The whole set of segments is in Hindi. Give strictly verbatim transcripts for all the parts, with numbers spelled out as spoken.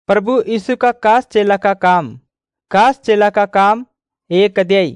प्रभु यीशु का खास चेला का काम खास चेला का काम एक अध्याय।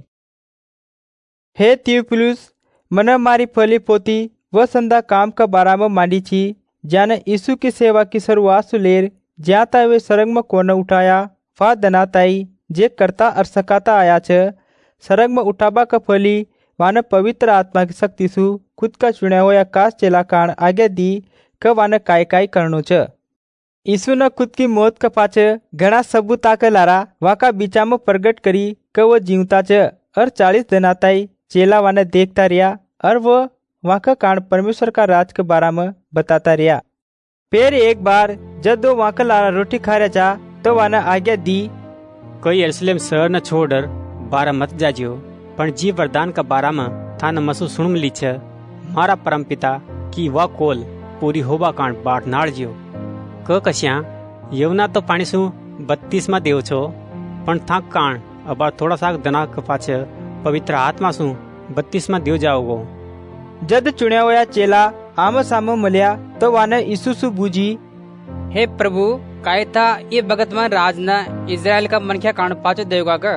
हे थियोफिलुस, मन मारी फली पोती व संदा काम का बारा में मांडी छी, जाने यीशु की सेवा की शुरुआत से लेर ज्याता वे सरंग में कोन उठाया फा दनाताई जे करता और सकाता आया छ। सरंग में उठाबा का फली वाने पवित्र आत्मा की शक्ति सु खुद का चुना हुआ खास चेला कान आगे दी क वाने काय काय करनो छ। यीशु ने खुद की मौत का पाचे घना सबूत आके लारा वाका बीचा में प्रगट करी क वो जीवता छ और चालीस दिन आताई चेला वाने देखता रिया और वो वाका कान परमेश्वर का राज के बारे में बताता रिया। फिर एक बार जब दो वाका लारा रोटी खा रहा था तो वाने आज्ञा दी, कोई यरूशलेम शहर न छोड़कर बारा मत जाजियो, पण जी वरदान का बारा में थान मसू सुन ली छ मारा परम पिता की वह कोल पूरी होबा कांड बाट नाड़ जियो। क कश्या यवना तो पाणी सु बत्तीस में देव छो, पण था कांड अबार थोड़ा सा दना के पाछे पवित्र आत्मा सु बत्तीस में देव जाओगो। जद चुनिया हुआ चेला आमो सामो मलिया तो वाने यीशु सु बूझी, हे प्रभु काय था ये भगत में राज न इजराइल का मनख्या कांड पाचो देगा का।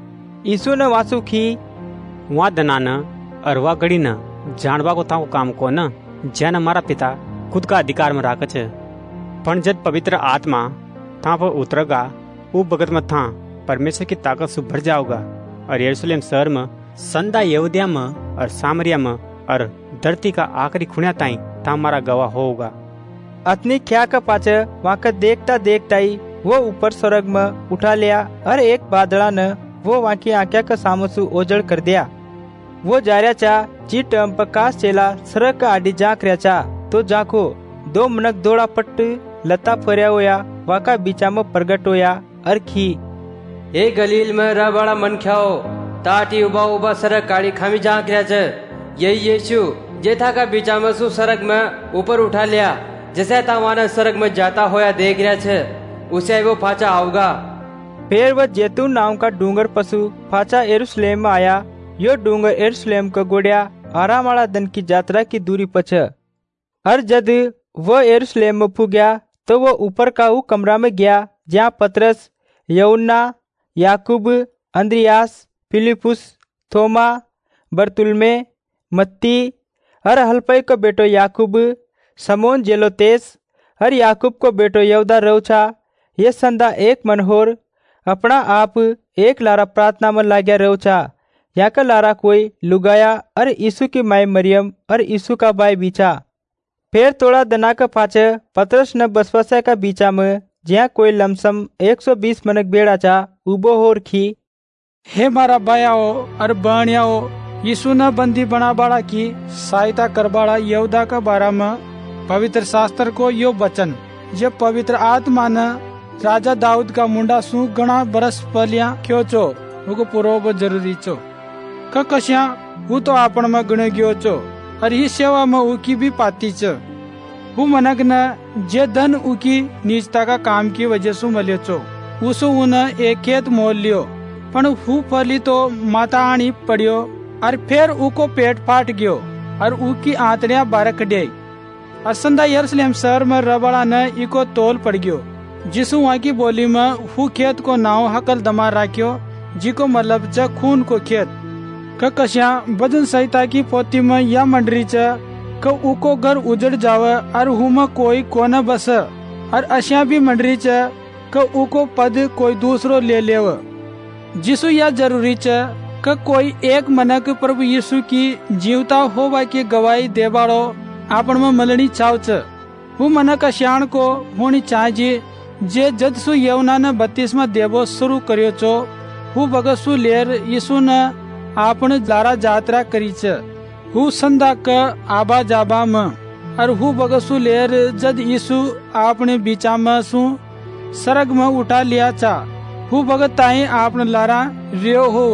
यीशु ने वासु खी वहाँ दना न और वह गड़ी न जानवा को था काम को न जन हमारा पिता खुद का अधिकार में राख छे, पण जब पवित्र आत्मा था पर उतरेगा वो भगत में था परमेश्वर की ताकत से भर जाओगा और यरूशलेम शहर में संदा यहूदिया में और सामरिया में और धरती का आखिरी खुणिया ताई था हमारा गवाह होगा। अतनी क्या का पाचे वहाँ का देखता देखता ही वो ऊपर स्वर्ग में उठा लिया और एक बादला न वो वहाँ की आंखें का सामसु ओजड़ कर दिया। वो जा रहा चा जी टम प्रकाश चेला सड़क का आड़ी जाक रहा चा तो जाको दो मनक दौड़ा पट्ट लता फरिया होया वाका बीचा में प्रगट होया और खी, ए गलील में रह बड़ा मन ख्याओ ताटी उबा उबा सड़क काड़ी खामी जाक रहा चा यही यीशु जेठा का बीचा में सु सड़क में ऊपर उठा लिया जैसे तावाना सड़क में जाता होया देख रहा छे उसे वो फाचा आओगा। फिर वह जैतून नाम का डूंगर पशु फाचा यरूशलेम में आया। यो डूंगर यरूशलेम का गोड़िया आराम वाला दिन की यात्रा की दूरी पछ। हर जद वो यरूशलेम में पहुंच गया तो वो ऊपर का वो कमरा में गया जहाँ पतरस, यूहन्ना, याकूब, अंद्रियास, फिलिपुस, थोमा, बरतुल्मे, मत्ती, हर हल्फई को बेटो याकूब, समोन जेलोतेस, हर याकूब को बेटो यहूदा रौछा, ये संदा एक मनहोर अपना आप एक लारा प्रार्थना में लाग्या रौछा। या का लारा कोई लुगाया और यीशु की माई मरियम और यीशु का भाई बीचा। फिर थोड़ा दना का पाचे पतरस न बसवसा का बीचा में जहाँ कोई लमसम एक सौ बीस मनक बेड़ा चा उबो होर खी, हे मारा बायाओ और बहनियाओ यीशु न बंदी बना बाड़ा की सहायता कर बाड़ा यहूदा का बारा में पवित्र शास्त्र को यो वचन जब पवित्र आत्मा न राजा दाऊद का मुंडा सु गणा बरस पलिया क्यों चो वो पूर्व जरूरी चो क कश्या वो तो आपण में गण गयो चो और ये सेवा में उकी भी पाती च वो मनक न जे धन उकी नीचता का काम की वजह से मलियो चो उसो उन एक खेत मोल लियो पण हु फली तो माता आनी पड़ियो और फिर उको पेट फाट गयो और उकी आंतड़ियां बारक डे और संदा यरूशलेम शहर में रबड़ा न इको तोल पड़ गयो जिसु वहाँ की बोली में हु खेत को नाव हकल दमा राख्यो जिको मतलब च खून को खेत क कश्या बदन सहिता की पोती में या मंडरी च क उको घर उजड़ जावे और हुम कोई कोने बस और अश्या भी मंडरी च क उको पद कोई दूसरो ले लेव जिसु या जरूरी च क कोई एक मनक प्रभु यीशु की जीवता होवा की गवाही देवाड़ो आपण में मलनी चाव च वो मनक अश्याण को होनी चाहिए जे जद सु यवना ने बत्तीसवा देवो शुरू करियो चो हु बगसु लेर यीशु ने आपण लारा यात्रा करी च हु संदा क आबा जाबा में और हु बगसु लेर जद यीशु आपने बीचा में सु सरग में उठा लिया चा हु भगत ताई आपने लारा रियो हो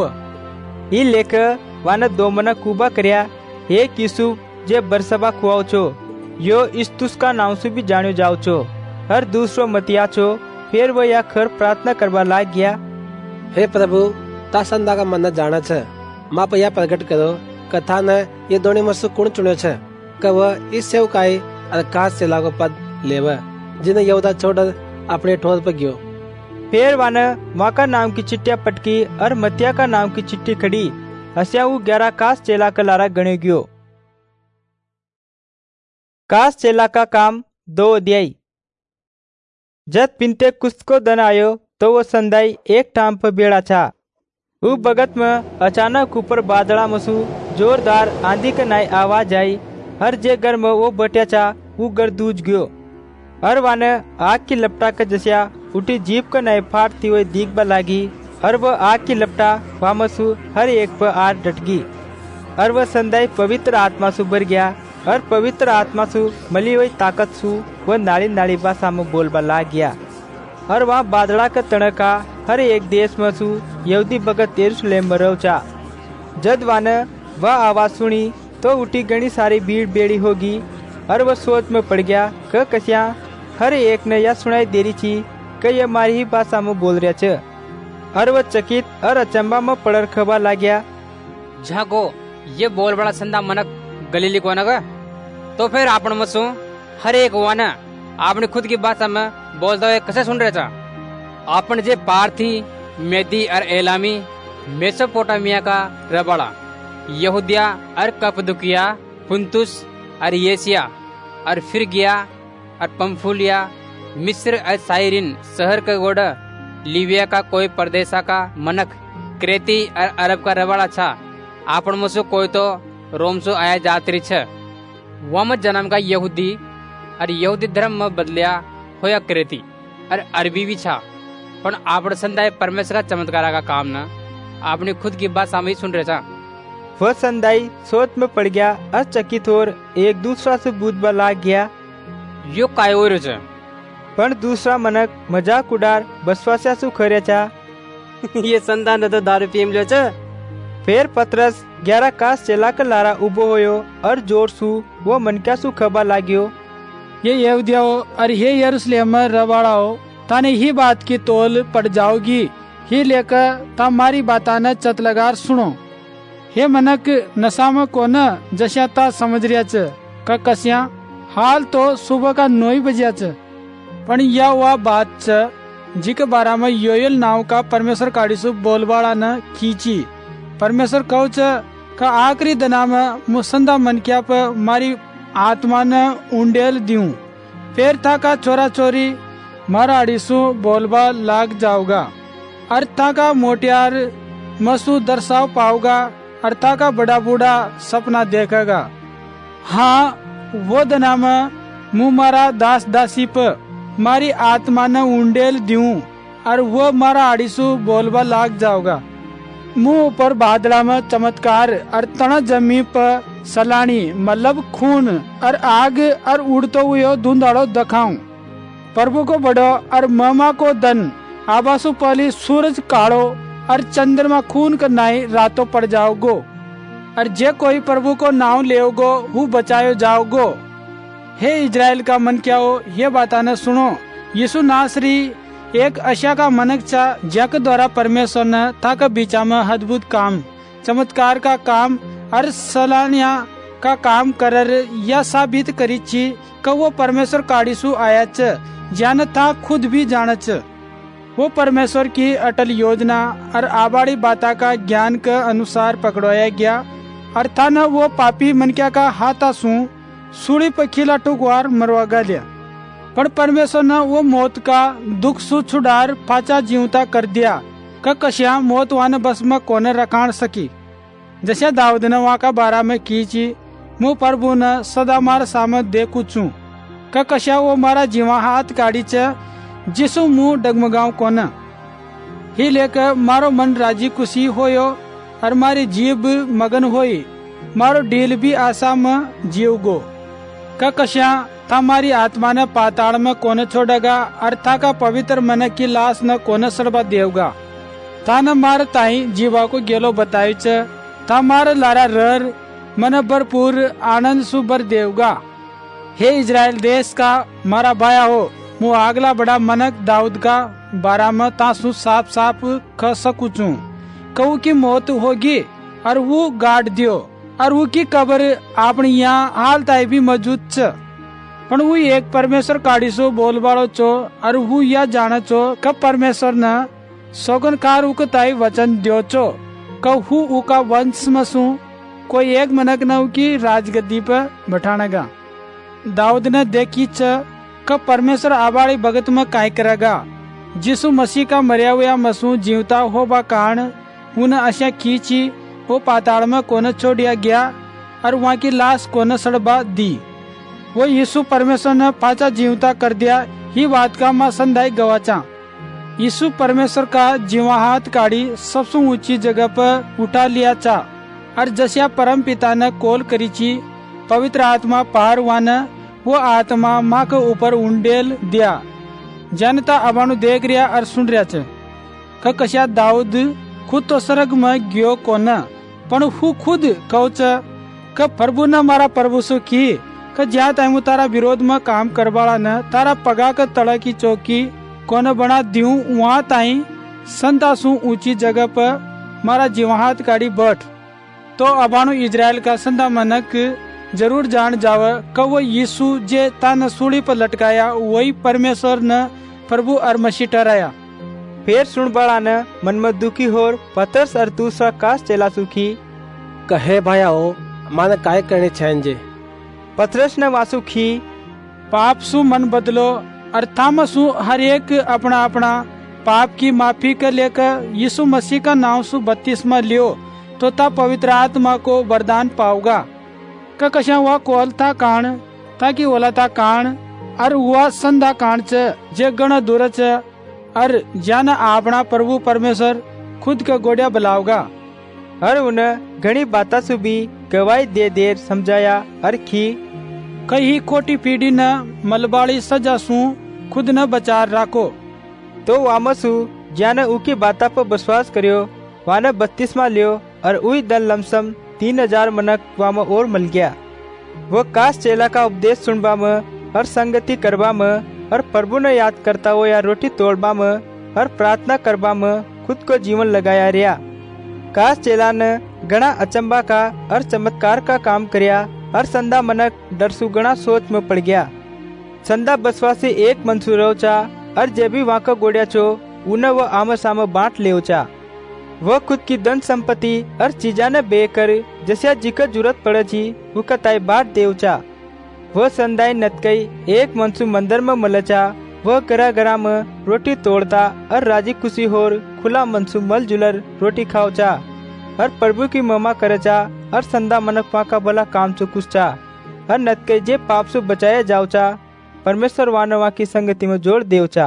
ई लेक वाने दो मना कुबा करया एक यीशु जे बरसबा खुआओ छो यो इस्तुस का नाम से भी जानो जाओ छो हर दूसरो मतिया छो। फिर वो या खर प्रार्थना करवा लाग गया, हे प्रभु ता संदा का मन जाना छ माँ पर या प्रकट करो कथा न ये दोनों मसु कुण चुनो छ क वह इस सेवकाई और खास सेला को पद लेव जिन्हें यहूदा छोड़ अपने ठोर पर गयो। फिर वान माका नाम की चिट्टिया पटकी और मतिया का नाम की चिट्ठी खड़ी हस्या वो ग्यारह कास चेला का लारा गणे गयो। कास चेला का काम दो अध्याय। जब पिंते कुस्त को दन आयो तो वो संदाई एक टाम पर बेड़ा छा। उ बगत में अचानक ऊपर बादड़ा मसू जोरदार आंधी के नाई आवाज आई। हर जे घर में वो बटिया चा वो घर दूज गयो। हर वाने आग की लपटा के जसिया उठी जीप का नाई फाटती हुई दीख लागी। और वह आग की लपटा वामसु हर एक पर आ डटगी। और वह संदाई पवित्र आत्मा सु भर गया और पवित्र आत्मा सु मली हुई ताकत सु वह नाली नाली भाषा में बोलबा लाग गया। और वहाँ बादड़ा का तड़का हर एक देश में सु यहूदी भगत यरूशलेम में रहोचा। जद वाने वह आवाज सुनी तो उठी घनी सारी भीड़ बेड़ी होगी। और वह सोच में पड़ गया क कसिया हर एक ने यह सुनाई दे रही थी कि यह हमारी ही भाषा में बोल रहा छ। और वह चकित और अचंबा में पड़र खबा ला गया। झाको ये बोल बड़ा संदा मनक गलीली को नगा तो फिर आपन मसू हर एक वाना आपने खुद की भाषा में बोलता हुए कैसे सुन रहे था। आपन जे पार्थी मेदी और एलामी मेसोपोटामिया का रबड़ा यहूदिया और कपदुकिया पुंतुस और येसिया और फिरगिया और पंफुलिया मिस्र और साइरिन शहर का गोड़ा लीबिया का कोई प्रदेशा का मनक क्रेती और अरब का रबड़ा छा। आपन मसु कोई तो रोम सु आया जात्री छ। वम जन्म का यहूदी और यहूदी धर्म में बदलिया होया क्रेती और अरबी भी छा। पण आपन संदाय परमेश्वर का चमत्कार का काम न आपने खुद की बात सामने सुन रहे था। वह संदाई सोच में पड़ गया और चकित और एक दूसरा से बूझबा लाग गया यो काय हो रहे पण दूसरा मनक मजाक उडार बसवास्या सु खरे चा ये संदा न तो दारू पीम लो छ। फिर पतरस ग्यारह कास चेला का लारा उबो होयो और जोर सु वो मनक्या सु खबा लाग्यो। ये यहूदियाओ और ये यरूशलेम में रवाड़ाओ ताने ही बात की तोल पड़ जाओगी ही लेकर तामारी बाता न चत लगार सुनो। हे मनक नशा में को न जस्या ता समझ रिया च का कस्या हाल तो सुबह का नौ बजिया च। पण यह हुआ बात च जी के बारा में योयल नाव का परमेश्वर काड़ीसु बोलबाड़ा न खींची। परमेश्वर कहू च का आखिरी दना में मुसंदा मनकिया पर मारी आत्मा न उंडेल दियूं। फिर था का चोरा चोरी मारा अड़ीसु बोलबा लाग जाओगा। और था का मोटियार मसू दर्शाव पाओगा। और था का बड़ा बूढ़ा सपना देखेगा। हाँ वो दना में मुँह मारा दास दासी पर मारी आत्मा न उंडेल दियूं और वो मारा आड़ीसु बोलबा लाग जाओगा। मुंह ऊपर बादला में चमत्कार और तना जमी पर सलानी मतलब खून और आग और उड़तो हुए धुंधाड़ो दखाऊं। प्रभु को बड़ो और मामा को दन आबासु पहली सूरज काढ़ो और चंद्रमा खून का नाई रातों पड़ जाओगो। और जे कोई प्रभु को नाव लेओगो वो बचायो जाओगो। हे इजराइल का मन क्या हो ये बाता न सुनो। यीशु नासरी एक अशा का मनक चा जक द्वारा परमेश्वर ने था का बीचा में अद्भुत काम चमत्कार का काम और सलानिया का काम कर या साबित करी ची का वो परमेश्वर काड़ीसु आया च जान था खुद भी जान च। वो परमेश्वर की अटल योजना और आबाड़ी बाता का ज्ञान के अनुसार पकड़वाया गया। और था न वो पापी मनक्या का हाथा सू सूड़ी पर खिला टुकवार मरवागा लिया। पर परमेश्वर ने वो मौत का दुख सु छुड़ार फाचा जीवता कर दिया का कश्या मौत वाने बस में कोने रखान सकी। जैसे दाऊद ने वहाँ का बारा में कीची मुँह प्रभु ने सदा मार सामत दे कुचू का कश्या वो मारा जीवा हाथ काढ़ी च जिसु मुँह डगमगाव कोना ही लेकर मारो मन राजी खुशी होयो और मारी जीव मगन होई मारो डील भी आशा में जीव गो का कश्या हमारी आत्मा ने पाताल में कोने छोड़ेगा और था का पवित्र मन की लाश न कोने सड़बा देगा। था न मार ताई जीवा को गेलो बताई च था मार लारा रर मन भरपूर आनंद सुबर देवगा। हे इजराइल देश का मारा भाया हो मु आगला बड़ा मनक दाऊद का बारा में तासु साफ साफ ख सकूचू कहू की मौत होगी और वो गाड़ दियो और वो की कब्र अपनी यहाँ हाल ताई भी मौजूद च। पण वो एक परमेश्वर काढ़ीसो बोलबाड़ो चो और वो या जाने चो कब परमेश्वर न सोगनकार उकताई वचन दियो चो कब हु उका वंश मसू कोई एक मनक न की राजगद्दी पर बैठानेगा। दाऊद ने देखी च कब परमेश्वर आबाड़ी भगत में काय करेगा। जिसु मसीह का मरिया हुआ मसू जीवता हो बा कारण उन्हें अशा खींची वो पाताल में कोने छोड़िया गया और वहाँ की लाश कोने सड़बा दी। वो यीशु परमेश्वर ने पाचा जीवता कर दिया ही बात का माँ संदाई गवाचा। यीशु परमेश्वर का जीवा हाथ काढ़ी सबसे ऊंची जगह पर उठा लिया चा और जसिया परम पिता ने कोल करी ची पवित्र आत्मा पार वान वो आत्मा माँ के ऊपर उंडेल दिया। जनता अबानु देख रिया और सुन रिया चे क कशा दाऊद खुद तो स्वर्ग में गयो कोना पण हु खुद कौच क प्रभु ने मारा प्रभु सु की क ज्या ताइमु तारा विरोध में काम करवाला न तारा पगा के तड़ा की चौकी कोन बना दियूं वहाँ ताई संतासु ऊंची जगह पर मारा जीवाहात काढ़ी बैठ। तो अबानु इजराइल का संता मनक जरूर जान जाव क वो यीशु जे तान सूली पर लटकाया वही परमेश्वर न प्रभु और मसीह ठहराया। फिर सुन बड़ा न मन में दुखी होर पतरस और दूसरा कास चला सुखी कहे भाया हो माने काय करने छैन जे। पतरस ने वासु खी पाप सु मन बदलो और तामसु हर एक अपना अपना पाप की माफी के लेकर यीशु मसीह का नाम सु बत्तीसमा लियो तो ता पवित्र आत्मा को वरदान पाओगा। का कशा हुआ कोल था कान ताकि ओला था कान और हुआ संधा कान च जे गण दूर च और जान आपना प्रभु परमेश्वर खुद के गोड़िया बुलाओगा। और उन्हें घनी बाता सु भी गवाही दे देर समझाया और खी कई कोटि पीढ़ी न मलबाड़ी सजा सु खुद न बचार राखो। तो वामसु ज्यान उकी बाता पर विश्वास करियो वाने बत्तीसमा लियो और उई दल लमसम तीन हजार मनक वाम और मल गया। वो कास चेला का उपदेश सुनबा में और संगति करबा में और प्रभु ने याद करता हो या रोटी तोड़बा में और प्रार्थना करबा में खुद को जीवन लगाया रिया। कास चेला ने गणा अचंबा का और चमत्कार का काम करया और संदा मनक डरसु गणा सोच में पड़ गया। संदा बसवासी एक मंसूरो चा और जे भी वहाँ का गोड़िया चो उन्हें वो आम साम बांट ले चा। वह खुद की धन संपत्ति और चीजा ने बेकर जैसे जिकर जरूरत पड़े छी वो कताई बांट देवचा। वह संदाई नतकई एक मनसु मंदिर में मलचा। वह गरा गरा में रोटी तोड़ता और राजी खुशी होर खुला मनसु मल जुलर रोटी खाओचा और प्रभु की ममा करचा और संदा मनक पा का भला काम चो कुछचा और नतकई जे पाप से बचाया जाओचा परमेश्वर वानवा की संगति में जोड़ देवचा।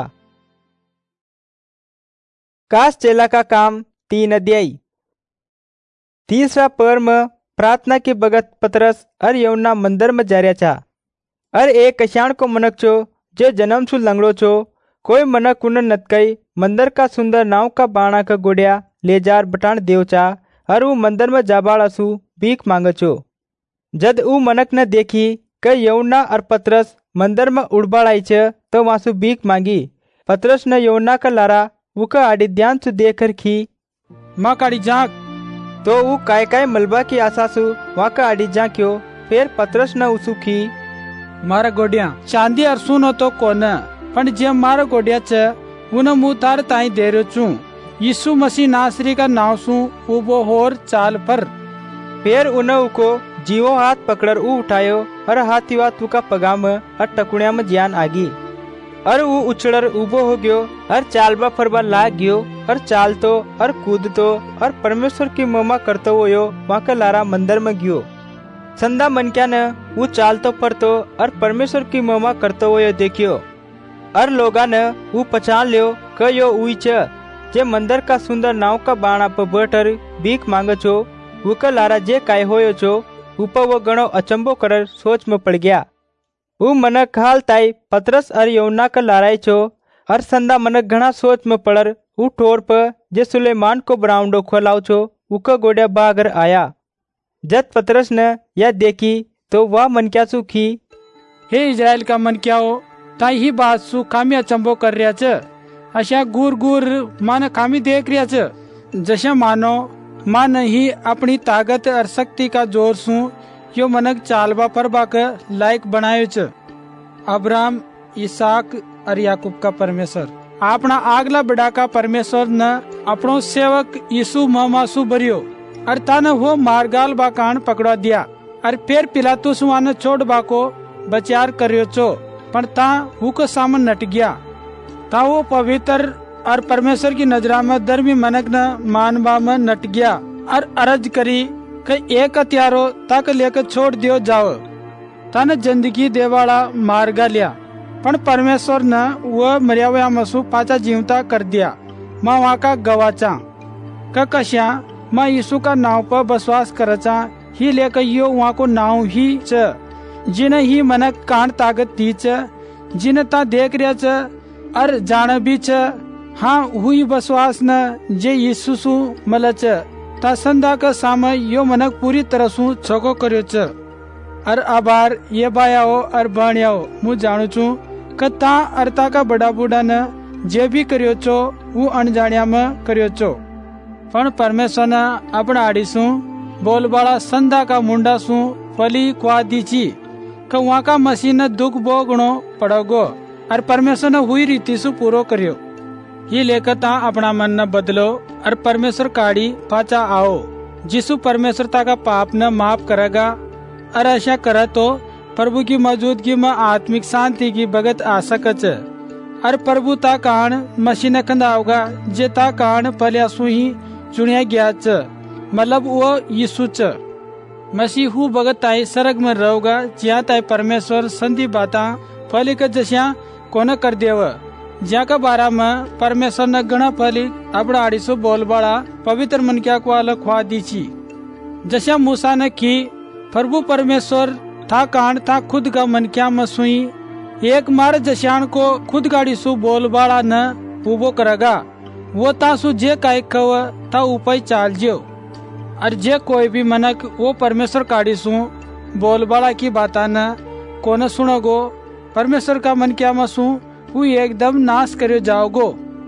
कास चेला का काम तीन अध्याय। तीसरा पर में प्रार्थना के बगत पतरस और यौना मंदिर में जा रहा था और एक कशाण को मनक चो जो जन्म सु लंगड़ो चो कोई मनक उन नतकई मंदिर का सुंदर नाव का बाणा का गोड़िया ले जार बटान देवचा और वो मंदिर में जाबाड़ा सु भीख मांगचो। जद ऊ मनक ने देखी क यौना और पतरस मंदिर में उड़बाड़ाई च तो वासु भीख मांगी। पतरस ने यौना का लारा उका आड़ी ध्यान से देखकर खी माँ काड़ी जाक तो वो काय काय मलबा की आशा सु वहाँ का आड़ी जाक्यो। फिर पतरस ने उसु खी मारा गोडिया चांदी और सुनो तो कोन पण जे मारा गोडिया च उन मुँह तार ताई दे रो चू यीशु मसीह नासरी का नाव सु उबो होर चाल पर। फिर उन्हें उको जीवो हाथ पकड़र ऊ उठायो और हाथी वात का पगाम और टकुड़िया में ज्ञान आगी और वो उछड़र उबो हो गयो और चालबा फरबा लाग गयो और चाल तो और कूद तो और परमेश्वर की ममा करतो हो यो वहाँ का लारा मंदिर में गयो। संदा मनक्या ने वो चाल तो पर तो और परमेश्वर की ममा करतो हो यो देखियो और लोगा ने वो पहचान लियो क यो उई च जे मंदिर का सुंदर नाव का बाणा पर बैठर भीख मांगो छो वो का लारा जे काय होयो छो ऊपर वो गणो अचंबो कर सोच में पड़ गया। वो मनक हाल ताई पतरस और यौना का लाराई छो और संदा मनक घना सोच में पड़र ऊ ठोर पर जे सुलेमान को ब्राउंडो खोलाओ छो उका गोड़िया बागर आया। जब पतरस ने यह देखी तो वह मन क्या सुखी हे इजराइल का मन क्या हो ताई ही बात सु कामी अचंबो कर रिया च अशा गुर गुर मान कामी देख रिया च जैसे मानो मान ही अपनी ताकत और शक्ति का जोर सु यो मनक चालबा परबा के लायक बनायो च। अब्राहम, इसहाक और याकूब का परमेश्वर, अपना आगला बड़ा का परमेश्वर न अपनो सेवक यीशु मासु भरियो और ताने वो मारगाल बाकान पकड़ा दिया और फिर पिलातुस वाने छोड़ बाको बचार करियो चो, पर ता वो को सामन नट गया। ता वो पवित्र और परमेश्वर की नजरा में धर्मी मनक न मानवा में नट गया और अर्ज करी कि एक हत्यारो तक लेकर छोड़ दियो जाओ। ताने जिंदगी देवाला मार्गा लिया, पण परमेश्वर ने वो मरिया हुआ मसू पाचा जीवता कर दिया। माँ वहाँ का गवाचा का कश्या माँ यीशु का नाव पर विश्वास करचा ही लेकर यो वहाँ को नाव ही च जिन्हें ही मनक कान ताकत दी च जिन्हें ता देख रहा च और जान भी च। हाँ हुई विश्वास न जे यीशु सु मल च ता संदा का सामय यो मनक पूरी तरह सु छको करियो च। और आबार ये बायाओ और बाणियाओ मु जानू छू कता अर्ता का बड़ा बूढ़ा न जे भी करियो चो वो अनजानिया में करियो चो, पण परमेश्वर ने अपना आड़ी सु बोलबाला संदा का मुंडा सु फली क्वा दीची का वहाँ का मसीह ने दुख भोगणो पड़ोगो और परमेश्वर ने हुई रीति सु पूरो करियो। ये लेकर ता अपना मन न बदलो और परमेश्वर काड़ी पाचा आओ, जिसु परमेश्वर ता का पाप न माफ करेगा। और ऐसा करे तो प्रभु की मौजूदगी में आत्मिक शांति की भगत आ सकच और प्रभु ता कान मसीह न कंदाओगा जे ता कान पहले सु ही चुनिया गया च, मतलब वो यीशु च। मसीह हु भगत ताई सरग में रहोगा जिया ताई परमेश्वर संधि बाता फली का जस्या कोन कर देव, ज्या का बारा में परमेश्वर न गणा फली अपना आड़ीसो बोलबाड़ा पवित्र मन क्या को अलग ख्वा दीची। जस्या मूसा ने की प्रभु परमेश्वर था कांड था खुद का मन क्या मसुई एक मार जशान को खुद गाड़ी सु बोलबाड़ा न उबो करेगा। वो तासु जे काय कव ता उपाय चाल जियो और जे कोई भी मनक वो परमेश्वर काड़ी सु बोलबाड़ा की बाता न कोन सुनोगो परमेश्वर का मन क्या मसु वो एकदम नाश करियो जाओगो।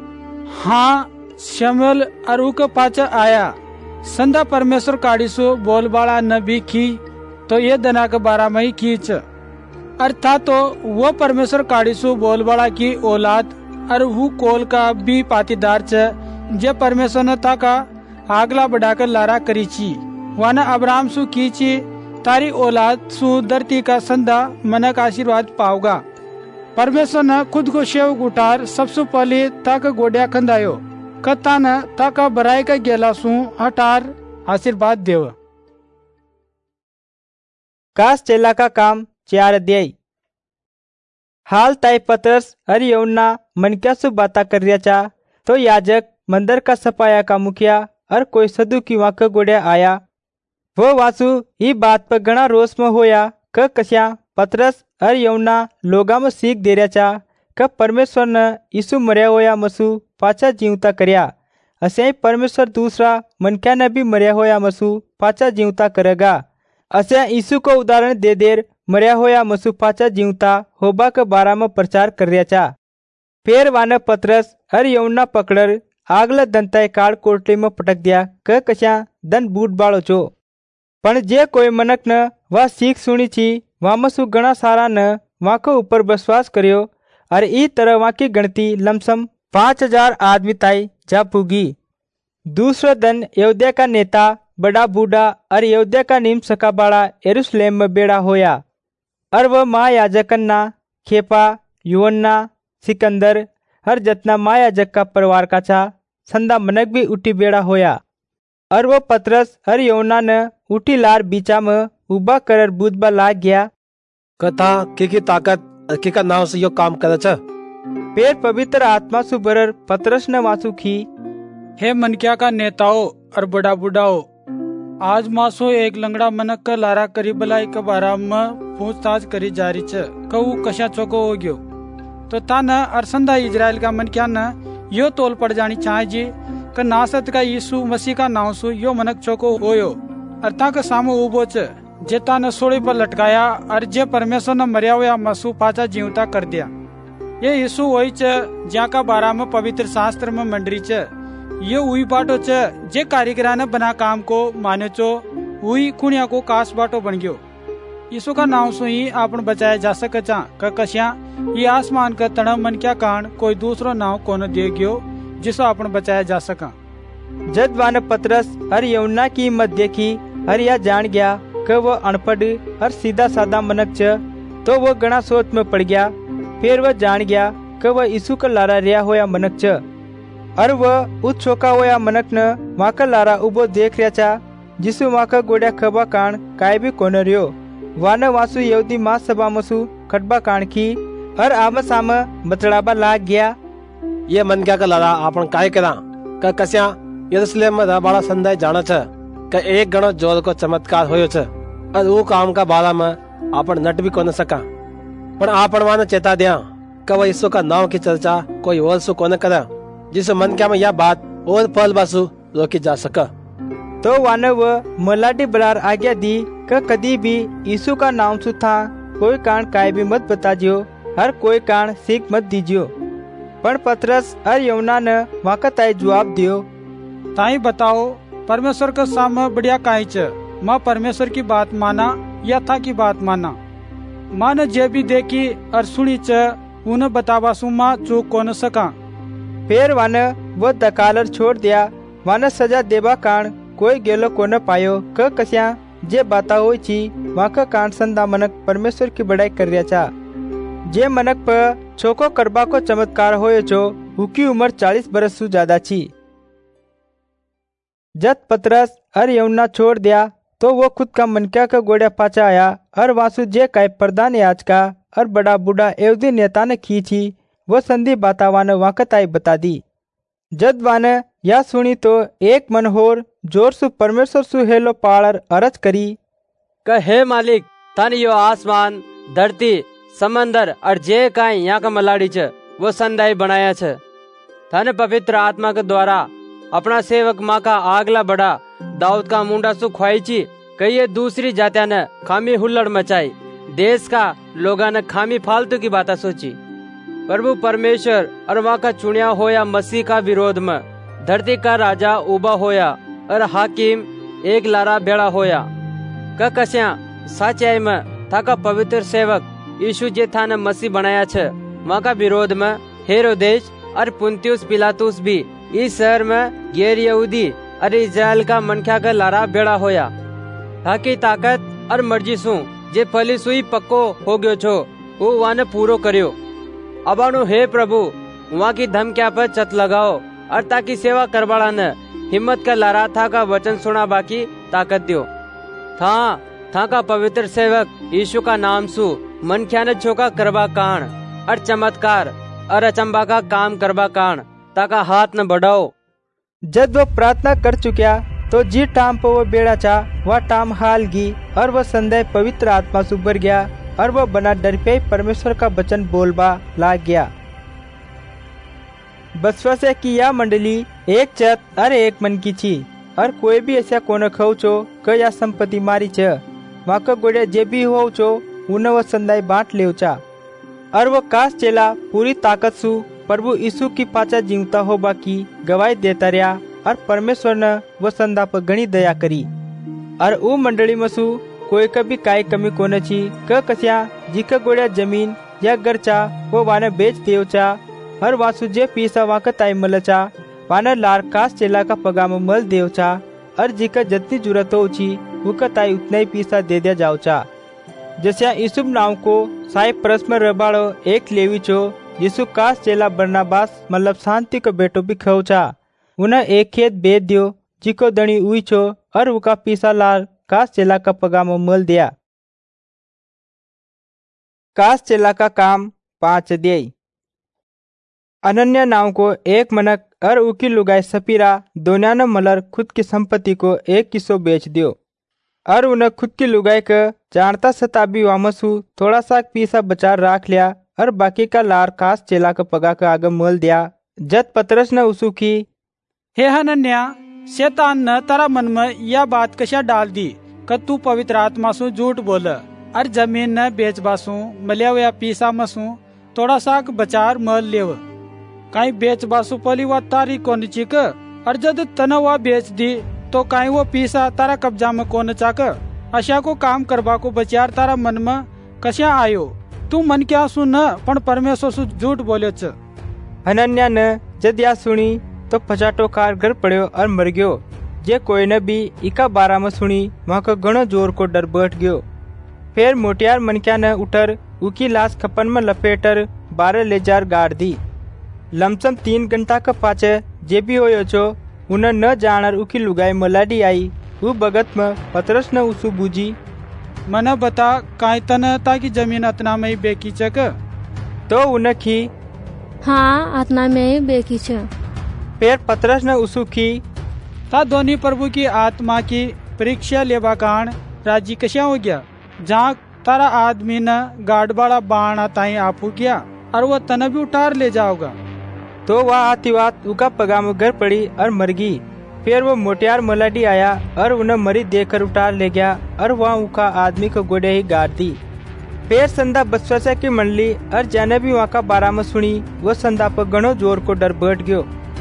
हाँ शमल और उक पाचा आया संदा परमेश्वर काड़ी सु बोलबाड़ा न भी की तो ये दना के बारा में ही खींच अर्थात तो वो परमेश्वर काड़ीसु बोलबाड़ा की औलाद और वो कोल का भी पातीदार च जे परमेश्वर ने था का आगला बढ़ाकर लारा करी ची वाना अब्राहम सु कीची तारी औलाद सु धरती का संदा मनक आशीर्वाद पाओगा। परमेश्वर ने खुद को शेव उठार सबसे पहले तक गोड्या खंदायो कता न तक बराई का गेला सु हटार आशीर्वाद देव। कास चेला का काम चार अध्याय। हाल ताई पतरस और यूहन्ना मन क्या सु बाता कर रिया चा तो याजक मंदिर का सपाया का मुखिया और कोई सदु की वाक गोड़िया आया। वो वासु ये बात पर गणा रोष में होया क कस्या पतरस और यूहन्ना लोगा में सीख दे रिया चा क परमेश्वर ने यीशु मरिया होया मसु पाचा जीवता करया, असे परमेश्वर दूसरा मन क्या ने भी मरिया होया मसु पाचा जीवता करेगा। असे यीशु को उदाहरण दे देर मरिया होया मसु पाचा जीवता होबा के बारा में प्रचार कर रिया चा। फिर वाने पतरस और यूहन्ना पकड़र आगला दंताय काड़ कोटली में पटक दिया क कशा दन बूट बाड़ो चो। पण जे कोई मनक न वह सीख सुनी छी वहाँ मसु गणा सारा न वहाँ को ऊपर विश्वास करियो और ई तरह वहाँ की गणती लमसम पांच हजार आदमी ताई जा पुगी। दूसरा दिन यहूदिया का नेता बड़ा बूढ़ा और यहूदिया का नीम सका बाड़ा यरूशलेम में बेड़ा होया और वह महायाजकन ना खेपा यूहन्ना सिकंदर हर जतना महायाजक का परिवार का चा संदा मनक भी उठी बेड़ा होया और वो पतरस और यूहन्ना ने उठी लार बीचा में उबा कर बुझबा लाग गया कथा की की ताकत की का नाव से यो काम करे छ। पेड़ पवित्र आत्मा सु भरर पतरस ने वासु की हे मनक्या का नेताओं और बड़ा बुढ़ाओ, आज मासो एक लंगड़ा मनक का लारा करी बलाई के बारा में पूछताछ करी जारी छ कहू कशा चौको हो गयो तो ता न अरसंदा इजराइल का मन क्या न यो तोल पड़ जानी चाहे जी का नासत का यीशु मसीह का नाव सु यो मनक चौको होयो और ता का सामो उबो छ जे ता न सोड़ी पर लटकाया और जे परमेश्वर ने मरिया हुआ मसू पाचा जीवता कर दिया। ये यीशु वही च ज्या का बारा में पवित्र शास्त्र में मंडरी च ये उही बाटो च जे कारीगरा ने बना काम को माने चो उही कुणिया को कास बाटो बन गयो। यीशु का नाम सु ही आपन बचाया जा सके चा का कश्या ये आसमान का तण मन क्या कान कोई दूसरो नाव कोन दे गयो जिसो आपन बचाया जा सका। जद वान पतरस और यूहन्ना की हिम्मत देखी और यह जान गया कि वो अनपढ़ और सीधा साधा मनक च, तो वो गणा सोच में पड़ गया। फिर वह जान गया कि वह यीशु का लारा रिया होया मनक च, और वह उस छोका होया मनक न वहाँ का लारा उबो देख रहा चा, जिसु वहाँ का गोड़ा खबा कान काय भी कोन रियो। वान वासु यहूदी महासभा मसु खटबा कान की और आम साम बतड़ाबा लाग गया। ये मन क्या का लारा आपन काय करा का कस्या यरूशलेम में बड़ा संदेह जाना छ का एक गणो जोर को चमत्कार होयो छ, और वो काम का बारा में आपन नट भी कोन सका। पर आपन वाने चेता दिया का वह यीशु का नाम की चर्चा कोई और सु कोन करा, जिस मन क्या में यह बात और फल बासु रोकी जा सका। तो वाने वो मलाटी बरार आज्ञा दी कि कदी भी यीशु का नाम सु था कोई कान काय भी मत बताजियो, हर कोई कान सीख मत दीजियो। पर पतरस और यूहन्ना ने वहाँ का ताई जवाब दियो, ताई बताओ परमेश्वर का सामने बढ़िया काई च, माँ परमेश्वर की बात माना या था की बात माना। माँ ने जे भी देखी और सुनी च उन्हें बतावा सु माँ चूक कोन सका। फिर वाने वो दकालर छोड़ दिया। वाने सजा देबा कान कोई गेलो कोन पायो क कस्या जे बाता होई छी वहाँ का कान संदा मनक परमेश्वर की बड़ाई कर रिया चा। जे मनक पर छोको करबा को चमत्कार होयो छो उकी उम्र चालीस बरस सु ज्यादा छी। जब पतरस और यूहन्ना छोड़ दिया तो वो खुद का मनक्या का गोड़ा पाचा आया और वासु जे काय प्रधान याजका और बड़ा बूढ़ा यहूदी नेता ने खींची वो संधि बातावान वाकत आई बता दी। जद वाने या सुनी तो एक मन होर जोर सु परमेश्वर सु हेलो पाड़र अरज करी का हे मालिक तन यो आसमान धरती समंदर और जे काई यहाँ का मलाड़ी छ वो संदाई बनाया छ। तन पवित्र आत्मा के द्वारा अपना सेवक माँ का आगला बड़ा दाऊद का मुंडा सु ख्वाई ची कई दूसरी जातिया ने खामी हुल्लड़ मचाई, देश का लोगा ने खामी फालतू की बात सोची। प्रभु परमेश्वर और वहाँ का चुनिया होया मसीह का विरोध में धरती का राजा उबा होया और हाकिम एक लारा बेड़ा होया का कस्या सच्चाई में था का पवित्र सेवक यीशु जे था ने मसीह बनाया छ। वहाँ का विरोध में हेरोदेश और पुंतियुस पिलातुस भी इस शहर में गैर यहूदी और इजराइल का मनख्या का लारा बेड़ा होया। ताकि ताकत और मर्जी सु जे फली सुई पक्को हो गयो छो वो वाने पूरो करियो। अबानु हे प्रभु वहाँ की धमकिया पर चत लगाओ और ताकि सेवा करवाड़ा ने हिम्मत का लारा था का वचन सुना बाकी ताकत दियो। था था का पवित्र सेवक यीशु का नाम सु मनख्या ने छोका करवा कान और चमत्कार और अचंबा का काम करवा कान ताका हाथ न बढ़ाओ। जब वो प्रार्थना कर चुकिया तो जी टाम पर वो बेड़ा चा वह टाम हाल गी और वह संदेह पवित्र आत्मा से उबर गया और वह बना डर पे परमेश्वर का वचन बोलबा लाग गया। बसवसे की यह मंडली एक चत और एक मन की थी और कोई भी ऐसा कोन खो चो क या संपत्ति मारी च वहाँ का गोड़े जे भी हो चो उन्हें वह संदाई बांट ले चा। और वो काश चेला पूरी ताकत सु प्रभु यीशु की पाचा जीवता हो बाकी गवाही देता रहा और परमेश्वर ने वो संदा पर घनी दया करी। और ऊ मंडली मसु कोई कभी काई कमी कोने छी क कस्या जिका गोड़ा जमीन या घर चा वो वाने बेच देव चा और वासु जे पीसा वाका ताई मल चा वाने लार काश चेला का पगा में मल देव चा और जिका जितनी जरूरत हो छी वो ताई उतना ही पीसा दे दिया जाओ चा। जैसे यीशु नाम को साई परस में रबाड़ो एक लेवी चो यीशु काश चेला बरनाबास मतलब शांति को बेटो भी खो चा उन्हें एक खेत बेच दियो जिको दणी हुई छो और उका पीसा लाल काश चेला का पगामो मल दिया। काश चेला का काम पांच दे। अनन्या नाम को एक मनक और उकी लुगाई सपीरा दोनों ने मलर खुद की संपत्ति को एक किस्सो बेच दियो और उन्हें खुद की लुगाई का जानता सताबी वामसु थोड़ा सा पीसा बचा रख लिया और बाकी का लार काश चेला का पगा का आगे मोल दिया। जत पतरस ने उसु की हे हनन्या शैतान ने तारा मन में यह बात कशा डाल दी कि तू पवित्र आत्मा सु झूठ बोल और जमीन न बेच बासु मलिया हुआ पीसा मसु थोड़ा सा बचार मल लेव कहीं बेच बासु पली व तारी कौन चीक और जद तना हुआ बेच दी तो कहीं वो पीसा तारा कब्जा में कौन चाक अशा को काम करबा को बचार तारा मन में कशा आयो? तू मन क्या सुन पण परमेश्वर सु झूठ बोल्यो छ। हनन्या ने जद या सुनी तो पचाटो कार घर पड़ो और मर गयो। जे कोई ने भी इका बारा में सुनी वहाँ को घणो जोर को डर बैठ गयो। फिर मोटियार मनक्या ने उठर उकी लाश खपन में लपेटर बारह ले जार गाड़ दी। लमसम तीन घंटा का पाचे जे भी होयो छो उन्हें न जानर उकी लुगाई मलाडी आई। वो बगत में पतरस ने उसु बूझी, मना बता काई तन ताकि जमीन अतना में बेकी चक? तो उन्हें की हाँ अतना में बेकी छ। फिर पतरस ने उसु की ता दोनी प्रभु की आत्मा की परीक्षा लेवा कान राजी कशा हो गया? जहाँ तारा आदमी न गाड़ बाड़ा बाण ताई आपू गया और वो तन भी उठार ले जाओगा। तो वह आती बात उका पगाम घर पड़ी और मर गई। फिर वो मोटियार मलाडी आया और उन्हें मरी देकर उठार ले गया और वहाँ उका आदमी को गोड़े ही गाड़ दी। फिर संदा बसवसा की मंडली और जाने भी वहाँ का बारा में सुनी वो संदा पर घणो जोर को डर बैठ गयो।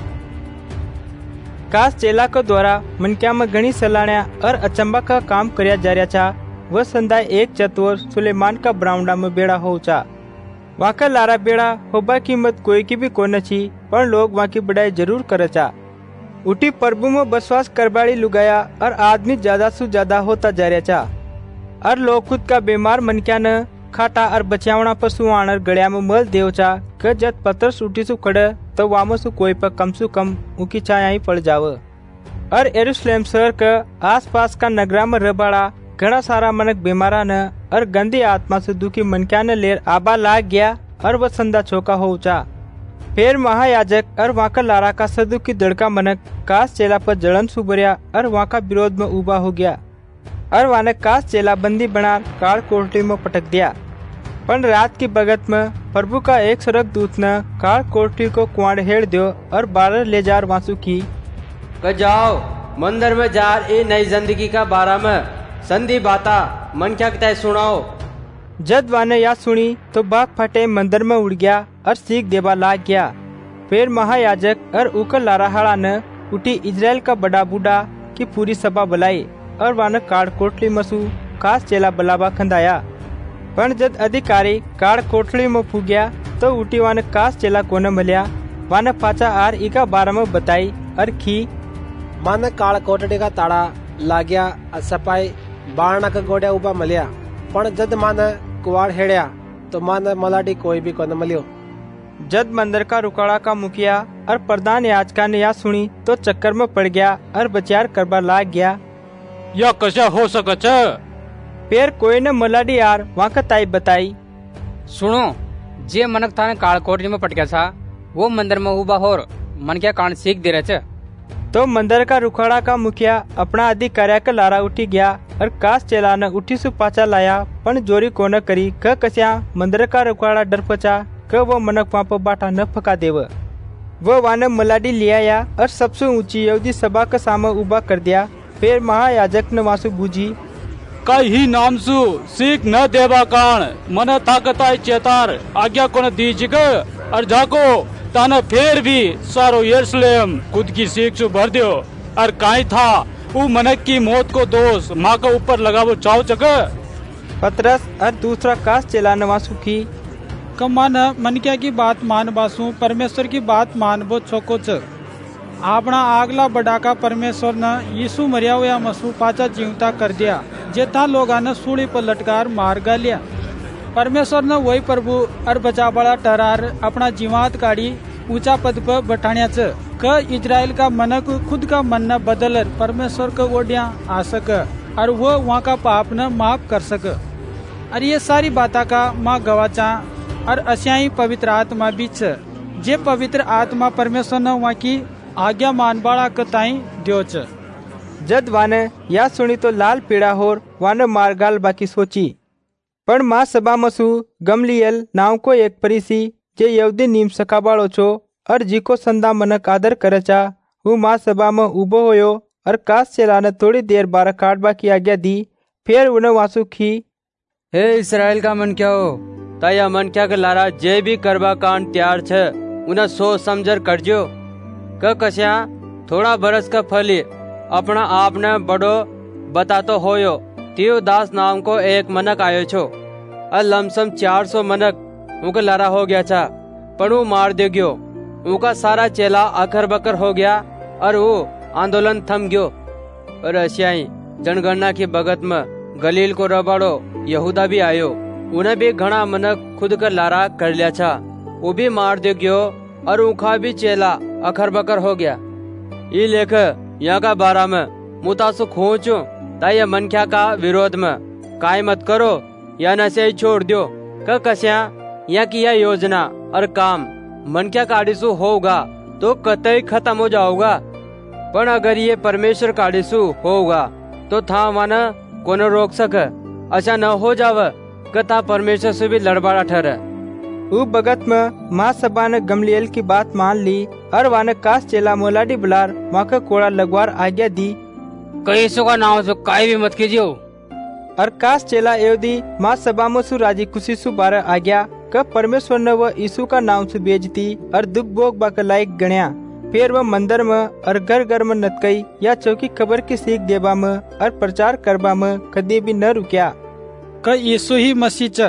काश चेला को द्वारा मनक्या में घणी सलाण्या और अचंबा का काम करया जा रहा था। वह संदा एक चतुर सुलेमान का ब्राउंडा में बेड़ा हो चा। वहाँ का लारा बेड़ा होबा की मत कोई की भी कोन छी पर लोग वहाँ की बढ़ाई जरूर करे चा। उठी प्रभु में बसवास करबाड़ी लुगाया और आदमी ज्यादा से ज्यादा होता जा रहा चा। और लोग खुद का बीमार मनक्या न खाटा और बचावना पशु आनर गड़िया में मल देव चा कि जब पतरस उठी सु खड़े तो वामो सु कोई पर कम सु कम उनकी छाया ही पड़ जाव। और यरूशलेम शहर के आस पास का नगरा में रबाड़ा घड़ा सारा मनक बीमारा न और गंदी आत्मा से दुखी मनक्या न लेर आबा लाग गया और वह संदा छोका हो चा। फिर महायाजक और वहाँ का लारा का सदु की दड़का मनक कास चेला पर जलन सुबरिया और वहाँ का विरोध में उबा हो गया और वहाँ ने कास चेला बंदी बना काल कोठरी में पटक दिया। पर रात की बगत में प्रभु का एक स्वर्ग दूत ने काल कोठरी को कुआड़ हेड़ दियो और बारह ले जार वासु की जाओ मंदिर में जार ए नई जिंदगी का बारा में संधि बाता मन क्या कहता है सुनाओ। जद वाने या सुनी तो बाग फटे मंदिर में उड़ गया और सीख देवा लाग गया। फिर महायाजक और उकर लाराहाड़ा ने उठी इजराइल का बड़ा बूढ़ा की पूरी सभा बुलाई और वाने काड़ कोठली मसू खास चेला बलाबा खंदाया। पर जद अधिकारी काड़ कोठली में फू गया तो उठी वाने कास चेला कोने मिलिया। वाने पाचा आर इका बारे में बताई और खी माने काड़ कोठड़ी का ताड़ा लाग्या सपाई बारणा का गोड़िया उबा मलिया। पण जद माने कुवाड़ हेड़या तो माने मलाडी कोई भी कोन मलियो। जद मंदिर का रुकाड़ा का मुखिया और प्रधान याजका ने या सुनी तो चक्कर में पड़ गया और बचार करबा लाग गया। या कशा हो सकच? फिर कोई ने मलाडी यार वहाँ का ताई बताई, सुनो जे मनक थाने काल कोठरी में पटका था वो मंदिर में उबा होर मन क्या कान सीख दे रहे। तो मंदिर का रुखाड़ा का मुखिया अपना अधिकार्या का लारा उठी गया और कास चेला ने उठी सु पाचा लाया पण जोरी को न करी क कस्या मंदिर का रुखाड़ा डर पचा क वो मनक वहाँ पर बाटा न फका देव। वो वाने मलाडी लिया और सबसे ऊंची यहूदी सभा का सामने उबा कर दिया। फिर महायाजक ने वासु बूझी कई ही नाम सु सीख न देवा कान मन ताकताई चेतार आज्ञा को न दीजिग और जाको ताना फिर भी सारो यरूशलेम खुद की सीख सु भर दियो और काई था वो मनक की मौत को दोष माँ के ऊपर लगावो चाव चक। पतरस और दूसरा कास चेला ने वासु की कमान मन क्या की बात मान बासु परमेश्वर की बात मान बो छोको च। आपना आगला बड़ा का परमेश्वर ने यीशु मरिया हुआ मसू पाचा जीवता कर दिया जेता लोगा ने सूली पर लटकार मार गालिया। परमेश्वर ने वही प्रभु और बचा बड़ा टरार अपना जीवात काढ़ी ऊंचा पद पर बैठाण्या च क इजराइल का मनक खुद का मन न बदल परमेश्वर को ओडिया आ सक और वो वहाँ का पाप न माफ कर सक। और ये सारी बाता का माँ गवाचा और अश्याई पवित्र आत्मा बीच जे पवित्र आत्मा परमेश्वर ने वहाँ की आज्ञा मान बाड़ा कताई दियो च। जद वाने या सुनी तो लाल पीड़ा होर वाने मारगाल बाकी सोची। पण माँ सभा मसू गमलियल नाव को एक परिसी जे यहूदी नीम सकाबाड़ो छो और जिको संदा मनक आदर करे चा वो माँ सभा में उबो होयो और कास चेला ने थोड़ी देर बारह काटबा की आज्ञा दी। फिर उन्हें वासु की हे इस्राएल का मन क्या हो ताया मन क्या के लारा जे भी करबा कान तैयार छे उन्हें सोच समझर करजो क कस्या थोड़ा बरस का फली अपना आप ने बड़ो बतातो होयो थियोदास नाम को एक मनक आयो छो और लमसम चार सौ मनक उनका लड़ा हो गया था, पर वो मार दे गयो। उनका सारा चेला अखर बकर हो गया और वो आंदोलन थम गयो। और अशियाई जनगणना की बगत में गलील को रबाड़ो यहूदा भी आयो। उन्हें भी घना मनक खुद कर लारा कर लिया था, वो भी मार दे गयो और उनका भी चेला अखर बकर हो गया। ये लेख यहाँ का बारा में मुतासु खोचो ताया मनख्या का विरोध में काय मत करो या नशे छोड़ दो। क कस्या यहाँ की यह योजना और काम मनख्या काड़ीसु होगा तो कतई खत्म हो जाओगा, पर अगर ये परमेश्वर काड़ीसु होगा तो था माना कौन रोक सक। अच्छा न हो जाव कथा परमेश्वर से भी लड़बाड़ा ठहर। उ बगत में माँ सभा ने गमलियल की बात मान ली और वाने कास चेला मोलाडी बुलार माँ का कोड़ा लगवार आज्ञा दी। कई सो का नाम जो काय भी मत कीजियो। और कास चेला एवदी माँ सभा में सु राजी खुशी सु बारह आज्ञा कब परमेश्वर ने वह यीशु का नाम से बेजती और दुख भोग बाक लायक गण्या। फिर वह मंदिर में और घर घर में नतकई या चौकी खबर की सीख देबा में और प्रचार करबा में कभी भी न रुकिया। क यीशु ही मसीह च।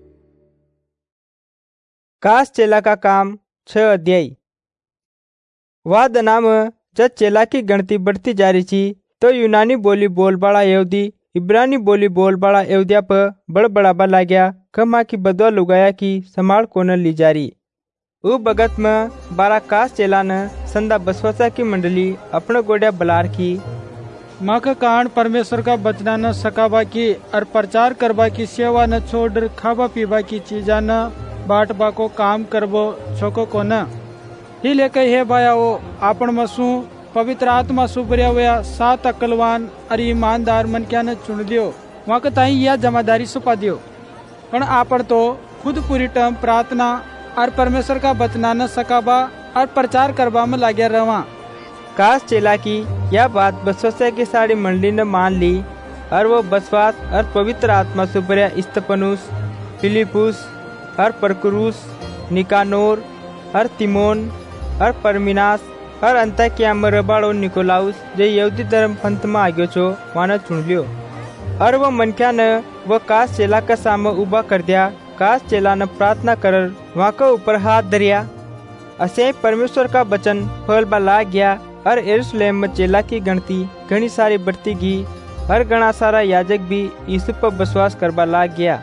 कास चेला का काम छह अध्याय। वाद नाम जब चेला की गणती बढ़ती जा रही थी तो यूनानी बोली बोल बड़ा यहूदी इब्रानी बोली बोल बड़ा यहूदिया पर बड़ बड़ाबा ला गया। कमा की बदवा लुगाया की संभाल कोन ली जारी। उ बगत में बारह कास चेला ने संदा बसवसा की मंडली अपने गोड़िया बलार की। माँ का कारण परमेश्वर का बचना न सकाबा की और प्रचार करबा की सेवा न छोड़ खाबा पीबा की चीजा न बांटबा को काम करबो छोको को न ही लेके हे भाया वो आपण मसू पवित्र आत्मा सुबरिया हुआ सात अकलवान और ईमानदार मन क्या न चुन लियो वहाँ का ताई यह जमादारी सुपा दियो। पण आपण तो खुद पूरी टर्म प्रार्थना और परमेश्वर का बचना न सकाबा और प्रचार करबा में लाग्या रवा। कास चेला की यह बात बसवसा की सारी मंडली ने मान ली और वो बसवास और पवित्र आत्मा सुबरिया स्तफनुस फिलिपुस और परकुरुस निकानोर और तिमोन और परमिनास और अंताकिया में रबाड़ो निकोलाउस जो यहूदी धर्म पंथ में आग्यो छो वाना चुन लियो। और वो मनख्या ने वो कास चेला का सामने उबा कर दिया। कास चेला ने प्रार्थना कर वहाँ के ऊपर हाथ धरिया। असे परमेश्वर का वचन फल ला गया और यरूशलेम में चेला की गणती घनी सारी बढ़ती गई और घना सारा याजक भी यीशु पर विश्वास करबा ला गया।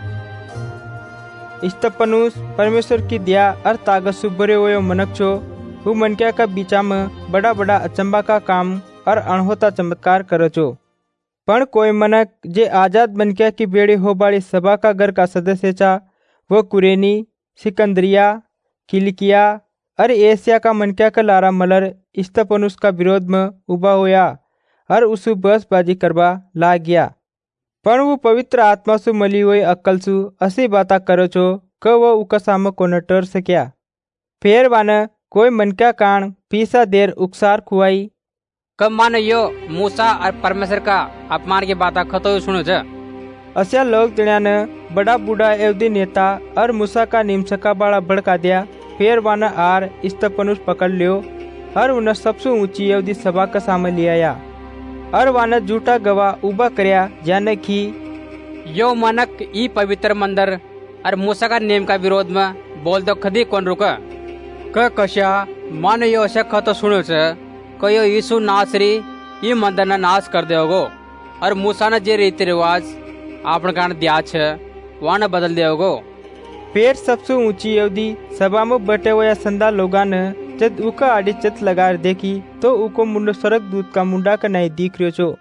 स्तफनुस परमेश्वर की दया और ताकत से भरे हुए मनक छो वो मनक्या का बीचा में बड़ा बड़ा अचंबा का काम और अणहोता चमत्कार करो छो। पण कोई मनक जे आजाद मनक्या की बेड़ी हो बाड़ी सभा का घर का सदस्य चा वो कुरेनी सिकंदरिया किलिकिया और एशिया का मनक्या का लारा मलर स्तफनुस का विरोध में उबा होया और उसु बसबाजी करबा ला गया। पण वो पवित्र आत्मा सु मली हुई अक्ल सु असी बाता करो छो क वो उका साम को न टर सक्या। फिर वाने कोई मनक्या कान पीसा देर उकसार खुआई। कब मानो यो मूसा और परमेश्वर का अपमान की बात खतो सुनो छ। अस्या लोग जणिया ने बड़ा बूढ़ा एवदी नेता और मूसा का निमसका बाड़ा भड़का दिया। फिर वाने आर स्तफनुस पकड़ लियो और उन्हें सबसे ऊंची एवदी सभा का सामने ले आया और वाने झूठा गवाह उबा करया जाने की यो मनक ई पवित्र मंदिर और मूसा का नियम का विरोध में बोल दो कदी कौन रुका। क कशा मानो यो अशा खतो सुनो छ कयो यीशु नासरी ये मंदिर न नाश कर देओगो और मूसा ने जे रीति रिवाज आपन कान दिया छ वहाँ न बदल देओगो। फिर सबसे ऊंची यहूदी सभा में बैठे हुए संदा लोगा ने जब उका आड़ी चत लगा देखी तो उको मुंडो सरक दूध का मुंडा का नहीं दिख रहो छो।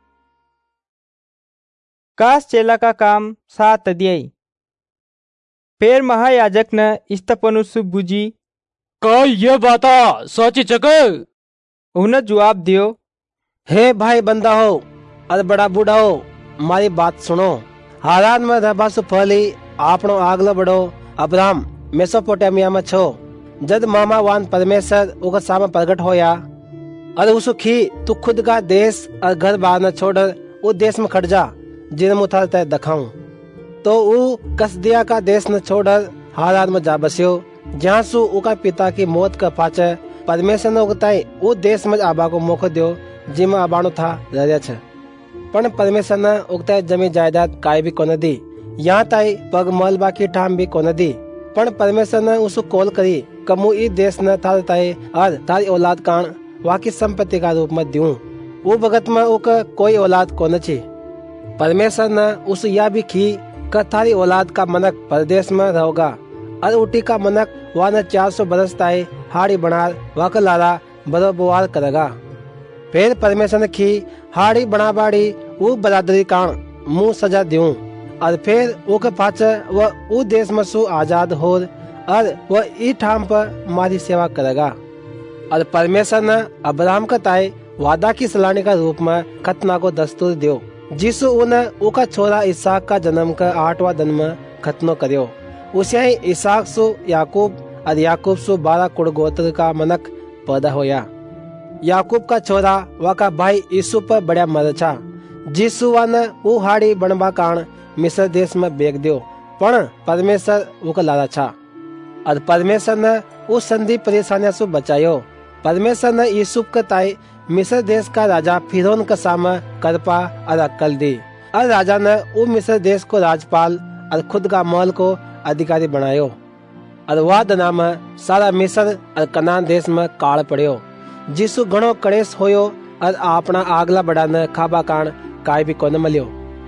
कास चेला का काम सात अध्याय। फिर महायाजक ने स्तफनुस बुझी का ये बाता सोची चक। उन्हें जवाब दियो हे भाई बंदा हो अरे बड़ा बूढ़ा हो हमारी बात सुनो। हालात में धबासु फली आपनो आगलो बड़ो अब्राहम मेसोपोटामिया में छो जद मामा वान परमेश्वर उका सामने प्रकट होया और उसु खी तू खुद का देश और घर बाहर न छोड़ वो देश में खड़ जा जिन मुथाल तय दखाऊं तो ऊ कसदिया का देश न छोड़ हालात में जा बसियो जहाँ सु उका पिता की मौत का पाचे परमेश्वर ने उगताई वो देश में आबा को मौको दियो जिमा आबानो था रह छ। पण परमेश्वर न उगता जमी जायदाद काय भी कोन दी, यहाँ ताई पग मलबा की ठाम भी कोन दी। पण परमेश्वर न उसको कॉल करी कमु ई देश न थार ताई और तारी औलाद कान वाकी संपत्ति का रूप में दूं। वो भगत में उक कोई औलाद कोन छी। परमेश्वर न उस या भी खी क थारी औलाद का मनक परदेश में रहोगा और उटी का मनक वह न चार सौ बरस ताई हाड़ी बना वाक लारा बरो बुआर करेगा। फिर परमेश्वर ने खी हाड़ी बना बाड़ी वो बरादरी कान मुंह सजा दूं और फिर उक पाच वह उ देश में सु आजाद हो और वह ई ठाम पर मारी सेवा करेगा। और परमेश्वर ने अब्राहम का ताई वादा की सलानी का रूप में खतना को दस्तूर दियो, जिसु उन उका छोरा इसहाक का जन्म का आठवां दिन में खतनो करियो। उसे ही इसहाक सु याकूब और याकूब सु बारह कुड़ गोत्र का मनक पैदा होया। याकूब का छोरा वाका भाई यीशु पर बड़ा मरछा, जिसु वन वो हाड़ी बनबा कान मिस्र देश में बेच दियो, पण परमेश्वर वो लारा छा और परमेश्वर ने उस संधि परेशानियों से बचायो। परमेश्वर ने यूसुफ के ताई मिस्र देश का राजा फिरौन का सामना करपा और अक्कल दी और राजा ने वो मिस्र देश को राजपाल और खुद का महल को अधिकारी बनायो। और वह दना में सारा मिस्र और कनान देश में काल पड़ियो, जिसु घणो कलेश होयो और अपना आगला बढ़ाने खाबा कान काय भी कोन मलियो।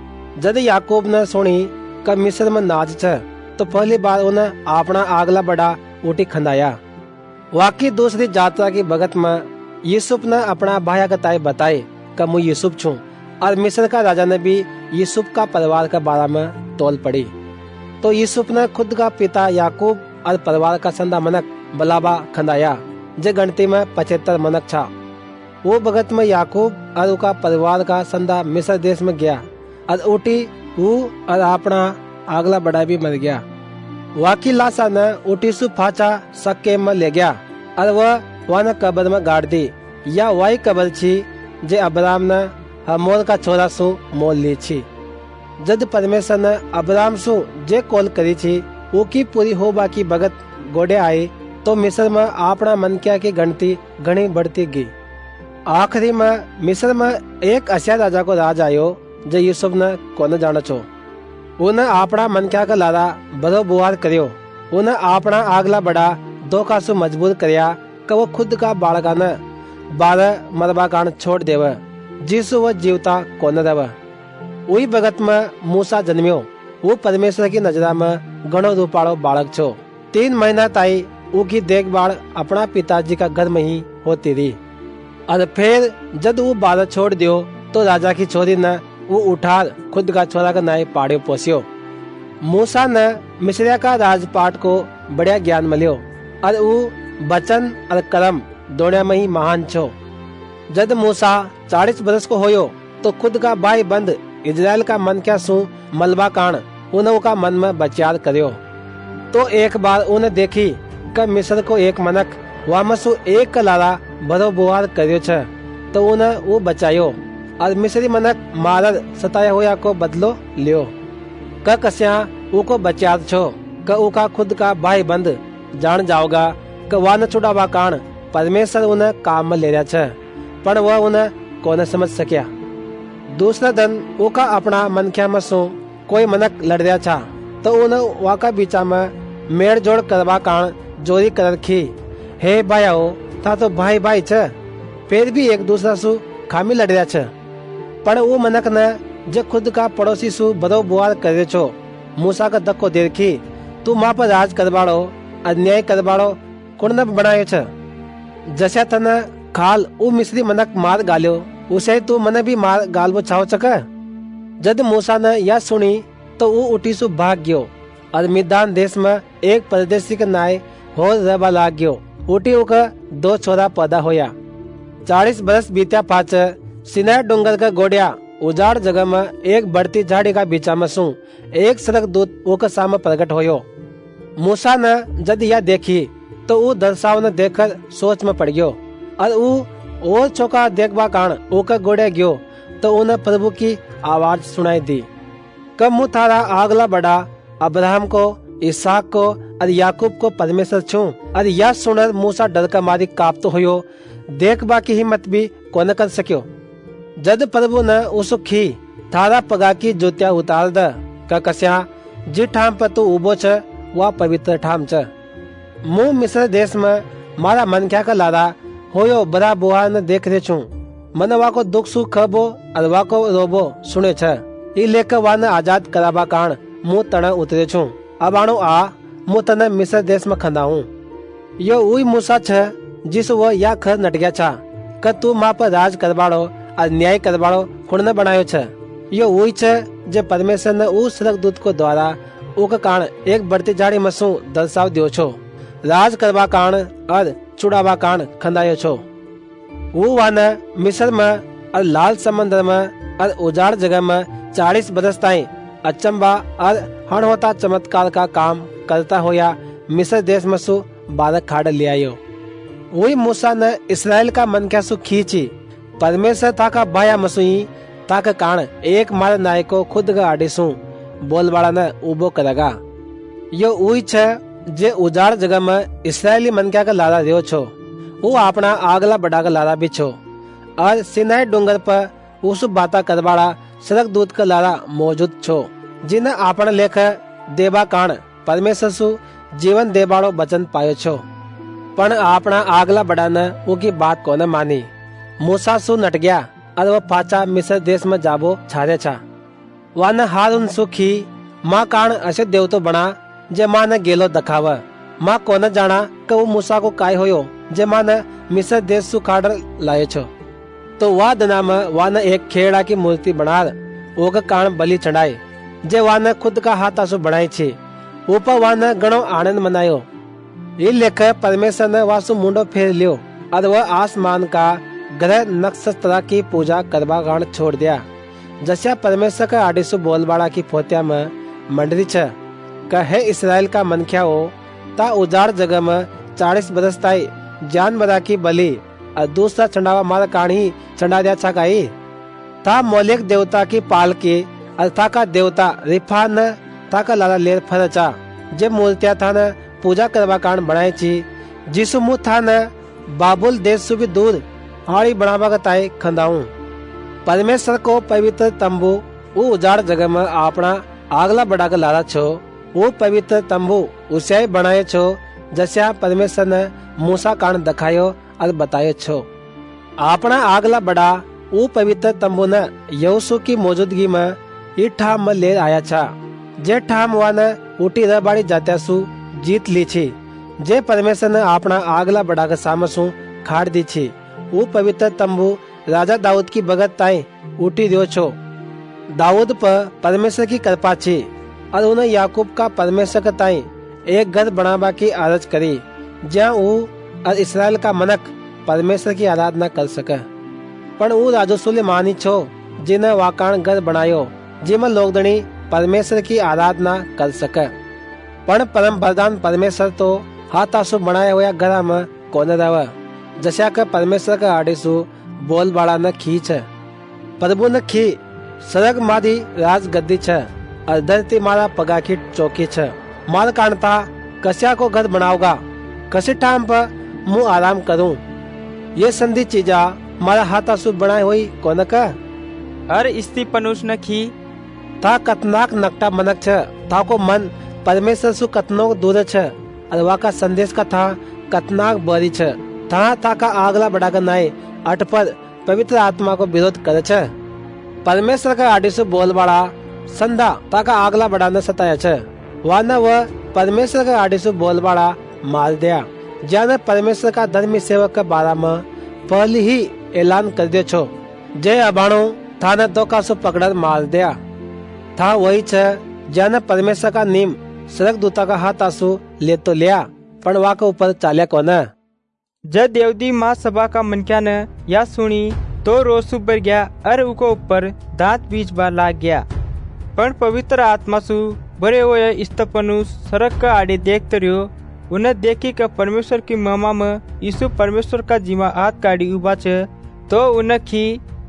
जद याकूब ने सुनी क मिस्र में नाच छ तो पहली बार उन्हें अपना आगला बड़ा उठी खंदाया। वाकी दूसरी यात्रा की भगत में यूसुफ ने अपना भाया का ताई बताए क मु यूसुफ छू और मिस्र का राजा ने भी यूसुफ का परिवार का बारे में तोल पड़ी। तो यूसुफ ने खुद का पिता याकूब और परिवार का संदा मनक बलाबा खंदाया, जे गणती में पचहत्तर मनक छा। वो भगत में याकूब और उसका परिवार का संदा मिस्र देश में गया और उठी वो और अपना आगला बड़ा भी मर गया। वाकी लाशा न उठी सु फाचा सक्के में ले गया और वह वह कब्र में गाड़ दी। या वही कब्र छी जे अब्राम ने हमोर का छोरा सु मोल ली छी। जद परमेश्वर ने अब्राम सु जे कॉल करी छी वो की पूरी हो बाकी भगत गोडे आई तो मिस्र में अपना मन क्या की गणती घनी बढ़ती गई। आखिरी में मिस्र में एक असिया राजा को राज आयो जे यूसुफ ने कोन जाना छो। उन्हें अपना मन क्या का लारा बरो बुआर करियो। उन्हें अपना आगला बड़ा दो कासु मजबूर करिया कि वो खुद का बालका न बारह मरबा कान छोड़ देव, जिसु वो जीवता कोन रव। वही भगत में मूसा जन्मियो। वो परमेश्वर की नजरा में घणो रूपाड़ो बालक छो। तीन महीना ताई उकी देखभाल अपना पिताजी का घर में ही होती रही। और फिर जब वो बारह छोड़ दियो तो राजा की छोरी न वो उठार खुद का छोरा का नाई पाड़ियो पोसियो। मूसा ने मिस्रिया का राजपाट को बढ़िया ज्ञान मिलियो और वो बचन और कर्म दोनों में ही महान छो। जब मूसा चालीस बरस को होयो तो खुद का भाई बंद इजराइल का मन क्या सू मलबा कान उन्हों का मन में बचार करियो। तो एक बार उन्हें देखी कि मिस्र को एक मनक वामसु एक कलारा भरो बुआर करियो छ तो उन्हें वो बचायो और मिस्री मनक मारर सताया हुआ को बदलो लियो। क कस्या उको बचार छो क उका खुद का भाई बंद जान जाओगा क वह न छुड़ावा कान परमेश्वर उन्हें काम में ले रहा छ, पर वह उन्हें कौन समझ सकिया। दूसरा दिन उका अपना मन क्या मसू कोई मनक लड़ रहा था तो उन्हें वाका बीचा में मेड़ जोड़ करवा कान जोरी कर रखी। हे भाईओ था तो भाई भाई छ, फिर भी एक दूसरा सु खामी लड़ रहा छ। पर वो मनक न जो खुद का पड़ोसी सु बरो बुआर करे छो मूसा का धक्को दे रखी। तू माँ पर राज करवाड़ो अन्याय करवाड़ो कुण बनायो छ। जैसा तन खाल वो मिस्री मनक मार गालियो उसे तू मन भी मार गालबो छाओ चक। जद मूसा ने यह सुनी तो वो उठी सु भाग गयो और मिदान देश में एक परदेशी के नाय हो रबा लाग गयो। उठी उका दो छोरा पैदा होया। चालीस बरस बीत्या पाच सिनाई डोंगर का गोड़िया उजाड़ जगह में एक बढ़ती झाड़ी का बीचा में सू एक सड़क दूत ओका सामने प्रकट होयो। मूसा ने जद यह देखी तो वो दर्शाव ने देखकर सोच में पड़ गयो और वो और चौका देखबा कान ओका गोड़े गयो तो उन्हें प्रभु की आवाज सुनाई दी। कब मुँह थारा आगला बड़ा अब्राहम को इसहाक को और याकूब को परमेश्वर छू और यह सुनर मूसा डर का मारी कांपतो होयो, देख बा की हिम्मत भी कोन कर सकियो। जद प्रभु न उसुखी थारा पगा की जोत्या उतार द का कस्या जी ठाम पर तू उबो छ वा पवित्र ठाम छ। मु मिस्र देश में मारा मन क्या का लारा होयो बड़ा बुआ न देख रे छू। मन वाको दुख सुख खबो और वाको रोबो सुने छ। ई लेकर वान आजाद कराबा कान मु तण उतरे छू। अब आणो आ मु तने मिस्र देश में खंदाऊं। यो उई मूसा छ जिस वो या खर नट गया छा क तू माँ पर राज करवाड़ो और न्याय करवाड़ो खुण बनायो छ। यो उई छ जे परमेश्वर ने उ सड़क दूत को द्वारा ओक कान एक बढ़ती जाड़ी मसू दर्शाव दियो छो। राज करवा कान और चुड़ावा कान खंदायो छो। वो वान मिस्र में और लाल समंदर में और उजाड़ जगह में चालीस बरस ताई अचंबा और हणहोता चमत्कार का काम करता होया मिस्र देश में सु बारह खाड़ ले आयो। वही मूसा ने इसराइल का मन क्या सु खींची परमेश्वर था का बाया मसुई ताक कान एक मार नाय को खुद का आडिसू बोलबाड़ा ने उबो करेगा। यो उई छ जे उजाड़ जगह में इसराइली मन क्या का लारा रियो छो। वो अपना आगला बड़ा का लारा भी छो और सिनाई डूंगर पर उस बाता करवाड़ा सड़क दूत का लारा मौजूद छो जिन्हें अपना लेख देवा कान परमेश्वर सु जीवन देबाड़ो वचन पायो छो। पण अपना आगला बड़ा ने वो की बात को न मानी। मूसा सु नट गया और वो पाचा मिस्र देश में जाबो छारे छा। वान हारून सुखी माँ कान असे देव तो बना जे माँ ने गेलो दखाव। माँ को न जाना कि वो मूसा को काय होयो जे माँ ने मिस्र देश सु खाड़ लाये छो। तो वह दना में वान एक खेड़ा की मूर्ति बनार ओक कान बलि चढ़ाए जे वान खुद का हाथ आसु बनाई छे। ऊपर वान गणो आनंद मनायो। ये लेकर परमेश्वर ने वासु मुंडो फेर लियो और वह आसमान का ग्रह नक्षत्र की पूजा करवा गान छोड़ दिया। जैसा परमेश्वर का आदेशु बोलबाड़ा की पोत्या में मंडरी छ कहे इसराइल का मन क्या हो ता उजाड़ जगह में चालीस बरस ताई जानवरा की बलि और दूसरा चंडावा मार काणी चंडा दिया छा गाई था मोलेक देवता की पाल की और था का देवता रिफा न था का लाला लेर फरचा जे मूर्तिया था न पूजा करवा कान बनाए छी जिसु मुँह था न बाबुल देश सु भी दूर हाड़ी बनावा का ताई खंदाऊं। परमेश्वर को पवित्र तंबू वो उजाड़ जगह में अपना आगला बढ़ा कर लारा छो। वो पवित्र तंबू उसे बनाए छो जैसा परमेश्वर ने मूसा कान दिखायो और बतायो छो। अपना आगला बढ़ा वो पवित्र तंबू ने यहोशू की मौजूदगी में ये ठाम में ले आया छा जे ठाम वान उठी रबाड़ी जात्या सु जीत ली छी जे परमेश्वर ने अपना आगला बढ़ा कर सामसू खाड़ दी छी। वो पवित्र तंबू राजा दाऊद की भगत ताई उठी दियो छो। दाऊद पर परमेश्वर की कृपा छी और उन्हें याकूब का परमेश्वर का ताई एक घर बनावा की आरज करी जहाँ वो और इसराइल का मनक परमेश्वर की आराधना कर सके। पण वो राजो सुलेमानी छो जिन्हें वाकान घर बनायो जिसमें लोगदनी परमेश्वर की आराधना कर सके। पण परम वरदान परमेश्वर तो हाथ आंसू बनाया हुआ घर में कौन रहा जैसा का परमेश्वर का आदेशु बोल बाड़ा न खींच प्रभु न खी सड़क मारी राज गद्दी छ और धरती मारा पगा की चौकी छ। मार कांता कस्या को घर बनाओगा कसी टाइम पर मुँह आराम करूं। ये संधि चीजा मारा हाथ आंसू बनाए हुई कौन का हर स्त्री पनुष न खी था कतनाक नकटा मनक छ था को मन परमेश्वर सु कतनो दूर छ और वाका संदेश का था कतनाक बरी छ था था का आगला बढ़ाकर नाय अट पर पवित्र आत्मा को विरोध करे छ। परमेश्वर का आदेश बोलबाड़ा संधा ता का आगला बढ़ाना सताया छ वाना वह परमेश्वर का आदेश बोलबाड़ा मार दिया जाने परमेश्वर का धर्मी सेवक के बारे में पहले ही ऐलान कर दियो छो जय अबाणो था न तो का सो पकड़ मार दिया था वही छ जाने परमेश्वर का नियम सड़क दूता का हाथ आंसू ले तो लिया पण वा के ऊपर चाल्या को न। जब देवदी माँ सभा का मनक्या ने या सुनी तो रोष उबर गया और उको ऊपर दांत बीच बार लाग गया। पण पवित्र आत्मा सु भरे हुए स्तपनुष सड़क का आड़े देखते रहो। उन्हें देखी का परमेश्वर की महिमा में यीशु परमेश्वर का जीवा हाथ काढ़ी उबा छ तो उन्हें खी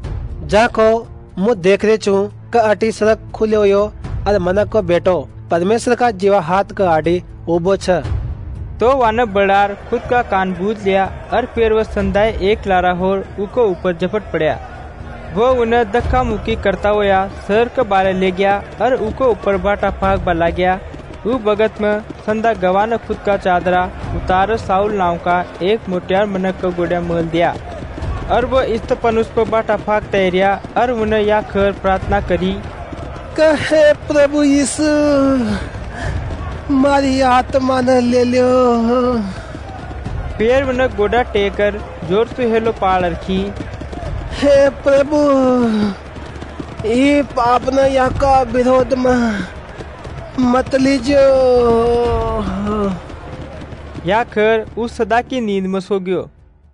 जाको मुँह देख रहे छू का अटी सड़क खुले हो और मनक को बेटो परमेश्वर का जीवा हाथ का आड़ी उबो छ। तो वान बड़ार खुद का कान बूझ लिया और फिर वह संदाय एक लारा होर उको ऊपर झपट पड़ा। वो उन्हें धक्का मुक्की करता हुआ शहर के बारे ले गया और उको ऊपर बाटा फाग बला गया। वो भगत में संदा गवा ने खुद का चादरा उतार साउल नाव का एक मोटियार मनक को गोड़ा मोल दिया और वो इस्तपनुस पर बाटा फाग तैरिया और उन्हें या खर प्रार्थना करी, कहे प्रभु यीशु मारी आत्मा न ले लो। फिर उन्हें गोड़ा टेकर जोर से हेलो पाल रखी, हे प्रभु ये पाप न या का विरोध में मत लीजो। या खर उस सदा की नींद में सो गयो।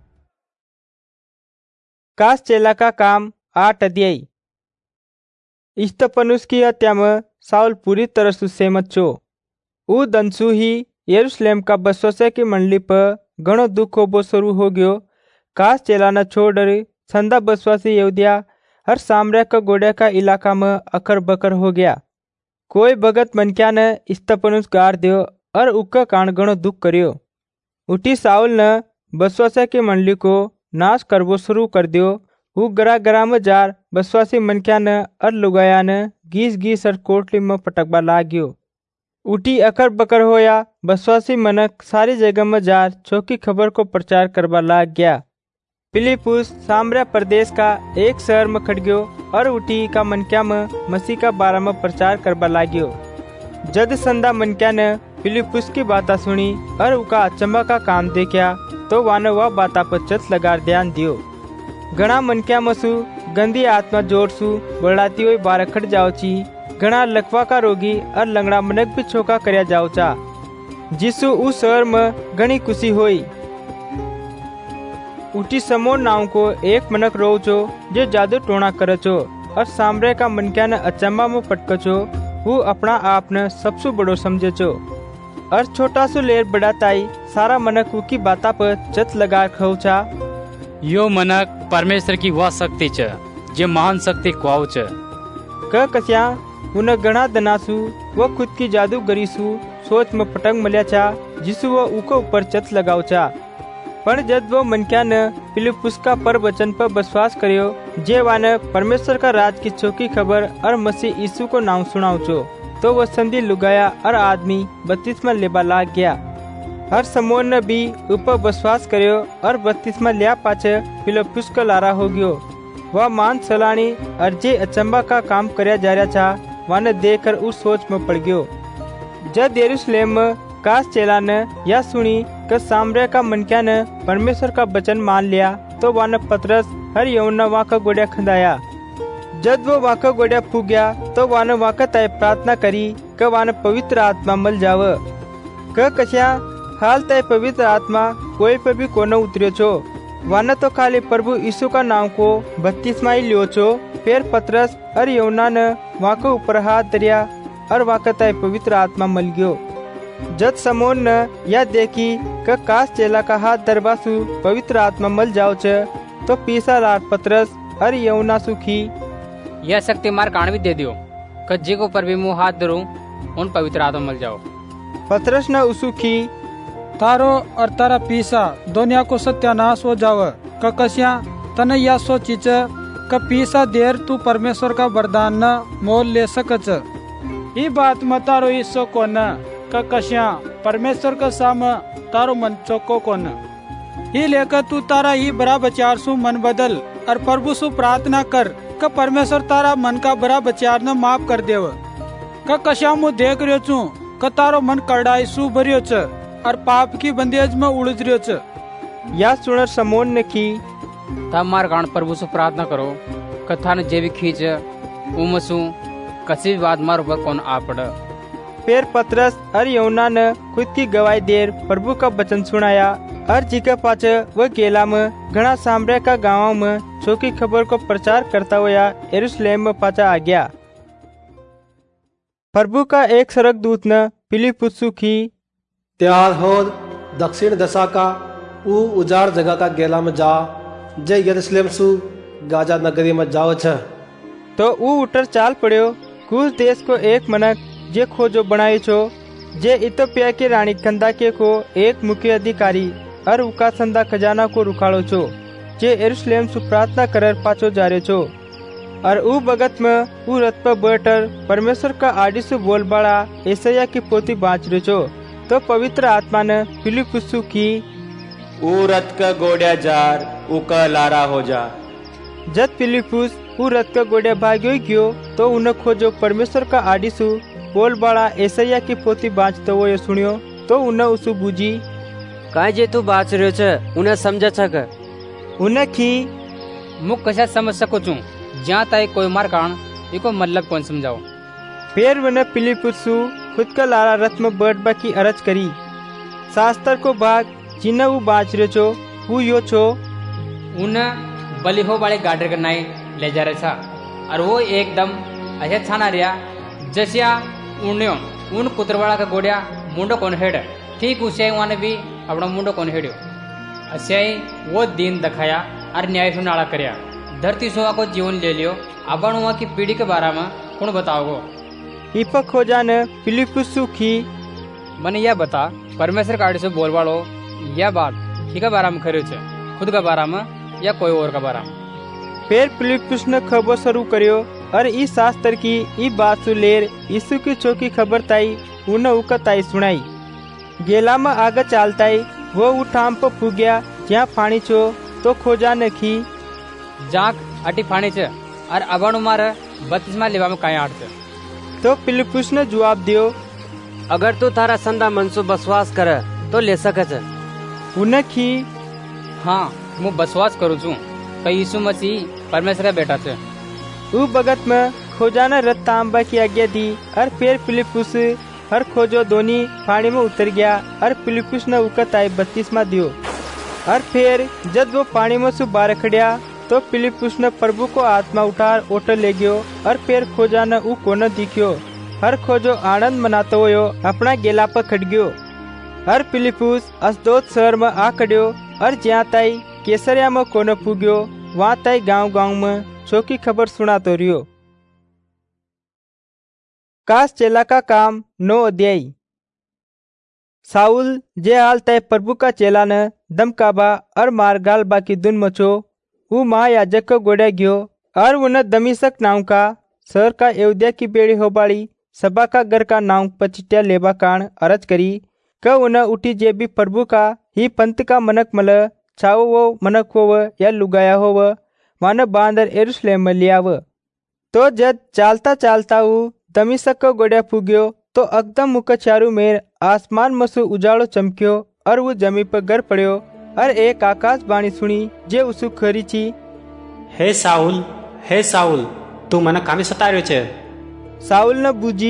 कास चेला का काम आठ अध्याय। इस्तपनुस की हत्या में साउल पूरी तरह से सहमत छो। ऊ दंसु ही यरूशलेम का बसोसे की मंडली पर घणो दुख होबो शुरू हो गयो। कास चेला न छोड़ संदा बसवासी यहूदिया हर सामरिया का गोड़े का इलाका में अकर बकर हो गया। कोई भगत मनक्या ने इस्तपनुस गार दियो और उका कान घणो दुख करियो। उठी साउल ने बसवासी की मंडली को नाश करबो शुरू कर दियो। वो गरा गरा में जार बसवासी मनक्या ने और लुगाया ने गीस गीस और कोटली में पटकबा लाग गयो। उठी अकर बकर होया बसवासी मनक सारी जगह में जार चौकी खबर को प्रचार करबा लाग गया। फिलिपुस सामरिया प्रदेश का एक शहर में खड़ गयो और उठी का मनक्या में मसीह का बारे में प्रचार करबा लाग्यो। जद संदा मनक्या ने फिलिपुस की बाता सुनी और उका अचंबा का काम देखा तो वाने वह बाता पर चत लगा ध्यान दियो। घना मनक्या मसु गंदी आत्मा जोर सु बढ़ाती हुई बार खड़ जाओ ची। घना लकवा का रोगी और लंगड़ा मनक भी छोका करया जाओ चा। जिसु उस शहर में घनी खुशी हुई। उठी समोन नाव को एक मनक रो चो जे जादू टोना करे चो और सामरे का मनक्या ने अचंबा में पटको चो। वो अपना आप ने सबसे बड़ो समझे चो और छोटा सो लेर बड़ा ताई सारा मनक की बाता पर चत लगा खौचा। यो मनक परमेश्वर की वह शक्ति च जे महान शक्ति क्वाउ च। क कस्या उन्हें गणा दनासु वो खुद की जादूगरीसु सोच में पटंग मल्या चा जिसु वो उको ऊपर चत लगाओ चा। पर जब वो मनक्या ने फिलिपुस का पर वचन पर विश्वास करियो जे वाने परमेश्वर का राज की चौकी खबर और मसीह यीशु को नाम सुनाओ चो तो वह संधि लुगाया और आदमी बत्तीसमा लेबा लाग गया। हर समोन ने भी ऊपर विश्वास करियो और बत्तीसमा लिया पाचे फिलिपुस का लारा हो गयो। वह मान सलानी और जे अचंबा का काम करया जा रहा था वाने देखकर उस सोच में पड़ गयो। जब यरूशलेम में कास चेला ने यह सुनी कि सामरिया का मनक्या ने परमेश्वर का वचन मान लिया तो वाने पतरस हर यौना वहाँ का गोड़ा खंदाया। जब वो वहाँ का गोड़ा फूक गया तो वाने वहाँ का तय प्रार्थना करी कि वाने पवित्र आत्मा मल जाव। क कश्या हाल तय पवित्र आत्मा कोई पे भी कोने उतरियो छो। वाने तो खाली प्रभु यीशु का नाम को बत्तीसमा ही लियो छो। फिर पतरस और यौना ने वहाँ के ऊपर हाथ दरिया और वहाँ का तय पवित्र आत्मा मल गयो। जब समोन ने यह देखी कि कास चेला का हाथ दरबासु पवित्र आत्मा मल जाओ चे तो पीसा लार पतरस और यौना सुखी यह शक्ति मार कान भी दे दियो कज्जे को पर भी मुंह हाथ धरू उन पवित्र आत्मा मल जाओ। पतरस ने उसुखी तारो और तारा पीसा दुनिया को सत्यानाश हो जाव। ककस्या तने यह सोचिच क पीसा देर तू परमेश्वर का वरदान न मोल ले सकच। ई बात में तारो ईसो को न ककस्या परमेश्वर का साम तारो मन चौको को न ही लेकर तू तारा ही बड़ा विचार सु मन बदल और प्रभु सु प्रार्थना कर क परमेश्वर तारा मन का बड़ा विचार न माफ कर देव। क कश्या मु देख रियो छू क तारो मन करड़ाई सु भरियो छ और पाप की बंदेज में उलझ रियो छ। या सुनर समोन ने की तब मार कान प्रभु से प्रार्थना करो कथा ने जे भी खींच उमसु कसी भी बात मार ऊपर कौन आ पड़। फिर पतरस और यौना ने खुद की गवाही देर प्रभु का वचन सुनाया और जी के पाचे वह गेला में घना सामरिया का गाँव में चौकी खबर को प्रचार करता हुआ यरूशलेम में पाचा आ गया। प्रभु का एक सरक दूत ने फिलिपुस की तैयार हो दक्षिण दशा का ऊ उजाड़ जगह का गेला में जा जे यरूशलेम सु गाजा नगरी में जाओ छ। तो ऊ उतर चाल पड़ियो। कुछ देश को एक मनक जे खोजो बनाई छो जे इथोपिया की रानी कंदाके को एक मुख्य अधिकारी और उका संदा खजाना को रुकाड़ो छो जे यरूशलेम सु प्रार्थना करर पाचो जा रहे छो। और ऊ बगत में ऊ रथ पर बैठर परमेश्वर का आदि से बोल बड़ा ऐसैया की पोती बाँच रचो। तो पवित्र आत्मा ने फिलिपुस की ऊ रथ का गोड़िया जार ऊ का लारा हो जा। जब फिलिपुस ऊ रथ का गोड़िया भाग्यो गयो तो उन्हें खोजो परमेश्वर का आदि सु बोल बड़ा ऐसैया की पोती बाँच तो वो ये सुनियो तो उन्हें उसु बुझी काय जे तू बाँच रह्यो छ उन्हें समझ छक। उन्हें की मुख कशा समझ सको छू जहाँ तय कोई मार कारण इको मतलब कौन समझाओ। फिर उन्हें फिलिपुस खुद का लारा रथ में बैठबा की अरज करी। शास्त्र को भाग जिन्हें वो बाँच रहे छो वो यो छो उन्हें बलि हो वाले गाडर का नाई ले जा रहा था और वो एकदम ऐसा छाना रिया जैसिया उन्हें उन कुतरवाड़ा का गोड़िया मुंडो कौन हेड ठीक उसे वहाँ भी अपना मुंडो कौन हेड्यो ऐसे ही वो दिन दिखाया और न्याय सुनाड़ा करया धरती सोवा को जीवन ले लियो। अब वहाँ की पीढ़ी के बारे में कौन बताओगो। इपा खोजा ने फिलिपुस की मैंने यह बता परमेश्वर का से बोल वालो यह बात ही का बारे में खरे छे खुद का बारे में या कोई और का बारे में। फिर फिलिपुस ने खबर शुरू करियो और इस शास्त्र की ई बात सुलेर यीशु की चौकी खबर ताई उन्हें उका ताई सुनाई। गेला में आगे चालताई वो उठाम पर फूगया जहाँ फाणी छो तो खोजा ने की जाक अटी फाणी छे और अबण उमार बत्तीसवा लेवा में काई आठ छे। तो फिलिपुस ने जवाब दियो अगर तू थारा संदा मनसु बसवास करे तो ले सके छे। उन्हें की हाँ मु बसवास करू छू कई यीशु मसीह परमेश्वर का बेटा छे। ऊ बगत में खोजा ने रथ तांबा की आज्ञा दी और फिर फिलिपुस हर खोजो दोनी पानी में उतर गया और फिलिपुस ने उका ताई बत्तीसवा दियो। और फिर जब वो पानी में से बाहर खड़िया तो फिलिपुस ने प्रभु को आत्मा उठार ओटो ले गयो और फिर खोजा ने ऊ कोने दिखियो। हर खोजो आनंद मनाते हुए अपना गेला पर खड़ गयो। हर फिलिपुस अशदोद शहर में आ खड़ियो और जहाँ ताई केसरिया में कोने पुग्यो वहाँ ताई गांव गांव में चौकी खबर सुना तो रियो। कास चेला का काम नौ अध्याय। साउल जे हाल तय प्रभु का चेला ने दमकाबा और मारगाल बाकी दुन मचो वो महायाजक को गोड़ा गयो और उन्हें दमिश्क नाव का शहर का यहूदिया की बेड़ी हो बाड़ी सभा का घर का नाव पचिटिया लेबा कान अरज करी क उन्हें उठी जे भी प्रभु का ही पंथ का मनक मल छाओ वो मनक हो या लुगाया हो वन बांदर यरूशलेम में लियाव। तो जद चालता चालता वो दमिश्क को गोड़ा पुग्यो तो एकदम मुख चारू मेर आसमान मसु उजाड़ो चमक्यो और वो जमी पर गर पड़ियो और एक आकाश बाणी सुनी जे उसु खरी छी हे साउल हे साउल तू मन कामी सता रह्यो छे। साउल ने बूझी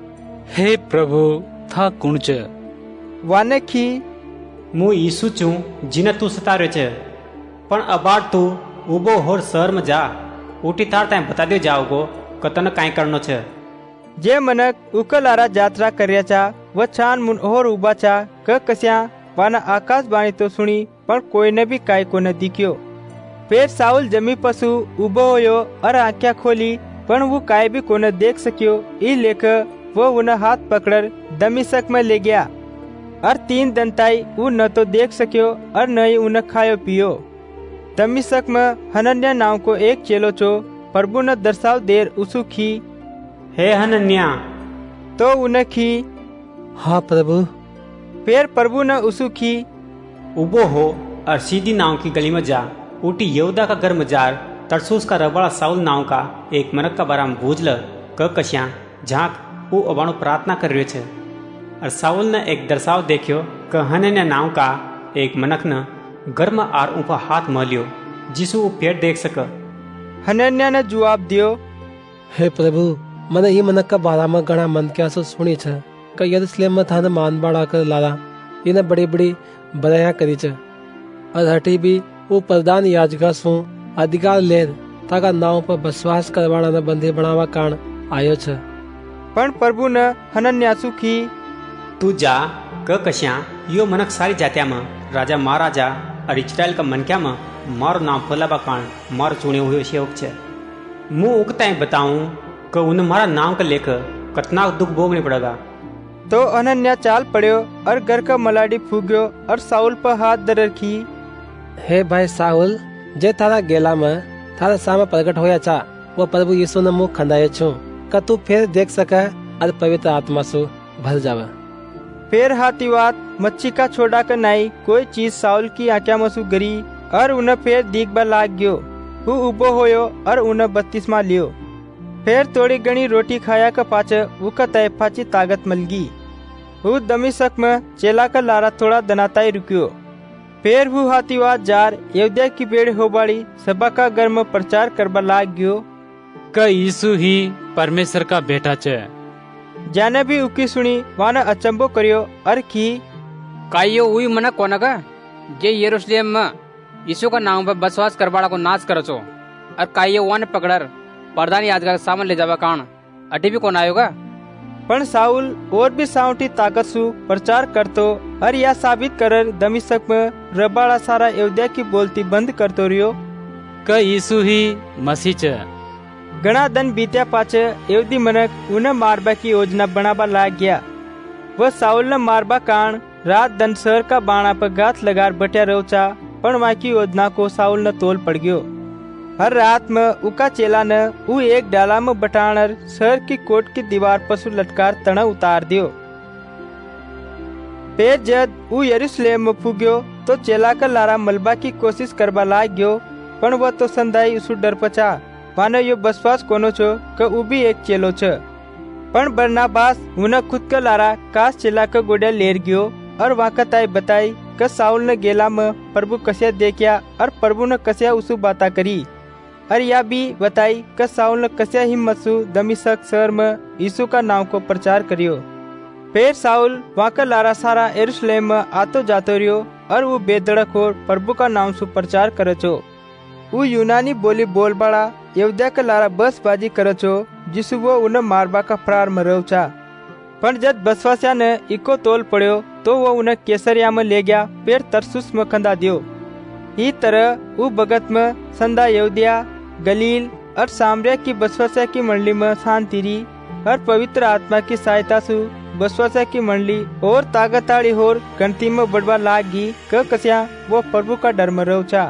हे प्रभु था कुण छे। वाने की मु यीशु छू जिने तू सता रह्यो छे पण अबार तू उबो होर शहर में जा उठी तार ताई बता दियो जाओगो क तने काई करनो छे। जे मनक उकलारा यात्रा कर्या चा व छान मुन और उबा चा क कस्या वाना आकाश बाणी तो सुनी पर कोई ने भी काय को न दिख्यो। फिर साउल जमी पशु उबो होयो और आंखें खोली पर वो काय भी को न देख सकियो। ई लेख वो उन्हें हाथ पकड़ दमिश्क में ले गया और तीन दंताई वो न तो देख सकियो और न ही उन्हें खायो पियो। दमिश्क में हनन्या नाव को एक चेलो चो प्रभु ने दर्शाव देर उसु खी हे हनन्या। तो उन्हें खी हाँ प्रभु। फिर प्रभु ने उसु की उबो हो और सीधी नाव की गली में जा उठी यहूदा का घर में जार तरसूस का रबड़ा साउल नाव का एक मनक का बाराम बूझ ल क कश्या झांक वो अबाणु प्रार्थना कर रहे छे। और साउल ने एक दर्शाव देखियो क हनन्या नाव का एक मनक न घर में आर ऊपर हाथ मलियो जिसु वो पेट देख सक। हनन्या ने जवाब दियो हे प्रभु मैंने ये मनक का बारा में गणा मन क्या सो सुनी छे क यरूशलेम में थाने मान बाड़ा कर लाला इने बड़ी बड़ी बड़ाया करी छे और हटी भी वो प्रधान याजका सु अधिकार ले ताका नाव पर बसवास करवाना न बंदी बनावा कान आयो छे। पण प्रभु ने हनन्यासु की तू जा क कश्या यो मनक सारी जात्या में राजा महाराजा और इस्राएल का मनक्या में मारो नाम फलाबा कान मार चुने हुए सेवक छे। मु उकता बताऊं क उन्हें मारा नाम का लेख कतना दुख भोगने पड़ेगा। तो अनन्या चाल पड़ियो और घर का मलाडी फूग्यो और साउल पर हाथ दर रखी। हे भाई साउल जे थारा गेला में थारा सामे प्रकट होया चा वो प्रभु यीशु ने मुख खंदाये छू का तू फिर देख सके और पवित्र आत्मा सु भर जावे। फिर हाथीवात मच्छी का छोड़ा कर नाई कोई चीज साउल की आंख्या मसु गरी और उन्हें फिर दीख लाग गयो। वो उबो होयो और उन्हें बत्तीसमा लियो। फिर थोड़ी घनी रोटी खाया का पाचे उका तयफाची ताकत मलगी। वो दमिश्क में चेला का लारा थोड़ा दनाताई रुकियो। फिर वो हाथीवात जार यहूदिया की बेड़ होबाड़ी सभा का घर में प्रचार करबा लाग गयो का यीशु ही परमेश्वर का बेटा छे। जाने भी उकी सुनी वाने अचंबो करियो और की काइयो हुई मना कोना का जे यरूशलेम में यीशु का नाम पर बसवास करवाड़ा को नाश करो छो और काइयो वाने पकड़र प्रधान याजक के सामने ले जावा कान अटी भी कौन आयोगा। पण साउल और भी साउटी ताकत सु प्रचार करतो और यह साबित करर दमिश्क में रबाड़ा सारा यहूदिया की बोलती बंद करतो रियो का यीशु ही मसीह छे। घना दिन बीत्या पाचे यहूदी मनक उन्हें मारबा की योजना बनाबा लाग गया। वह साउल ने मारबा कान रात दिन शहर का बाणा पर गाथ लगार बटिया रोचा पण वहाँ की योजना को साउल न तोल पड़ गयो। हर रात में उका चेला ने उ एक डाला में बटाणर शहर की कोट की दीवार पर सु लटकार तना उतार दियो। फिर जद उ यरूशलेम में पुग्यो तो चेला का लारा मलबा की कोशिश करबा लाग गयो पण वह तो संदाई उसु डर पचा मानो यो बसवास कोनो छो क उ भी एक चेलो छ। पण बरनाबास उन्हें खुद का लारा कास चेला का गोड़ा लेर गयो और वाकताई बताई क साउल ने गेला में प्रभु कस्या देखिया और प्रभु ने कस्या उसु बाता करी और या भी बताई क साउल ने कस्या हिम्मत सु दमिश्क शहर में यीशु का नाम को प्रचार करियो। फिर साउल वहाँ का लारा सारा यरूशलेम में आतो जातो रियो और वो बेधड़क हो प्रभु का नाम सु प्रचार करचो। वो यूनानी बोली बोल बड़ा यहूदिया का लारा बसबाजी करचो जिसु वो उन्हें मारबा का प्रार में रवचा। पर जब बसवासिया ने इको तोल पड़ो तो वो उन्हें कैसरिया में ले गया फिर तरसुस में खंदा दियो। ई तरह वो भगत में संदा यहूदिया गलील और सामरिया की बसवासिया की मंडली में शांति रही और पवित्र आत्मा की सहायता से बसवासिया की मंडली और ताकताड़ी होर गणती में बढ़वा लागी क कस्या वो प्रभु का डर में रवचा।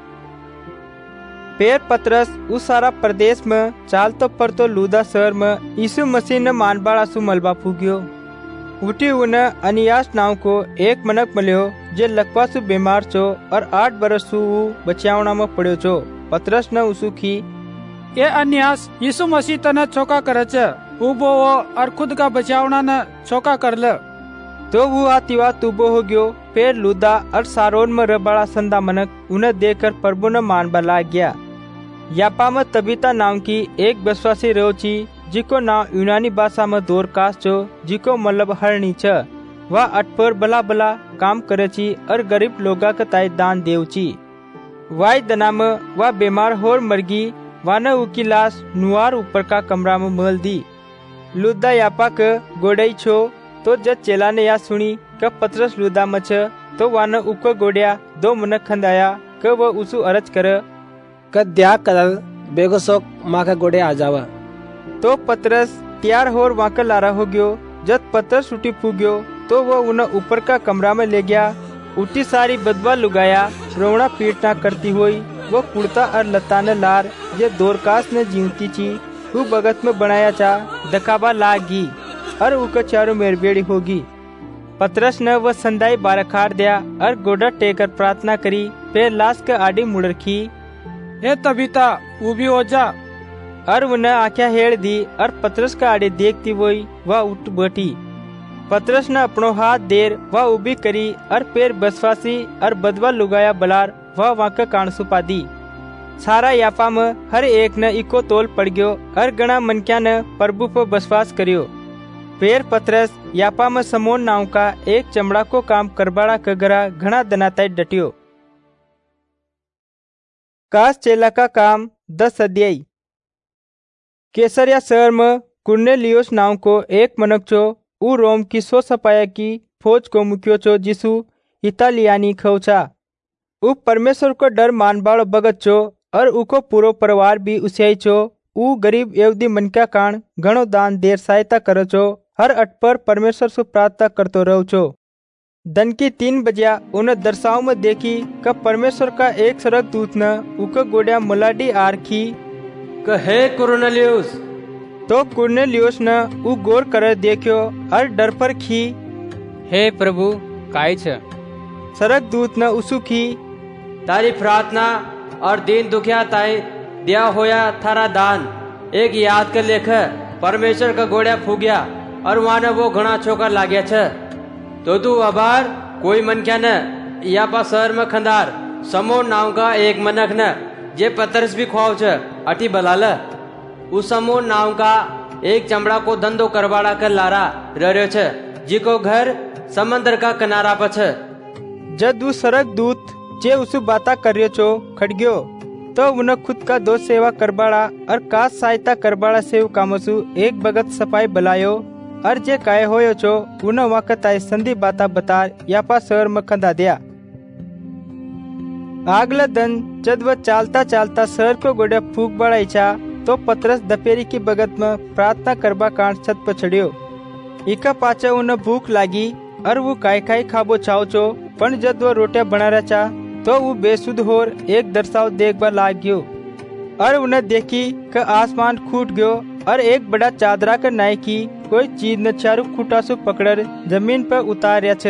फिर पतरस उस सारा प्रदेश में चाल तो पर तो लूदा शहर में यीशु मसीह ने मानबाड़ा सु मलबा फूगियो। उठी उन्हें अनियास नाव को एक मनक मल्यो जे लकवा सु बीमार छो और आठ बरस सु बचावना में पड़ो छो। पतरस ने उसु की ए अनियास यीशु मसीह तना छोका करे छे उबो वो और खुद का बचावना न छोका कर ले। तो वो आतिवा तुबो हो गयो। फिर लूदा और सारोन में रबाड़ा संदा मनक उन्हें देखकर प्रभु ने मानबा लाग गया। यापा में तबीता नाम की एक विश्वासी रोची जिको नाम यूनानी भाषा में दोरकास छो जिको मतलब हरणी छ। वह अटपर बला बला काम करे छी और गरीब लोगा का ताई दान देवची। वाई दना में वह बीमार होर मरगी वाने उकी लाश नुआर ऊपर का कमरा में मल दी। लुद्दा यापा के गोड़ई छो तो जब चेला ने या सुनी कब पतरस लुद्दा में छ तो वाने उको गोड़िया दो मनक खंदाया क वह उसु अरज कर कद्या करल बेगोसोक माँ का गोड़े आ जावा। तो पतरस तैयार होर वहाँ का लारा हो गयो। जब पतरस उठी फूग्यो तो वह उन्हें ऊपर का कमरा में ले गया। उठी सारी बदबा लुगाया रोवना पीटना करती हुई वो कुर्ता और लताने लार ये दोरकास ने जीवती छी वो बगत में बनाया चा दकाबा लागी और उका चारों मेरबेड़ी होगी। पतरस ने वह संदाई बारखार दिया और गोड़ा टेकर प्रार्थना करी। फिर लाश के आड़ी मुड़ रखी हे तबीता वो भी हो जा और उन्हें आंखें हेड़ दी और पतरस का आड़े देखती हुई वह उठ बैठी। पतरस ने अपनो हाथ देर वह उबी करी और पैर बसवासी और बदवा लुगाया बलार वह वहाँ का कान सुपा दी। सारा यापा में हर एक ने इको तोल पड़ गयो और गणा मनक्या ने प्रभु पर बसवास करियो। फिर पतरस यापा में समोन नाव का एक चमड़ा को काम करबाड़ा कगरा घना दनाताई डटियो। कास चेला का काम दस अध्याय। कैसरिया शहर में कुरनेलियुस नाम को एक मनक छो उ रोम की सो सपाया की फौज को मुख्यो छो जिसु इतालियानी खौचा। उ परमेश्वर को डर मानबाड़ो भगत छो और उको पूरो परिवार भी उसियाई छो। उ गरीब यहूदी मन का कान घणो दान देर सहायता करो छो। हर अट पर परमेश्वर से प्रार्थना करतो रहो छो। दिन की तीन बजिया उन्हें दर्शाओं में देखी कब परमेश्वर का एक सड़क दूत न उको गोड़िया मुलाडी आरखी कहे कुरनेलियुस। तो कुरनेलियुस न उ गौर कर देखियो और डर पर खी, हे प्रभु काय छ? सरक दूत न उसु की, तारी प्रार्थना और दीन दुखिया ताई दिया होया थारा दान एक याद कर लेख परमेश्वर का गोड़िया फूग्या और वहां न वो घना छोकर लाग्या छ। तो तू अबार कोई मन क्या न या पा शहर में खंदार समोन नाव का एक मनक न जे पतरस भी खुआव छ अटी बलाल। उस समोन नाव का एक चमड़ा को धंधो करवाड़ा कर लारा रहो छ जिको घर समंदर का किनारा पर छ। जब वो सरक दूत जे उसु बाता करियो चो खड़ग्यो तो उन खुद का दो सेवा करबाड़ा और कास सहायता करबाड़ा सेव कामसु एक बगत सफाई बलायो और जे काय होयो चो उन वक्त आए संधि बाता बता यापा शहर में खंदा दिया। आगला दिन जब वह चालता चालता शहर को गोड़ा फूक बड़ा इच्छा तो पतरस दपेरी की बगत में प्रार्थना करबा कांड छत पर चढ़ियो। इका पाचा उन भूख लागी और वो काय काय खाबो चाहो चो पण जब वो रोटियां बना रहा चा तो वो बेसुध होर एक दर्शाव देखबा लाग गयो और उन्हें देखी कि आसमान फूट गयो और एक बड़ा चादरा का नाई की कोई चीज न चारू खूटा सु पकड़ जमीन पर उतार छ।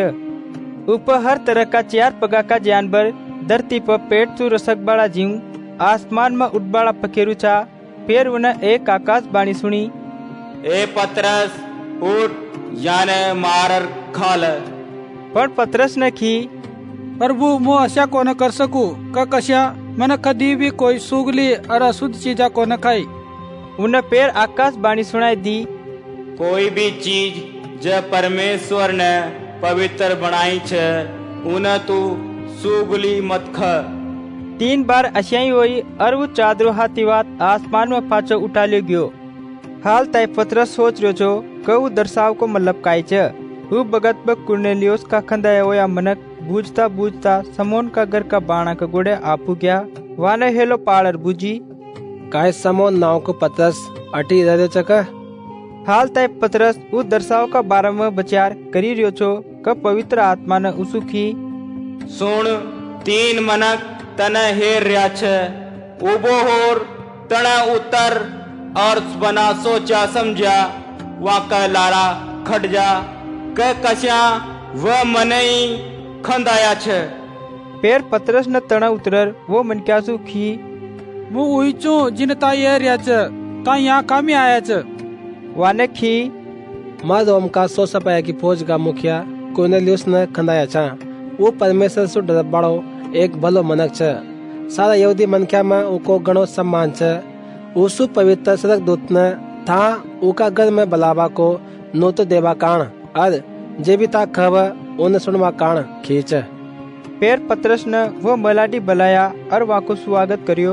ऊपर हर तरह का चार पगा का जानवर धरती पर पेट सु रसक बड़ा जीव आसमान में उठ बड़ा पखेरु चा। फिर उन्हें एक आकाश बाणी सुनी, ए पतरस उठ जाने मार खाल। पर पतरस ने की, प्रभु मो अशा कोन कर सकू का कशा मन कदी भी कोई सुगली और अशुद्ध चीजा कोन खाई। उन्हें पेड़ आकाश बाणी सुनाई दी, कोई भी चीज जो परमेश्वर ने पवित्र बनाई छ उन्हें तू सुगली मत ख। तीन बार अशाई हुई और वो चादरो हाथीवात आसमान में पाचो उठा ले गयो। हाल तय पतरस सोच रहो छो कऊ दर्शाव को मतलब काय छ। वो बगत में कुरनेलियुस का खंदाया होया मनक बूझता बूझता समोन का घर का बाणा का गोड़े आपू गया। वाने हेलो पाड़र बूझी, काय समोन नाव को पतरस अटी रहे चका। हाल तय पतरस वो दर्शाव का बारे में बचार करी रियो छो का पवित्र आत्मा ने उसु की, सुन तीन मनक तना हेर रहा छ उबो होर तना उतर और बना सोचा समझा वाका लारा खट जा क कशा वह मनई खंदाया छ। पेर पतरस न तना उतरर वो मन क्या सु खी, मु उई चो जिन ता ये रिया छ ता यहाँ कामी आया छ। वाने खी, मां रोम का सो सपाया की फौज का मुखिया कुरनेलियुस ने खंदाया छ। वो परमेश्वर सु डर बड़ो एक भलो मनक छ। सारा यहूदी मनख्या में उको गणो सम्मान छ। उसु पवित्र सदक दूत ने था उका घर में बलावा को नोतो देवा कान और जे भी ता खब उन सुनवा कान खींच। पेर पतरस ने वो मलाडी बलाया और वहाँ को स्वागत करियो।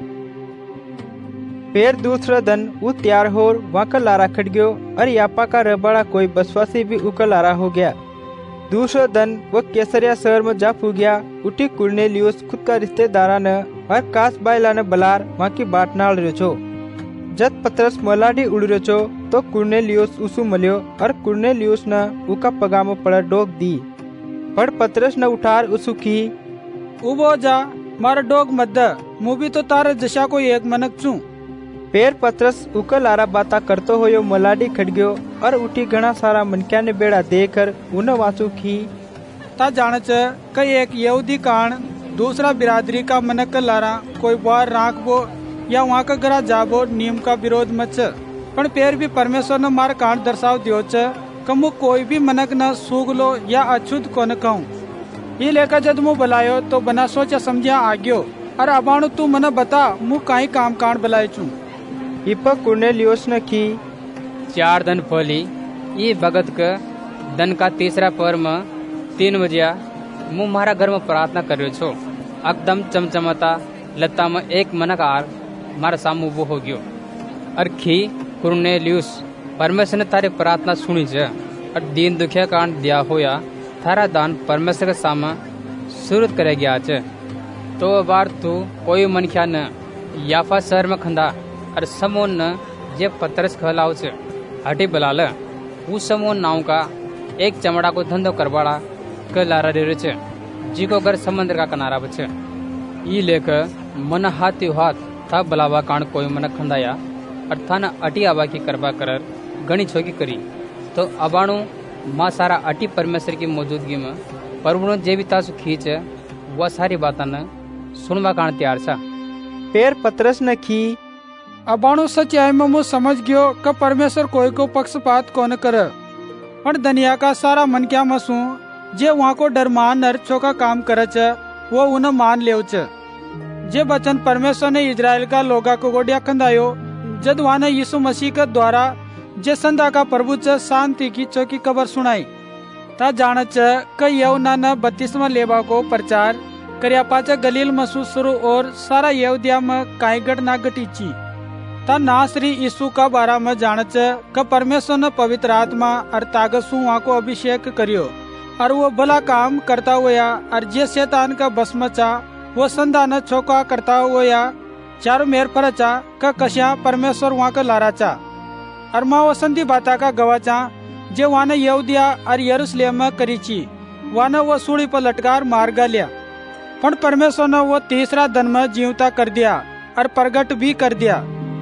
पेर दूसरा दिन वो तैयार होर वहाँ का लारा खट गयो और यापा का रबड़ा कोई बसवासी भी उका लारा हो गया। दूसरा दिन वो कैसरिया शहर में जा गया। उठी कुरनेलियुस खुद का रिश्तेदारा ने और कास बाइला ने बलार वहाँ की बाट नाल रहो छो। जब पतरस मलाडी उड़ रहो छो तो कुरनेलियुस उसु मलियो और कुरनेलियुस ने उका पगामो पड़ा डोक दी। पर पतरस ने उठार उसु की, उबो जा मारा डोक मत मु भी तो तार जशा को एक मनक छू। पेर पतरस उका लारा बाता करतो हो यो मलाडी खट गयो और उठी घना सारा मनक्या ने बेड़ा देकर उन वासु की, ता जाने च कई एक यहूदी कान दूसरा बिरादरी का मनक लारा कोई बार राख बो या वहाँ का गरा जाबो नियम का विरोध मत छ। पण पेर भी परमेश्वर ने मार कांड दर्शाव दियो छ कमु कोई भी मनक न सूगलो या अछूत को न कहूँ। ये लेकर जब मु बुलायो तो बना सोचा समझा आग्यो और अबाणु तू मन बता मु काई काम कांड बुलाए छू। इपा कुरनेलियुस ने की, चार दिन पहली ये भगत का दिन का तीसरा पर में तीन बजिया मु मारा घर में प्रार्थना कर छो। एकदम चमचमाता लता में एक मनक आर मारा सामू वो हो गयो और खी कुरनेलियुस परमेश्वर ने तारी प्रार्थना सुनी छ और दीन दुखिया कांड दिया होया थारा दान परमेश्वर के सामने सूरत करे गया छ। तो बार तू कोई मनख्या न याफा शहर में खंदा और समोन न जे पतरस खलाव छ हटी बलाल उस समोन नाव का एक चमड़ा को धंधो करवाड़ा क लारा रे छ जिको घर समुद्र का किनारा पर छ। ई लेकर मन हाथी हाथ था बलावा कांड कोई मन खंदाया और था न अटी आवा की करबा करर घनी छोकी करी तो अबाणु माँ सारा अटी परमेश्वर की मौजूदगी में परवणु जे भी तासु खींच वह सारी बाता न सुनवा कांड तैयार सा। पेर पतरस न की अबाणु सच्चाई में मु समझ गयो कि परमेश्वर कोई को पक्षपात कौन कर पण दुनिया का सारा मन क्या मसू जे वहाँ को डरमान नर चौका काम करे च वो उन्हें मान ले जे वचन परमेश्वर ने इजराइल का लोगा को गोडिया खंदायो जद वहाँ ने यीशु मसीह के द्वारा जे संदा का प्रभु च शांति की चौकी खबर सुनाई ता जान च कई यौना न बत्तीसवा लेबा को प्रचार करया पाचा गलील मसू शुरू और सारा यहूदिया में काई घटना घटीची ता नासरी यीशु का बारा में जान च क परमेश्वर ने पवित्र आत्मा और तागसु वहाँ को अभिषेक करियो और वो भला काम करता हुआ और जे शैतान का बस में चा वो संदा न छोका करता हुआ चारों मेर पर चा का कश्या परमेश्वर वहाँ का लारा चा और माँ वो संधि बाता का गवा चा जे वहाँ ने यहूदिया और यरूशलेम में करी ची वहाँ ने वो सूली पर लटकार मार गालिया पण परमेश्वर ने वो तीसरा दिन में जीवता कर दिया और प्रगट भी कर दिया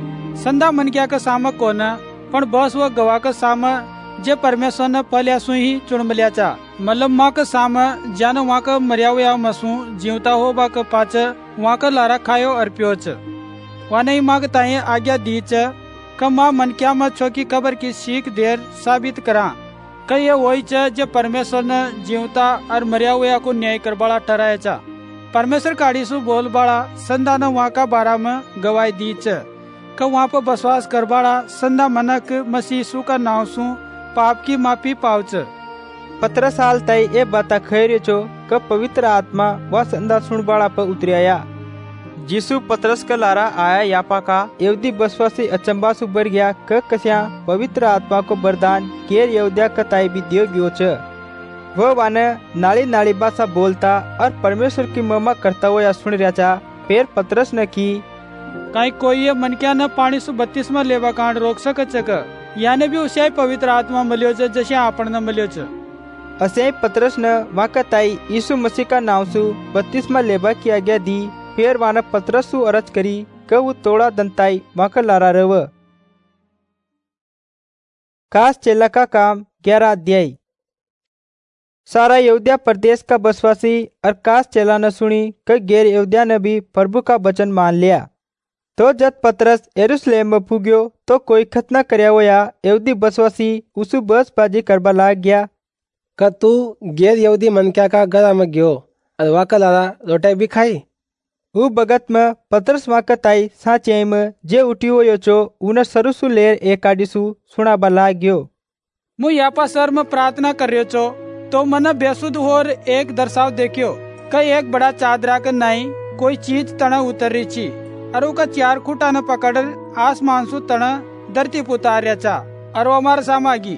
संदा मन क्या का साम को न पण बस वो गवा का साम जे परमेश्वर ने पहले सु ही चुनमलिया चा मतलब माँ का साम जान वहाँ का मरिया हुआ मसू जीवता हो बा का पाच वहाँ का लारा खायो और पियो च वहाँ नहीं माँ ताई आज्ञा दी च क माँ मन क्या मत छोकी खबर की सीख देर साबित करा कई ये वही च जे परमेश्वर ने जीवता और मरिया हुआ को न्याय कर बड़ा ठहराया चा परमेश्वर काड़ी सु बोल बड़ा संदा ने वहाँ का बारा में गवाही दी च क वहाँ पर बसवास कर बड़ा संदा मनक मसीसु का नाव सु पाप की माफी पावच। पत्रस साल तय ए बाता खैर चो क पवित्र आत्मा व संदा सुन बड़ा पर उतरिया जीसु पत्रस का लारा आया यापा का यहूदी बसवासी अचंबा सु बर गया क कस्या पवित्र आत्मा को वरदान केर यहूदिया का ताई भी दियो गयो च वह वाने नाली नाली भाषा बोलता और परमेश्वर की महिमा करता हुआ सुन रहा चा। फिर पत्रस ने की कहीं कोई ये मन क्या न पानी सु बत्तीसवा लेबा कांड रोक सक चक याने भी उसे पवित्र आत्मा मिलियो च जैसे आपन न मिलियो च असे पत्रस ने वाका ताई यीशु मसीह का नाम सु बत्तीसवा लेबा की आज्ञा दी। फिर वाना पत्रस सु अरज करी क वो तोड़ा दंताई वाका लारा रव। कास चेला का काम ग्यारह अध्याय। सारा यहूदिया प्रदेश का बसवासी और कास चेला ने सुनी क गैर यहूदिया ने भी प्रभु का वचन मान लिया। तो जब पतरस यरूशलेम में पुग्यो तो कोई खतना करया हुआ यहूदी बसवासी उसु बसबाजी करबा लाग गया क तू गैर यहूदी मन क्या का गला में गयो और वाका लारा रोटे भी खाई। वो बगत में पतरस वाका ताई साचे में जे उठी हो चो उन्हें सरुसु लेर एक आडिसु सुना बला गयो। मु यापा सर में प्रार्थना कर रहे चो तो मन बेसुध होर एक दर्शाव देखियो कई एक बड़ा चादरा का नाई कोई चीज तना उतर रही छी और उका चार खुटा न पकड़ आसमान सु तना धरती पुतार रहा चा और वो हमारे सामागी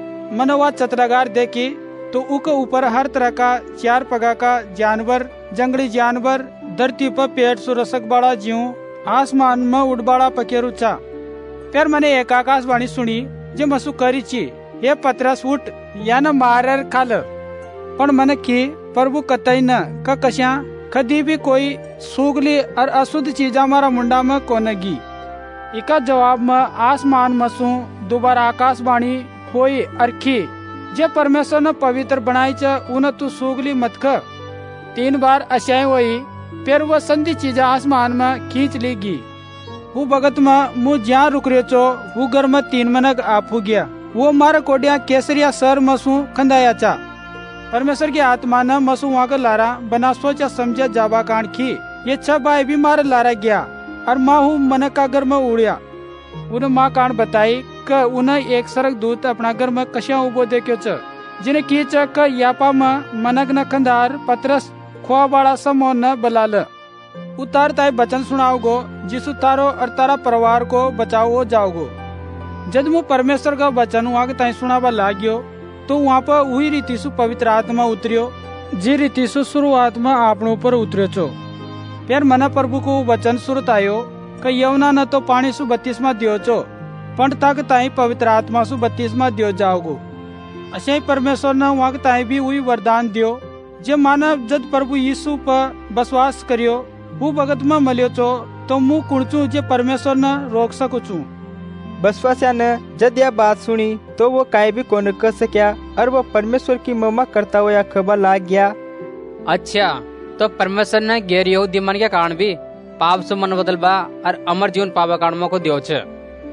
मन वह चतरागार देखी तो उके ऊपर हर तरह का चार पगा का जानवर जंगली जानवर धरती पर पेट सुरसक बड़ा जीव आसमान में उड़ बड़ा पकेरु चा। फिर मैंने एक आकाशवाणी सुनी जे मसु करी ची ये पतरस उठ या न मारर खाल पण मन की प्रभु कतई न का कश्या कदी भी कोई सूगली और अशुद्ध चीज हमारा मुंडा में कोनगी। इका जवाब में आसमान मसू दोबारा आकाशवाणी होई अरखी जे परमेश्वर ने पवित्र बनाई च उन तू सूगली मत ख। तीन बार अशाय हुई फिर वह संधि चीजा आसमान में खींच लेगी। वो भगत में मुँह ज्या रुक रहे चो वो घर में तीन मनक आप हो गया वो मार कोडिया केसरिया सर मसू खंदाया चा। परमेश्वर की आत्मा ने मसू वहाँ का लारा बना सोचा समझा जाबा कांड की ये छह बाय भी मार लारा गया और माँ हूँ मन का घर में उड़िया। उन्हें माँ कांड बताई क उन्हें एक सरक दूत अपना घर में कश्या उबो देखो च जिन्हें की च क यापा में मनक न खंदार पतरस खोआ बड़ा समो न बलाल उतार ताई बचन सुनाओगो जिसु तारो और तारा परिवार को बचाओ जाओगो। जब मु परमेश्वर का वचन वहाँ के ताई सुनावा लाग्यो तो वहाँ पर वही रीति सु पवित्र आत्मा उतरियो जी रीति सु शुरुआत में आपने ऊपर उतरियो चो। फिर मना प्रभु को वचन सुरत आयो क यवना न तो पानी सु बत्तीसमा दियो चो पण तक ताई पवित्र आत्मा सु बत्तीसमा दियो जाओगो। असे परमेश्वर ने वहाँ के ताई भी वही वरदान दियो जे मानव जद प्रभु यीशु पर बसवास करियो वो भगत में मलियो चो तो मुँह कुणचू जे परमेश्वर न रोक सकू छू। बसवास्या ने जब यह बात सुनी तो वो काई भी कोन कर सक्या और वो परमेश्वर की महिमा करता हुआ खबर लाग गया। अच्छा, तो परमेश्वर ने गैर यहूदी मन के कारण भी पाप से मन बदलबा और अमर जीवन पावा कारण को दियो छे।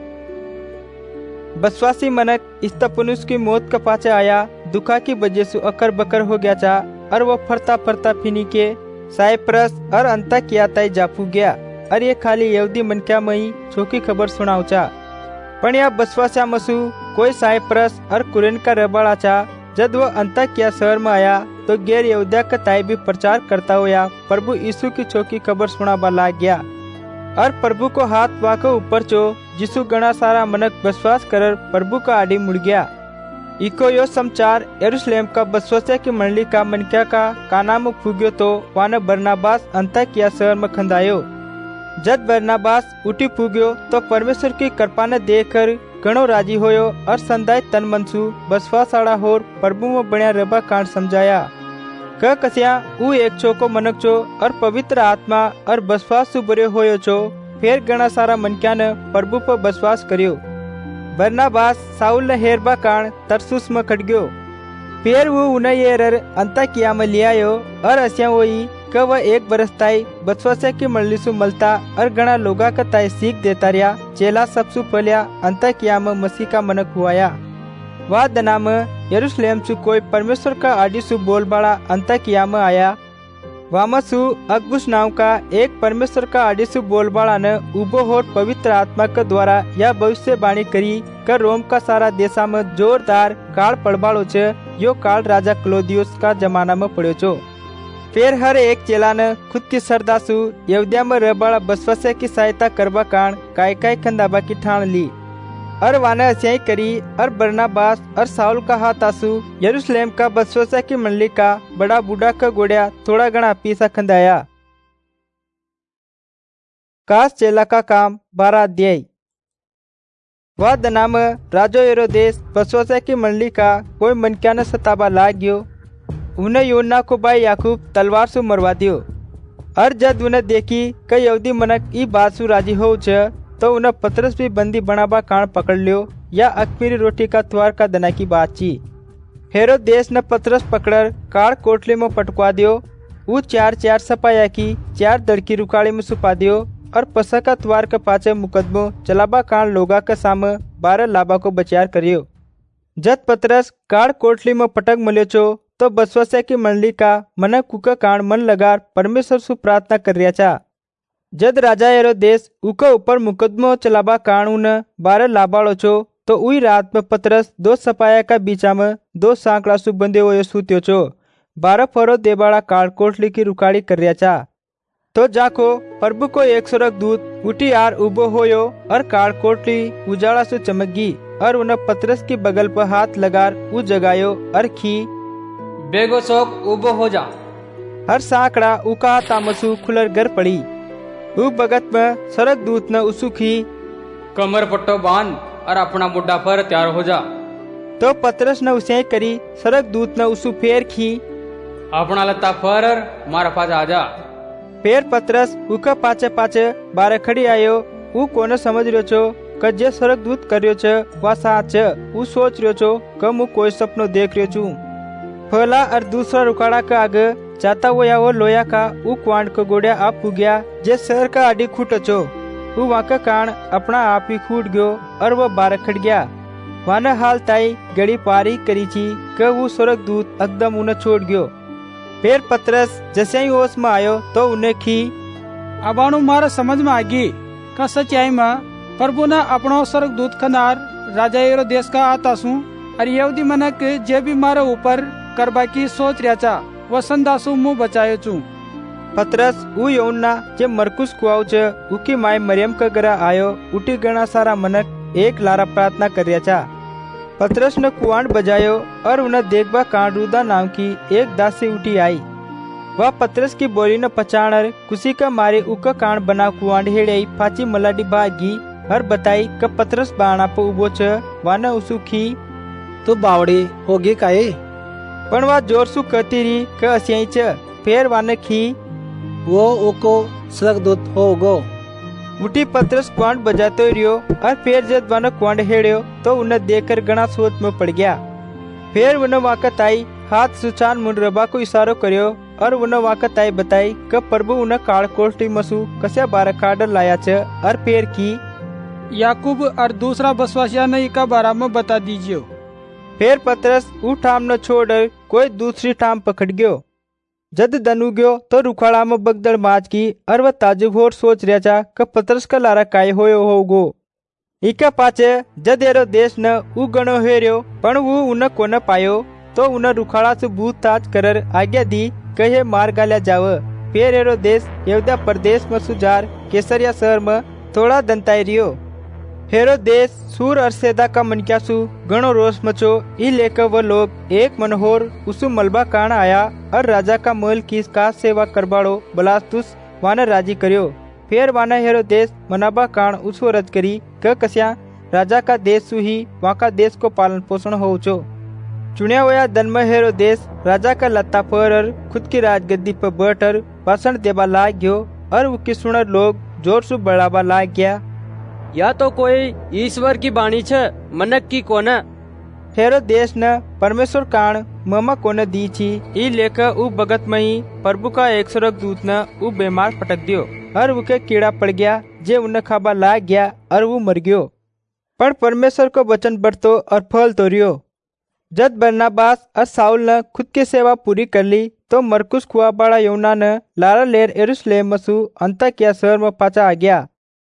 बसवासी मनक स्तिफनुस की मौत का पाछे आया दुखा की वजह से अकर बकर हो गया चा और वो फरता फरता फिनीके साइप्रस और अंताकिया तय जापू गया और ये खाली यहूदी मन क्या मई छोकी खबर सुनाऊ चा। पण या बसवास्या मसू कोई साइप्रस और कुरेन का रबाड़ा चा। जब वो अंताकिया शहर में आया तो गैर यहूदिया का ताई भी प्रचार करता हुआ प्रभु यीशु की छोकी खबर सुनाबा लाग गया और प्रभु को हाथ वाको ऊपर चो जिसु गणा सारा मनक विश्वास कर प्रभु का आड़ी मुड़ गया। इको यो समाचार यरूशलेम का बसवास्या की मंडली का मनक्या का काना में फूग्यो तो वाने बरनाबास अंताकिया शहर में खंदायो। जब बरनाबास उठी फूग्यो तो परमेश्वर की कृपा ने देखकर गणो राजी होयो और संदाय तन मनसु बसवासाड़ा होर प्रभु में बण्या रबा कांड समझाया। क कसिया ऊ एक छो को मनक छो और पवित्र आत्मा और बसवास सु बरे होयो छो। फिर गणा सारा मनक्या ने प्रभु पर बसवास करियो। बरनाबास साउल ने हेरबा कांड तरसुस में खड़ गयो। फिर वो उन्हें ये रर अंताकिया में ले आयो और अस्या वही क वह एक बरस ताई बसवास्या की मंडली सु मलता और गणा लोगा का ताई सीख देता रहा। चेला सबसु पहलिया अंताकिया में मसीह का मनक हुआया। वह दना में यरूशलेम सु कोई परमेश्वर का आदि सु बोल बाड़ा अंताकिया में आया। वामसु अगबुस नाम का एक परमेश्वर का आदि सु बोल बाड़ा ने उबो होर पवित्र आत्मा के द्वारा यह भविष्यवाणी करी कर रोम का सारा देशा में जोरदार काल पड़बाड़ो छे। यो काल राजा क्लोदियुस का जमाना में पड़ो छो। फिर हर एक चेला ने खुद की सरदासु यहूदिया में रहबाड़ा बसवास्या की सहायता करबा कान काय काय खंदाबा की ठान ली और वाने अस्याई करी और बरनाबास और साउल का हाथ आसू यरूशलेम का बसवास्या की मंडली का बड़ा बूढ़ा का गोड़िया थोड़ा गणा पीसा खंदाया। कास चेला का काम बारह अध्याय। वह दना में राजो हेरोदेस बसवास्या की मंडली का कोई मनक्या ने सताबा लाग गयो। उन्हें योना को भाई याकूब तलवार से मरवा दियो और जब उन्हें देखी कई यहूदी मनक ई बात सु राजी हो तो उन्हें पतरस भी बंदी बनाबा कान पकड़ लियो या अखमीरी रोटी का त्वार का दना की बात ची। हेरोदेस ने पतरस पकड़ कार कोटली में पटकवा दियो। वो चार चार सपाया की चार दड़की रुकाड़ी में सुपा दियो और पसा का त्वार के पाचे मुकदमो चलाबा कान लोगा के सामने बारह लाभा को बचार करियो। जब पतरस कार कोटली में पटक मलियो छो तो बसवास्या की मंडली का मन कुका कांड मन लगार परमेश्वर सु प्रार्थना कर रिया चा। जद राजा हेरोदेस उका ऊपर मुकदमो चलाबा कांड उन बारह लाबाड़ो छो तो उई रात में पतरस दो सपाया का बीचा में दो सांकड़ा सु बंदे हुए सूत्यो छो। बारह फरो देबाड़ा काल कोटली की रुकाड़ी कर रिया चा। तो जाको प्रभु को एक स्वर्ग दूत उठी आर उबो होयो और काल कोटली उजाला से चमक गई और उन्हें पतरस की बगल पर हाथ लगार उ जगायो और खी बेगो शोक उबो हो जा। हर सांकड़ा उका तामसु खुलर गर पड़ी। उ भगत में स्वर्ग दूत ने उसु खी कमर पट्टो बांध और अपना बुढ़ा पर तैयार हो जा। तो पतरस ने उसे करी। स्वर्ग दूत ने उसु फेर खी अपना लत्ता फर मारा पास आ जा। फेर पतरस उका पाचे पाचे बारे खड़ी आयो। उ कोने समझ रियो छो क जे स्वर्ग दूत करियो छ वा साच उ सोच रियो छो क मु कोई सपनो देख रियो छू। फला और दूसरा रुकाड़ा का आगे जाता वो या वो लोया का उ क्वांड को गोड़िया आप पुग्या जे शहर का आड़ी खूट चो। उ वहाँ का कान अपना आप ही खूट गयो और वो बारह खड़ गया। वाने हाल ताई गड़ी पारी करी ची क वो स्वर्ग दूत एकदम उन्हें छोड़ गयो। फिर पतरस जैसे ही होश में आयो तो उन्हें खी अबाणु मारा समझ में आगी का सच्चाई में प्रभु ने अपनो स्वर्ग दूत खनार राजा हेरोदेस का आतासू और यहूदी मनक जे भी मारे ऊपर करबा की सोच रिया चा वह संदासु मुंह बचायो चू। पतरस उ यौना जे मरकुस कुआउ छ उकी माई मरियम का गरा आयो। उठी गणा सारा मनक एक लारा प्रार्थना कर रिया चा। पतरस ने कुआंड बजायो और उन्हें देखबा कांडूदा नाम की एक दासी उठी आई। वह पतरस की बोली न पचाणर कुसी का मारे उका कांड बना कुआंड हेड़े फाची मलाडी भागी और बताई क पतरस बाणा पर उबो छ। वाने उसु खी तू बावड़ी होगी काई पण वा जोर सु कहती रही क अस्याई छ। फेर वाने खी वो उको स्वर्गदूत होगो। उठी पतरस क्वांड बजाते रियो और फिर जब वाना क्वांड हेड़ियो तो उन्हें देखकर गणा सोच में पड़ गया। फिर उन्हें वाकत आई हाथ सुचान मुंडरबा को इशारो करियो और उन्हें वाकत आई बताई कि प्रभु उन्हें काल कोष्टी मसू कस्या बारह काडर लाया छ और फिर की याकूब और दूसरा बसवासिया ने इका बारा में बता दीजियो। फिर पतरस ऊ ठाम न छोड़ कोई दूसरी ठाम पकड़ गयो। जद दनु गयो तो रुखाड़ा में बगदड़ माच की और वह ताजुब होर सोच रहा था कि पतरस का लारा काय होयो होगो। इका पाचे जद एरो देश न ऊ गणो हेरियो पण वो उन्हें को न पायो तो उन्हें रुखाड़ा से बूथ ताज करर आज्ञा दी कहे मार गाल्या जाव। फिर एरो देश यहूदा प्रदेश में सुजार केसरिया शहर में थोड़ा दंताई रियो। हेरो देश सूर और सेदा का मनक्यासु गणो रोष मचो ई लेकर वो लोग एक मनोहर उसु मलबा कान आया और राजा का मल की का सेवा करबाड़ो बलास्तुस वाना राजी करियो। फिर वाना हेरो देश मनाबा कान उसो रज करी क कस्या राजा का देश सुही वहाँ का देश को पालन पोषण हो चो। चुनिया हुआ दन्म हेरो देश राजा का लत्ता पर खुद की राजगद्दी पर बैठकर भाषण देवा लाग गयो और उसकी सुनर लोग जोर से बढ़ावा लाग गया। या तो कोई ईश्वर की बाणी छ मनक की कोना। हेरो देश न परमेश्वर कान ममा कोने दी छी ई लेकर उ भगत मई प्रभु का एक स्वर्ग दूत न उ बीमार पटक दियो और उके कीड़ा पड़ गया जे उन्हें खाबा लाग गया और वो मर गयो। पर परमेश्वर को वचन बढ़तो और फल तोरियो। जब बरनबास और साउल ने खुद की सेवा पूरी कर ली तो मरकुस खुआ बड़ा यौना न लारा लेर यरूशलेम मसू अंताकिया शहर में पाचा आ गया।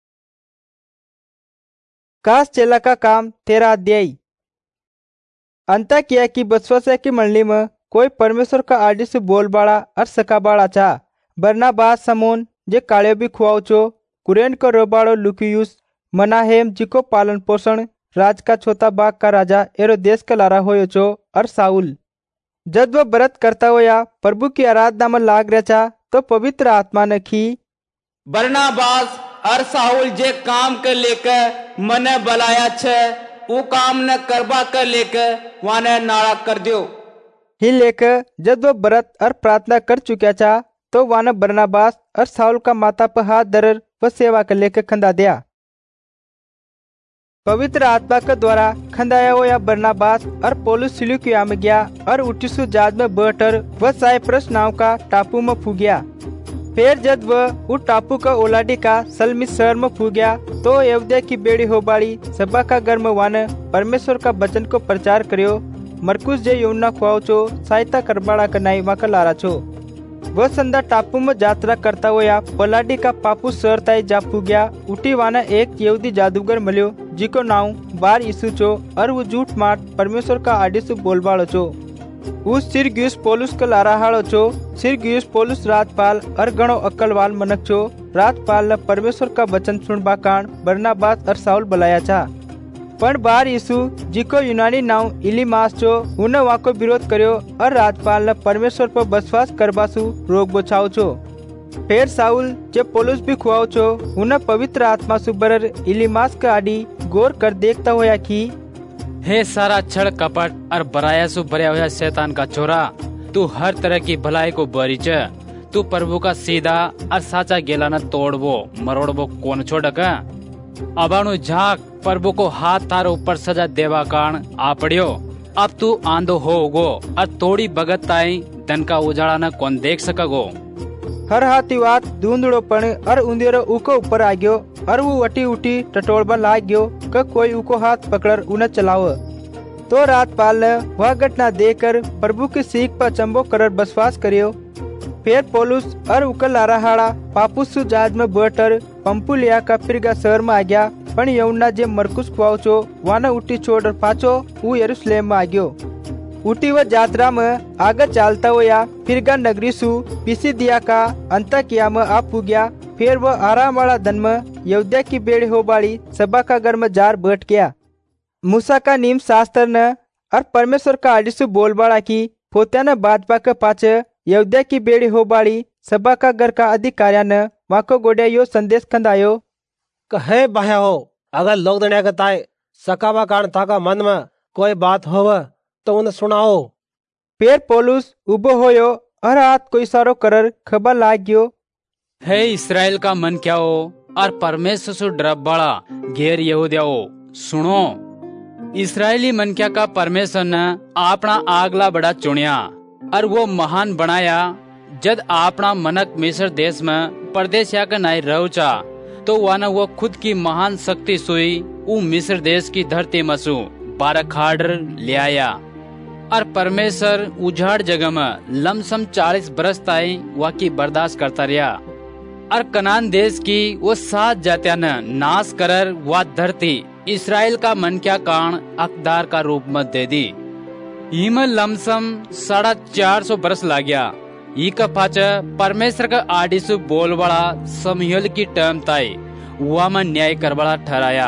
कास चेला का काम तेरा अध्याय। अंताकिया की बसवासा की मंडली में कोई परमेश्वर का आदि से बोल बाड़ा और सका बाड़ा चा। बरनबास समोन जे काले भी खुआओ चो कुरेन को रोबाड़ो लुकियुस मनाहेम जिको पालन पोषण राज का छोटा बाग का राजा एरो देश का लारा होयो चो और साउल। जब वह व्रत करता होया प्रभु की आराधना में लाग रचा तो पवित्र आत्मा ने की बरनबास और साहुल जे काम के लेकर मने बलाया छे वो काम न करबा कर लेकर वाने नाड़ा कर दियो। ही लेकर जब वो व्रत और प्रार्थना कर चुका था तो वाने बरनबास और साउल का माथा पर हाथ धरर व सेवा कर लेकर खंदा दिया। पवित्र आत्मा के द्वारा खंदाया हुआ बरनबास और पौलुस सिलूकिया में गया और उटिसु जहाज में बैठकर वह साइप्रस नाव का टापू में फू गया। फिर जब वह उस टापू का ओलाडी का सलमी शहर में फू गया तो यहूदा की बेड़ी हो बाड़ी सभा का घर में वाने परमेश्वर का वचन को प्रचार करियो। मरकुस जे यौना खुआओ चो सहायता करबाड़ा कनाई वाका लारा छो। वह संदा टापू में यात्रा करता हुआ पलाडी का पापू शहर ताई जा फू गया। उठी वाना एक यहूदी जादूगर मिलियो जिको नाव बार यीशु चो और वो झूठ मार परमेश्वर का आदि से बोलबाड़ो चो। उस सिरगियुस पौलुस का लारा हाड़ो चो। सिरगियुस पौलुस राजपाल और गणो अक्लवाल मनक चो। राजपाल ने परमेश्वर का वचन सुनबा कान बरनबास और साउल बुलाया था। पर बार यीशु जिको यूनानी नाव इलीमास चो उन्हें वाको विरोध करियो और राजपाल ने परमेश्वर पर विश्वास करबासु रोग बचाओ चो। फिर साउल जब पौलुस भी खुआओ चो उन्हें पवित्र आत्मा सुबरर इलीमास का आदि गौर कर देखता होया कि हे सारा छड़ कपट और बराया सु भरया हुआ शैतान का चोरा, तू हर तरह की भलाई को बरी च। तू प्रभु का सीधा और साचा गेला न तोड़बो मरोड़बो कौन छोड़का। अबाणु झाक प्रभु को हाथ तार ऊपर सजा देवा कारण आ पड़ियो। अब तू आंधो होगो और तोड़ी बगत ताई धन का उजाड़ा न कौन देख सकगो। हर हाथी बात धूंधड़ो पण और उंदेरो उको ऊपर आ गयो और वो वटी उठी टटोलबा लाग गयो क कोई उको हाथ पकड़ उन्हें चलाओ। तो रातपाल ने वह घटना देखकर प्रभु की सीख पर चंबो कर विश्वास करियो। फिर पौलुस और उकल लारा हाड़ा पापुसु जहाज में बैठकर पंपुलिया का पिरगा शहर में आ गया। पण यौना जे मरकुस खुआओ चो वाना उठी छोड़ पाचो वो यरूशलेम में आ गयो। उठी वह यात्रा में आगे चलता हुआ फिरगा नगरी सु पिसिदिया का अंताकिया में आ गया। फिर वह आराम वाला दिन में यहूदा की बेड़ी हो बाड़ी सभा का घर में जार बैठ गया। मूसा का नियम शास्त्र न और परमेश्वर का आदेश बोल बाड़ा की पोत्या न बाजपा के पाचे यहूदा की बेड़ी हो बाड़ी सभा का घर का अधिकारिया न वाको गोड़िया यो संदेश खंदायो कहे बाह्या हो अगर लोग दनिया के ताए सकावा कारण ताका मन में कोई बात होव तो उन्हें सुनाओ। फिर पौलुस उबो होयो और हाथ कोई सारो करर खबर लाग गयो। हे इस्राएल का मन क्या हो और परमेश्वर सु डरब बड़ा घेर यहूदियाओ सुनो। इसराइली मन क्या का परमेश्वर ने अपना आगला बड़ा चुनिया और वो महान बनाया। जद अपना मनक मिस्र देश में परदेश या नाई रहुचा तो वाना वो खुद की महान शक्ति सुई उ मिस्र देश की धरती मसू बारह खाड़ ले आया। और परमेश्वर उजाड़ जगह में लमसम चालीस बरस ताई वाकी बर्दाश्त करता रहा। और कनान देश की वो सात जातियां ने नाश कर वह धरती इसराइल का मन क्या कान अकदार का रूप में दे दी। इम लमसम साढ़ा चार सौ बरस ला गया। ई का पाच परमेश्वर का आडिसु बोल बड़ा समयल की टर्म ताई वह में न्याय कर बड़ा ठहराया।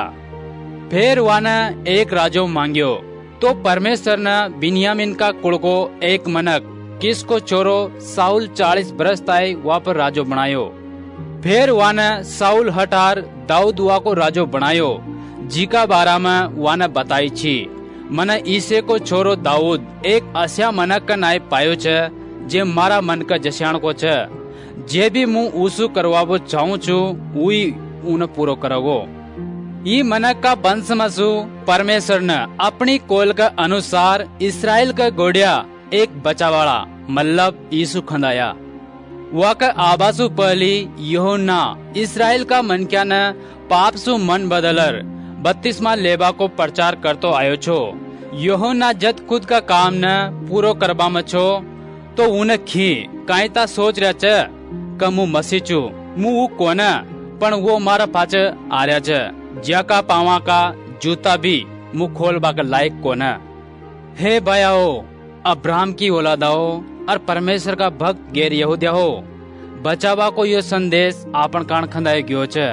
फिर वाना एक राजो मांगियो तो परमेश्वर ने बिन्यामीन का कुल को एक मनक किसको चोरो साउल चालीस बरस ताई वहाँ पर राजो बनायो। फिर वाना साउल हटार दाऊद वा को राजो बनायो। जी का बारा में वाना बताई छी मन ईसे को छोरो दाऊद एक अस्या मनक का नाय पायो छे जे मारा मन का जस्याण को छे। जे भी मुँह ऊसु करवाबो चाहूँ छू उई उन पूरो करोगो। ई मनक का वंश मसु परमेश्वर ने अपनी कोल के अनुसार इसराइल का गोड़िया एक बचावाड़ा मतलब यीशु खंदाया। वह का आबासु पहली यूहन्ना इसराइल का मन क्या न पाप सु मन बदलर बत्तीसवा लेबा को प्रचार करतो आयो छो। यूहन्ना जद खुद का काम न पूरो करबा में छो तो उन खी कायता सोच रहा छे क मु मसी छू मु कोना पण वो मारा पाछ आर्या छे ज्या का पावा का जूता भी मुँह खोलबा का लायक कोना। हे बयाओ अब्राहम की औलादाओ और परमेश्वर का भक्त गैर यहूदिया हो बचावा को यो संदेश आपन कान खंदाय गयो छे।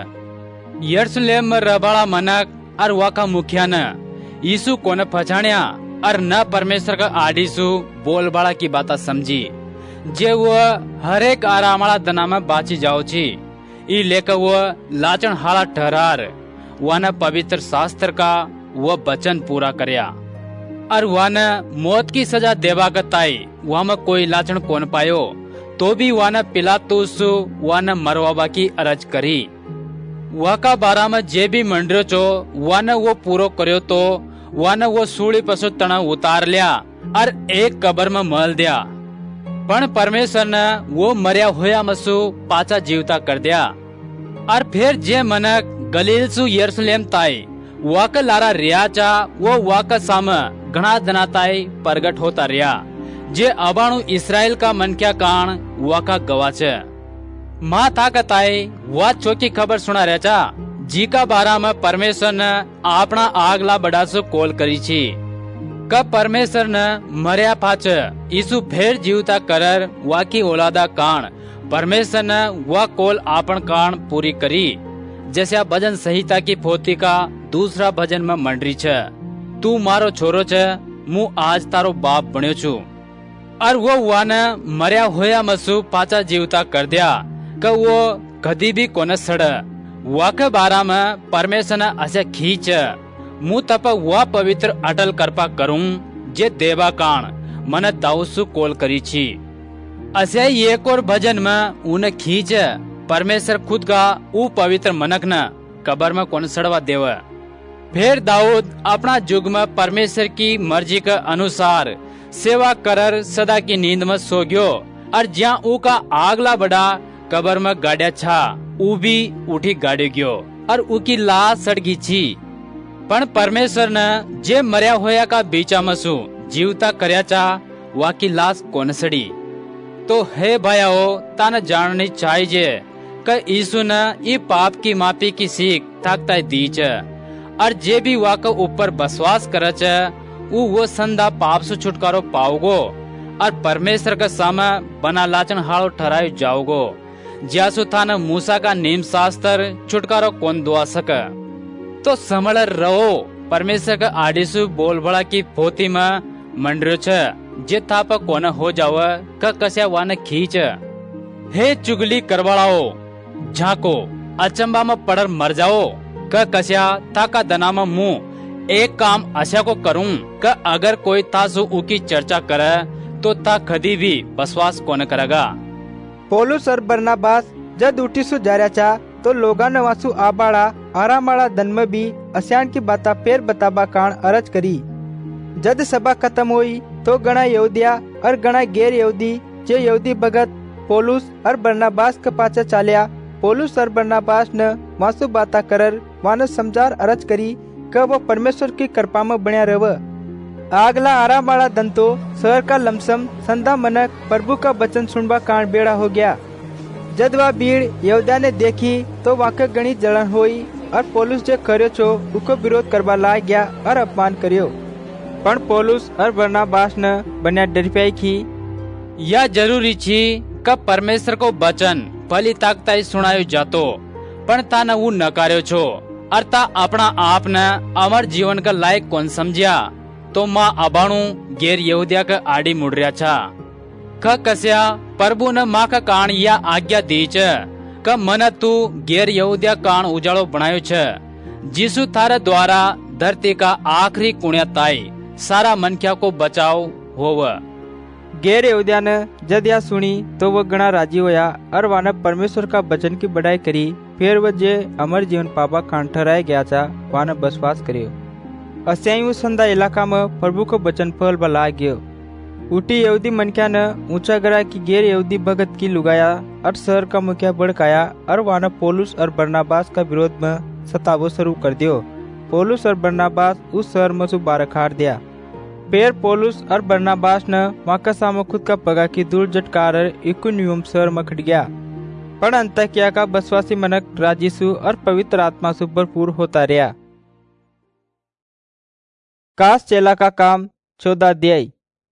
यरूशलेम में रबाड़ा मनक और वाका मुखिया न यीशु को न पहचानिया और न परमेश्वर का आडीसु बोल बाड़ा की बात समझी जे वो हर एक आरामड़ा दना में बाची जाओ छी। ई लेकर वो लाचन हाड़ा ठहरार वाना पवित्र शास्त्र का वो वचन पूरा करया और वाना मौत की सजा देवा गताई वहाँ में कोई लाचन कौन पायो तो भी वाना पिलातुस वाना मरवाबा की अरज करी। वह का बारा में जे भी मंडरो चो वाना वो पूरो कर्यो तो वाना वो सूली पशु तना उतार लिया और एक कबर में मल दिया। पण परमेश्वर ने वो मरिया होया मसु पाचा जीवता कर दिया। और फिर जे मनक गलील सु यरूशलेम ताई वाक लारा रिया चा वो वाक साम घना दनाताई प्रगट होता रिया जे अबाणु इसराइल का मन क्या कान वाका गवाच माँ ताकताई वा चौकी खबर सुना रहा चा जी का बारा में परमेश्वर ने अपना आगला बड़ा सु कोल करी छी। कब परमेश्वर ने मरिया पाच यीशु फिर जीवता करर वाकी औलादा कान परमेश्वर ने वह कोल आपन कान पूरी करी। जैसे भजन संहिता की पोथी का दूसरा भजन में मंडरी छे तू मारो छोरो छे मु आज तारो बाप बन्यो छू। और वो वाने मरिया होया मसु पाचा जीवता कर दिया क वो कदी भी कोने सड़ वाक बारा में परमेश्वर ने ऐसे खींच मु तप वह पवित्र अटल करपा करूं जे देवा कान मन दाऊसु कोल करी छी। ऐसे एक और भजन में उन खींच परमेश्वर खुद का उ पवित्र मनक न कबर में कौन सड़वा देव। फिर दाऊद अपना युग में परमेश्वर की मर्जी के अनुसार सेवा करर सदा की नींद में सो गयो और ज्या ऊ का आगला बड़ा कबर में गाड़िया छा ऊ भी उठी गाड़ी गयो और ऊ की लाश सड़गी छी। पण परमेश्वर ने जे मरिया होया का बीचा मसु जीवता करया चा वाकी लाश कौन सड़ी। तो हे भाइयों तान जाननी चाहिए कि यीशु ने ये पाप की माफी की सीख ताकता दी च और जे भी वाक ऊपर विश्वास करे च ऊ वो संदा पाप से छुटकारो पाओगो और परमेश्वर के सामने बना लाचन हाड़ो ठहरायो जाओगो। ज्यासु थान मूसा का नियम शास्त्र छुटकारो कौन दुआ सके। तो समझ रहो परमेश्वर का आडिसु बोल बड़ा की पोथी में मंडरो छ जे थाप कोन हो जाव क कस्या वान खींच। हे चुगली करवाड़ाओ झाको अचंबा में पड़र मर जाओ क कस्या था का दना में मुंह एक काम अशा को करूं क अगर कोई तासु उकी चर्चा करे तो ता कदी भी विश्वास कोन करेगा। पौलुस और बरनबास जद उठी सु जा चा तो लोगा न वासु आबाड़ा आरामाड़ा दन में भी अस्यान की बाता पेर बताबा कान अरज करी। जद सभा खत्म हुई तो गणा यहूदिया और गणा गैर यहूदी जे यहूदी भगत पौलुस और बरनाबास के पाचा चालिया। पौलुस और बरनाबास न वासु बाता करर वान समझार अरज करी क वो परमेश्वर की कृपा में बण्या रव। आगला आराम वाला दंतो शहर का लमसम संधा मनक प्रभु का वचन सुनबा कान बेड़ा हो गया। जद वह भीड़ यहूदा ने देखी तो वाके गणी जलन हुई और पौलुस जे कर्यो छो उको विरोध करवा ला गया और अपमान करियो। पण पौलुस और बरनाबास न बन्या डरपाई की यह जरूरी छी कब परमेश्वर को वचन भली ताकताई सुनायो जातो पण ता न वो नकार्यो छो और ता अपना आप न अमर जीवन का लायक कौन समझिया तो माँ अबाणु गैर यहूदिया का आड़ी मुड़ रहा छा। ख कस्या प्रभु न माँ का कान या आज्ञा दी छ क मन तू गैर यहूदिया कान उजाड़ो बनायो छ जिसु थारे द्वारा धरती का आखिरी कुण्या ताई सारा मनख्या को बचाओ होव। गैर यहूदिया ने जद या सुनी तो वह गणा राजी होया और वाने परमेश्वर का वचन की बढ़ाई करी। फिर वह जे अमर जीवन पापा कान ठहराया गया था वाने बसवास करियो। अस्यायु संधा इलाका में प्रभु को वचन फल बला गयो। उठी यहूदी मनख्या ने ऊंचा गरा की गैर यहूदी भगत की लुगाया और शहर का मुखिया भड़काया और वाने पौलुस और बरनाबास का विरोध में सतावो शुरू कर दियो। पौलुस और बरनाबास उस शहर में सुबार खार दिया। फिर पौलुस और बरनाबास ने वहाँ सामो खुद का पगा की दूर जटकार इकुनियुम शहर में खट गया। पर अंतकिया का बसवासी मनक राजीसु और पवित्र आत्मा से भरपूर होता रहा। कास चेला का काम चौदह अध्याय।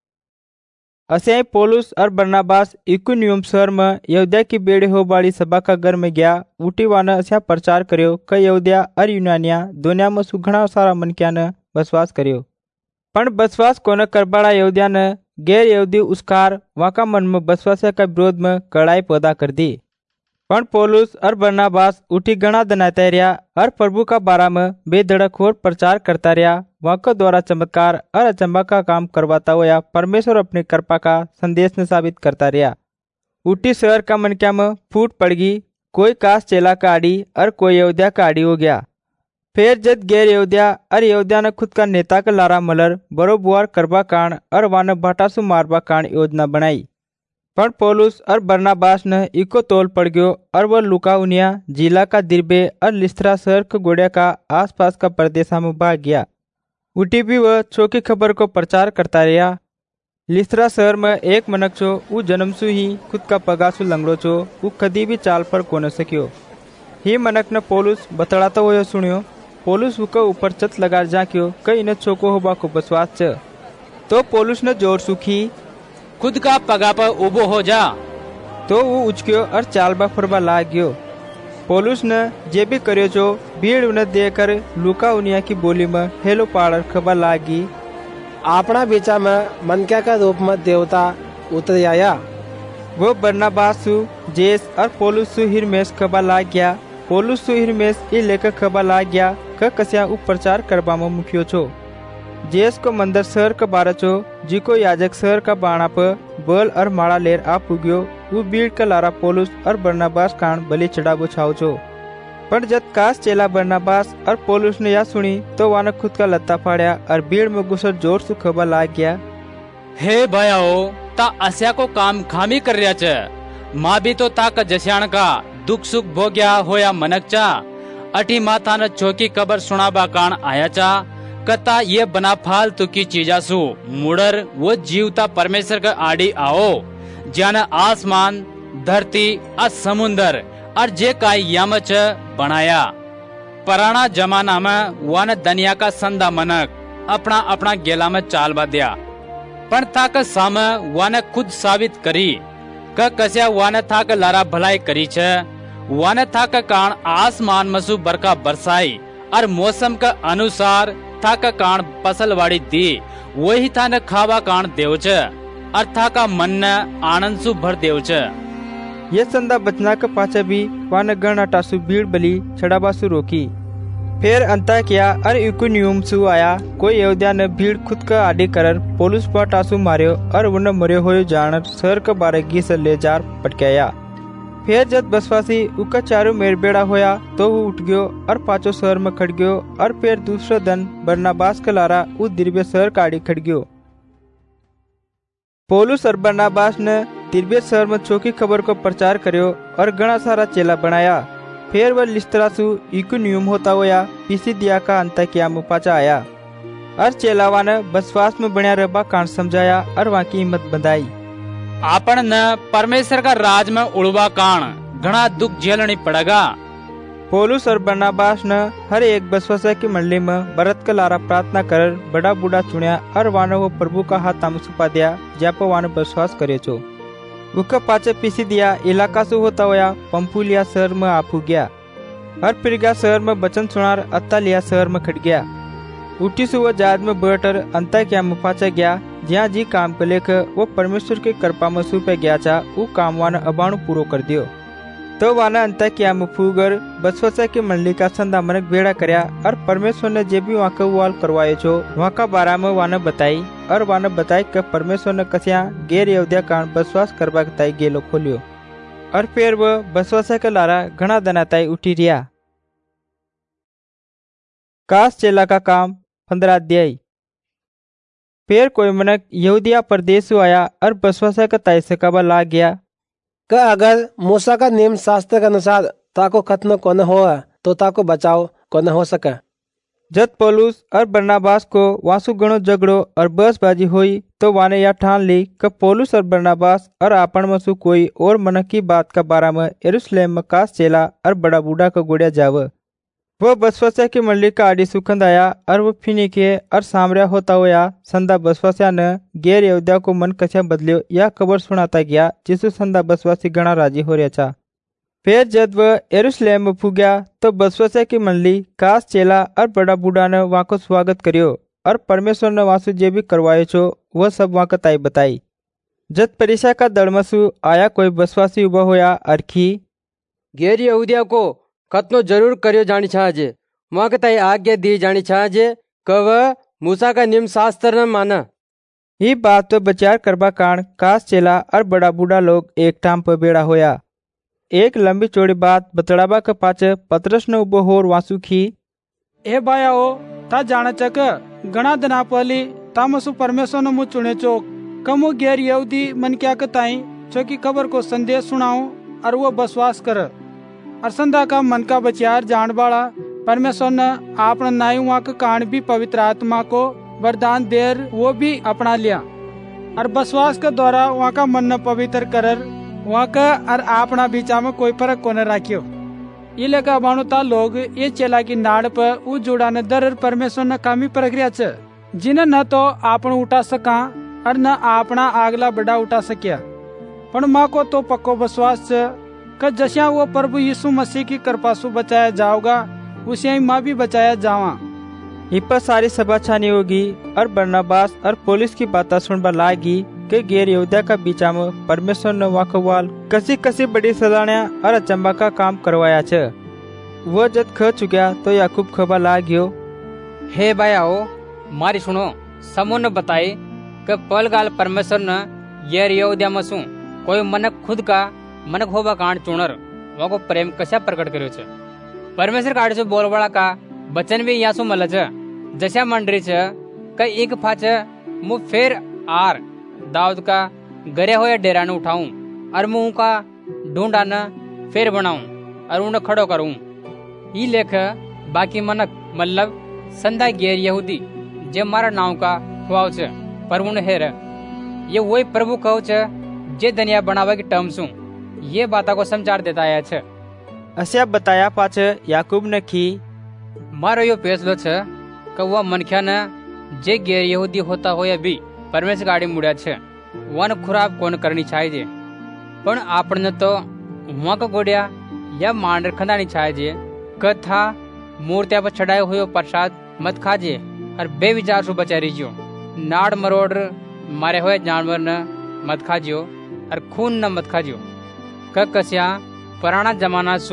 असे पौलुस और बरनाबास इकुनियुम शहर में यहूदिया की बेड़े हो बाड़ी सभा का घर में गया। उठी वाने अस्या प्रचार करियो क यहूदिया और यूनानिया दुनिया में सुघना सारा मनक्या ने बसवास करियो। पण बसवास कोने करबाड़ा यहूदिया ने गैर यहूदी उसकार वाका मन में बसवासिया का विरोध में कड़ाई पैदा कर दी। पण पौलुस और बरनाबास उठी गणा दनाता रहा और प्रभु का बारा में बेधड़क होर प्रचार करता रहा। वाका द्वारा चमत्कार और अचंबा का काम करवाता हुआ परमेश्वर अपनी कृपा का संदेश ने साबित करता रहा। उठी शहर का मनक्या में फूट पड़ गई, कोई कास चेला का आड़ी और कोई यहूदिया का आड़ी हो गया। फिर जद गैर यहूदिया और यहूदिया ने खुद का नेता का लारा मलर बरो बुआर करबा कांड और वाने बाटासु मारबा कांड योजना बनाई। पर पौलुस और बरनाबास ने इको तोल पड़ गयो और वह लुकाउनिया जिला का दिरबे और लिस्त्रा शहर के गोड़िया का आसपास का प्रदेशा में भाग गया। उठी भी वह चौकी खबर को प्रचार करता रहा। लिस्त्रा शहर में एक मनक छो उ जन्मसु ही खुद का पगासु लंगड़ो छो उ कदी भी चाल पर कोन सकियो। ही मनक ने पौलुस बतलाता हुआ सुनियो। पौलुस उका ऊपर चत लगा जाक्यो कई न चोको होबा को बसवास छ। तो पौलुस ने जोर सुखी खुद का पगा पर उबो हो जा। तो वो उचक्यो और चालबा फरबा लाग गयो। पौलुस ने जे भी कर्यो जो भीड़ उन्हें देकर लुका उनिया की बोली में हेलो पाड़ खबर लागी। अपना बीचा में मनक्या का रूप में देवता उतर आया। वो बरनाबास सु जेस और पौलुस सु हिरमेस खबर लाग गया। पौलुस सु हिरमेस ई लेकर खबर लाग गया क कस्या उप प्रचार करबा में मुखियो छो। जेस को मंदिर शहर का बारा छो जिको याजक शहर का बाणा पर बल और माड़ा लेर आप उग्यो। वो भीड़ का लारा पौलुस और बरनाबास कान बलि चढ़ाबो छाओ छो। पर जब कास चेला बरनाबास और पौलुस ने या सुनी तो वाने खुद का लत्ता फाड़ा और भीड़ में घुसर जोर से खबर लाग गया। हे भयाओ ता अस्या को काम खामी कर रहा छ। माँ भी तो ताक जस्याण का दुख सुख भोग्या होया मनक चा। अठी माता ने चौकी खबर सुनाबा कान आया चा कता ये बना फालतू की चीजासु मुड़र वो जीवता परमेश्वर का आड़ी आओ जान आसमान धरती और समुंदर और जे काई यमच बनाया। पुराना जमाना में वन दुनिया का संदा मनक अपना अपना गेला में चाल बाध्या पर थाक साम वन खुद साबित करी क कस्या वन थाक लारा भलाई करी छ। वन थाक कान आसमान मसु बरका बरसाई और मौसम का अनुसार था का कान पसलवाड़ी दी वही था न खावा कान देवच और था का मन न आनंद सु भर देवच। ये संदा बचना के पाछे भी वान गण टासु भीड़ बली छड़ाबासु रोकी। फिर अंता किया और इकुनियुम सु आया। कोई यहूदिया ने भीड़ खुद का आड़ी करर पौलुस पर टासु मारियो और उन्हें मरे हुए जान शहर के बारे गी से ले जार पटकाया। फिर जब बसवासी उका चारों मेर बेड़ा होया तो वो उठ गयो और पांचों शहर में खड़ गयो और फिर दूसरा दिन बरनाबास के लारा उ दिरबे शहर काड़ी खड़ गयो। पौलुस और बरनाबास ने दिरबे शहर में चौकी खबर को प्रचार कर्यो और घना सारा चेला बनाया। फिर वह लिस्त्रासु इकुनियुम होता होया पिसिदिया का अंताकिया में पाचा आया और चेलावा ने बसवास में बनिया रबा कांड समझाया और वहाँ की हिम्मत बंधाई। आपन न परमेश्वर का राज में उड़वा कान घना दुख झेलनी पड़ेगा। पौलुस और बरनाबास ने हर एक बसवासा की मंडली में बरत का लारा प्रार्थना कर बड़ा बूढ़ा चुनिया और वाने वो प्रभु का हाथ तामु सुपा दिया ज्यापो वाने बसवास करे छो। उका पाचे पीसी दिया इलाका से होता होया पंफुलिया शहर में आपू गया और पिरगा शहर में बचन सुनार अत्तालिया शहर में खड़ गया। उठी से वो जहाज में बैठकर अंताकिया में पाचा गया जहाँ जी काम को लेकर वो परमेश्वर के कृपा में सुपे गया था वो काम वाना अबाणु पूरो कर दियो। तो वाना अंताकिया में फूगर बसवसा की मंडली का संदा मनक बेड़ा करया और परमेश्वर ने जे भी वहाँ का वाल करवाए छो वहाँ का बारा में वाना बताई और वाना बताई कि परमेश्वर ने कसिया गैर यहूदिया कान बसवास करवा ताई गेलो खोलियो और फिर वो बसवसा के लारा घना दनाताई उठी रिया। कास चेला का काम पंद्रह अध्याय। फिर कोई मनक यहूदिया प्रदेश आया और बसवासा का ताई से कबा ला गया का अगर मूसा का नियम शास्त्र के अनुसार ताको खत्म कोने हो तो ताको बचाओ कोने हो सके। जब पौलुस और बरनाबास को वासु गणो झगड़ो और बसबाजी हुई तो वाने यह ठान ली कि पौलुस और बरनाबास और आपन मसु कोई और मनक की बात का बारा में यरूशलेम में कास चेला और बड़ा बूढ़ा को गुड़िया जाव। वो बसवसा की मंडली का आड़ी सुखंद आया और वो फिनिके और सामरिया होता हुआ संदा बसवसा ने गैर यहूदिया को मन कसा बदलियो या खबर सुनाता गया जिससे संदा बसवासी गणा राजी हो रहा था। फिर जब वह यरूशलेम में पुग्या तो बसवसा की मंडली कास चेला और बड़ा बूढ़ा ने वहाँ को स्वागत करियो और परमेश्वर ने वासु जे भी करवाए छो वह सब वहाँ कताई बताई। जब परीक्षा का दड़मसु आया कोई बसवासी उबा होया अरखी गैर यहूदिया को खतनो जरूर करियो जानी छाजे वहाँ कताई आज्ञा दी जानी छाजे कव मूसा का नियम शास्त्र न माना। ये बात तो विचार करबा कारण कास चेला और बड़ा बूढ़ा लोग एक टाम पर बेड़ा होया। एक लंबी चौड़ी बात बतड़ाबा के पाचे पतरस ने उबो होर वासु खी ए बाया ओ ता जाने चक गणा दना पली तामसु परमेश्वर ने मुझ चुने चोक कमो गैर यहूदी मन क्या कताई चौकी खबर को संदेश सुनाऊं और वो बसवास कर और संदा का मन का बचियार जान बाड़ा परमेश्वर ने आपना नाई वहाँ का कान भी पवित्र आत्मा को वरदान देर वो भी अपना लिया और बसवास के द्वारा वहाँ का मन न पवित्र कर वहाँ का और आपना बीचा में कोई फर्क को न राखियो। ये लेका बाणुता लोग ये चेला की नाड़ पर उ जुड़ा न दर परमेश्वर न कामी प्रक्रिया छ जिन्हें न तो आपन उठा सका और न आपना आगला बड़ा उठा सकिया पर माँ को तो पक्को बसवास छ कि जैसा वो प्रभु यीशु मसीह की कृपा से बचाया जाओगा उसे ही माँ भी बचाया जावा। इस पर सारी सभा छानी होगी और बरनाबास और पौलुस की बातें सुनबा लागी कि गैर यहूदिया का बीचा में परमेश्वर ने वाकवाल कसी कसी बड़ी सजानिया और अचंबा का काम करवाया छ। वो जब ख चुका तो याकूब खबा लागियो हे भाइयों मारी सुनो समूह ने बताई कि पल गाल परमेश्वर ने गैर यहूदिया में सु कोई मनक खुद का मनक होबा कांड चुनर वहाँ को प्रेम कशा प्रकट करो छ। परमेश्वर काढ़ से बोलवाड़ा का बचन भी यहाँ सु मल छ जैसा मंडरी छ कई एक फाच मु फिर आर दाऊद का गरे हो या डेरा न उठाऊं और मुंह का ढूंढा न फिर बनाऊं और उन्हें खड़ो करूं। ये लेख बाकी मनक मतलब संदा गैर यहूदी जे मारा नाव का खुआव छ पर उन्हें हेर ये वही प्रभु कहो छ जे दुनिया बनावा की टर्म सु ये बाता को समझार देता आया छ। अस्या बताया पाच याकूब ने की मारो यो फैसलो छ कि वह मनख्या न जे गैर यहूदी होता हो या भी परमेश्वर गाड़ी मुड़िया छ वन खुराब कौन करनी चाहिए पण आपण न तो वहाँ का गोड़िया या मांडर खंदानी चाहिए कथा मूर्तिया पर चढ़ाए हुए प्रसाद मत खाजे और बेविचार सु बचा रहियो नाड़ मरोड़ मारे हुए जानवर न मत खाजियो और खून न मत खाजियो क कसिया पुराना जमाना सु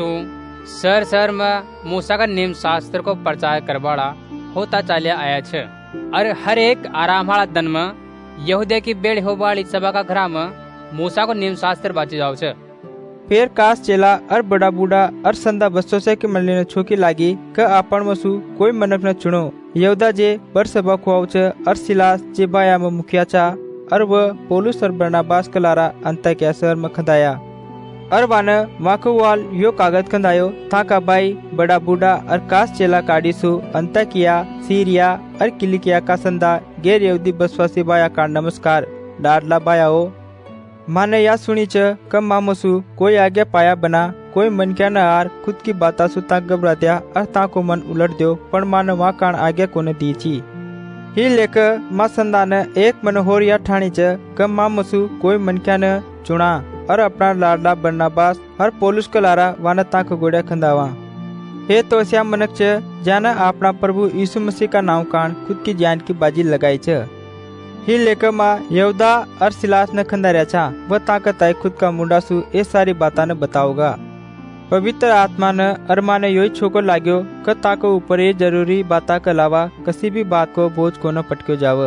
सर सर में मूसा का नियम शास्त्र को प्रचार करवाड़ा होता चालिया आया छ और हर एक आराम वाला दिन में यहूदिया की बेड़ हो वाली सभा का घरा में मूसा को नियम शास्त्र बाची जाओ छ। फिर कास चेला और बड़ा बूढ़ा और संदा बसो से के मल्ली ने छोकी लागी क आपण मसु कोई मनक न चुनो यहूदा जे बरसबा खुआउच और सिलास जे बाया में मुखिया चा और वह पौलुस और बरनाबास कलारा अंताकिया शहर में खंदाया और वान वाकुवाल यो कागज खंदायो था का बाई बड़ा बूढ़ा और कास चेला काडीसु अंताकिया सीरिया और किलिकिया का संदा गैर यहूदी बसवासी बाया का नमस्कार डाडला बायाओ माने या सुनी च कम मामोसु कोई आगे पाया बना कोई मन क्या न आर खुद की बाता सु ता घबरा दिया और ता को मन उलट दो पण मान वा कान आगे को न दी ची ही लेक मा संदान एक मन होर या ठाणी च कम मामोसु कोई मन क्या न चुना और अपना लाडला बरनाबास और पौलुस कलारा वान ता को गोड़े खंदावा हे तो श्या मनक च जाना अपना प्रभु यीशु मसीह का नाम कान खुद की जान की बाजी लगाई च ही लेकर माँ यहूदा और सिलास ने खंदारिया छा वह ताकत आई खुद का मुंडा सु ये सारी बाता ने बताओगा पवित्र आत्मा ने अरमा ने योई छोको लाग्यो क ताको ऊपर ये जरूरी बाता के अलावा किसी भी बात को बोझ को न पटक्यो जाव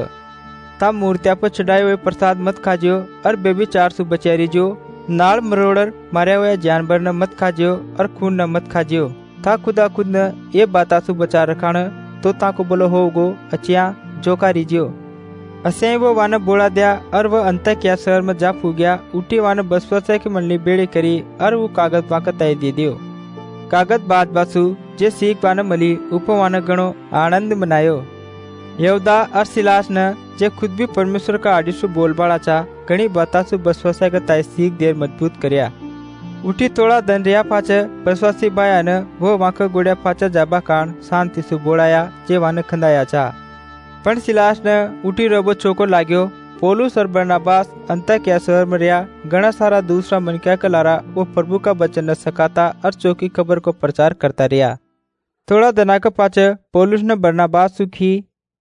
ता मूर्तिया पर चढ़ाए हुए प्रसाद मत खाजियो और बेबी चार सु बचेरी जो नाल मरोड़र मारे हुए जानवर न मत खाजियो और खून न मत खाजियो ता खुदा खुद न ये बाता सु बचा रखान तो ताको बोलो होगो अचिया जोका रीजियो असे वो वान बोला दिया और वह अंताकिया शहर में जा फूगया उठी वान बसवसा की मंडली बेड़े करी और वो कागज वाक तय दे दियो कागज बात बासु जे सीख वान मली उपवान गणो आनंद मनायो यहूदा और सिलास न जे खुद भी परमेश्वर का आदिशु बोल बाड़ा चा घनी बाता सु बसवसा का तय सीख देर मजबूत करया उठी थोड़ा दन रिया पाच बसवासी बाया न वो वाक गोड़िया पाचा जाबा कान शांति सु बोलाया जे वान खंदाया चा पण सिलास ने उठी रोबो चोको लाग्यो पौलुस और बरनाबास अंताकिया शहर में रिया घना सारा दूसरा मनक्या कलारा वो प्रभु का वचन न सकाता और चौकी खबर को प्रचार करता रिया थोड़ा दना के पाचे पौलुस ने बरनाबास सुखी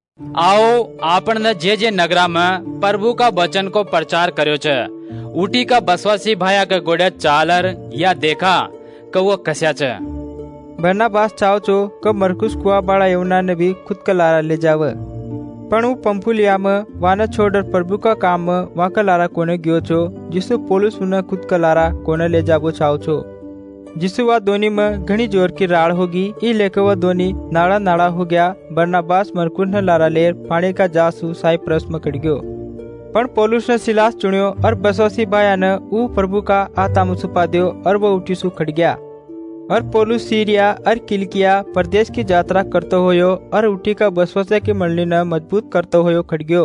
आओ आपन ने जे जे नगरा में प्रभु का वचन को प्रचार कर्यो छ उठी का बसवासी भाया के गोड़े चालर या देखा क वो कस्या छ बरनाबास चाव चो क मरकुस कुआ बाड़ा यमुना ने भी खुद कलारा ले जाव पण वो पंफुलिया में वाना छोड़र प्रभु का काम में वाका लारा कोने गयो छो जिसु पौलुस उन्हें खुद का लारा कोने ले जाबो चाव छो जिसु वा दोनी में घनी जोर की राड़ होगी ई लेकर वह दोनी नाड़ा नाड़ा हो गया बरनाबास मरकुस ने लारा लेर पानी का जासु साइप्रस में कट गयो पण पौलुस ने सिलास चुनियो और बसोसी बाया ने ऊ प्रभु का आता मुसुपा दियो और वह उठी सु खड़ गया और पौलुस सीरिया और किलिकिया प्रदेश की यात्रा करते होयो और उठी का बसवसा की मंडली न मजबूत करते होयो खड़ गयो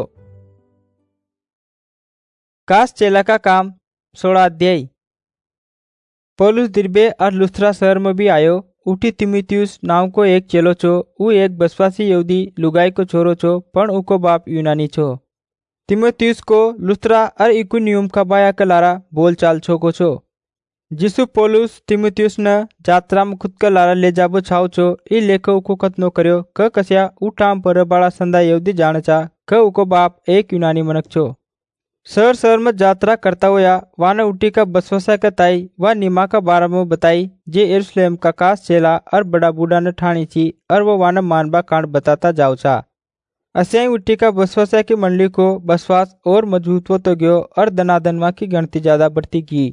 कास चेला का काम सोलह अध्याय पौलुस दिरबे और लुस्त्रा शहर में भी आयो उठी तिमिथियुस नाम को एक चेलो छो ऊ एक बसवासी यहूदी लुगाई को छोरो छो पण उको बाप यूनानी छो तिमिथियुस को लुस्त्रा और इकुनियुम का बाया कलारा बोल चाल छो को छो जिसु पौलुस तिमिथियुस न यात्रा में खुद का लारा ले जाबो छाव छो ई लेखो उको कथनो कर्यो क कस्या ऊ टाम पर बाड़ा संदा यहूदी जाने चा क उको बाप एक यूनानी मनक छो शहर शहर में यात्रा करता हुआ वान उठी का बसवसा का ताई व निमा का बारे में बताई जे यरूशलेम का कास चेला और बड़ा बूढ़ा ने ठाणी छी और वो वान मानबा कांड बताता जाओ चा असे उठी का बसवसा की मंडली को बसवास और मजबूत होते गयो और दनादनवा की गिनती ज्यादा बढ़ती की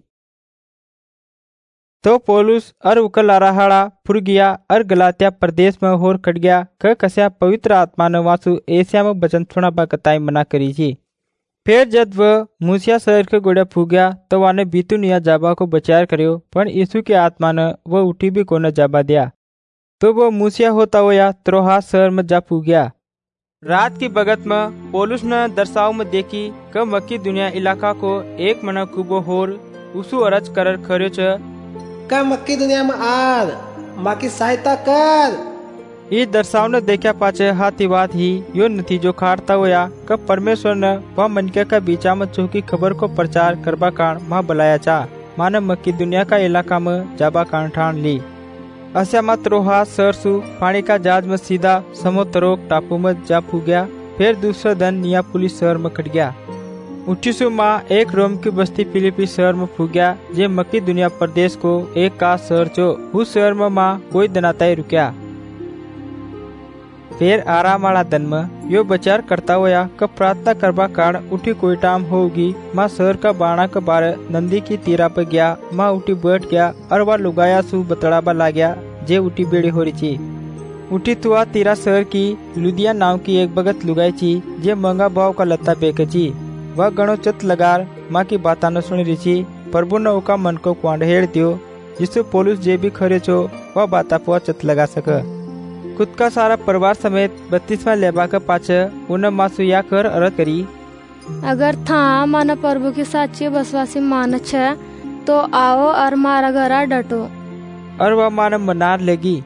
तो पौलुस और उकल आराहाड़ा फुरगिया और गलातिया प्रदेश में होर खड़ गया क कस्या पवित्र आत्मा ने वासु एशिया में बचन थोड़ा बाकताई मना करी थी फिर जब वह मूसिया शहर के गोड़े फूगया तो वाने बीतुनिया जाबा को बचार करियो पण यीशु के आत्मा ने वह उठी भी को न जाबा दिया तो वह मूसिया होता हुआ त्रोहास शहर में जा फूगया रात की बगत में पौलुस ने दर्शाव में देखी क मक्की दुनिया इलाका को एक मना कुबो होर उसु अरज कर खर्यो छ का मक्की दुनिया में आर माकी सहायता कर ये दर्शाव ने देखा पाचे हाथी बात ही यो नतीजो खाड़ता हुआ कब परमेश्वर ने वह मनके का बीचा में चौकी खबर को प्रचार करबा कान माँ बुलाया चा माने मक्की दुनिया का इलाका में जाबा कान ठान ली अस्या मात्र हाथ सरसु पानी का जहाज में सीधा समुद्रोक टापू में जा फूगया फिर दूसरा दिन नियापुलिस शहर में खट गया उठीसु माँ एक रोम की बस्ती फिलिपी शहर में फूगया जे मक्की दुनिया प्रदेश को एक का शहर चो उस शहर में माँ कोई दनाताई रुकया फिर आराम वाला दिन में यो बचार करता हुआ क प्रार्थना करबा कारण उठी कोई टाइम होगी। माँ शहर का बाणा के बारे नंदी की तीरा पे गया। माँ उठी बैठ गया और वह लुगाया सु बतड़ाबा ला गया जे उठी बेड़ी हो रही थी। उठी तुआ तीरा शहर की लुधिया नाव की एक भगत लुगाई थी जे महंगा भाव का लत्ता बेके थी। वह गणो चत लगार माँ की बात न सुन रही थी। प्रभु ने उका मन को क्वांड हेड़ दियो जिससे पुलिस जे भी खरे छो वह बाता पुआ चत लगा सके। खुद का सारा परिवार समेत बत्तीसवा लेबा के पाचे उन्हें मासु या कर अर्थ करी, अगर था मन प्रभु की साची बसवासी मान छे तो आओ और मारा घरा डटो। और वह मान मनार लेगी।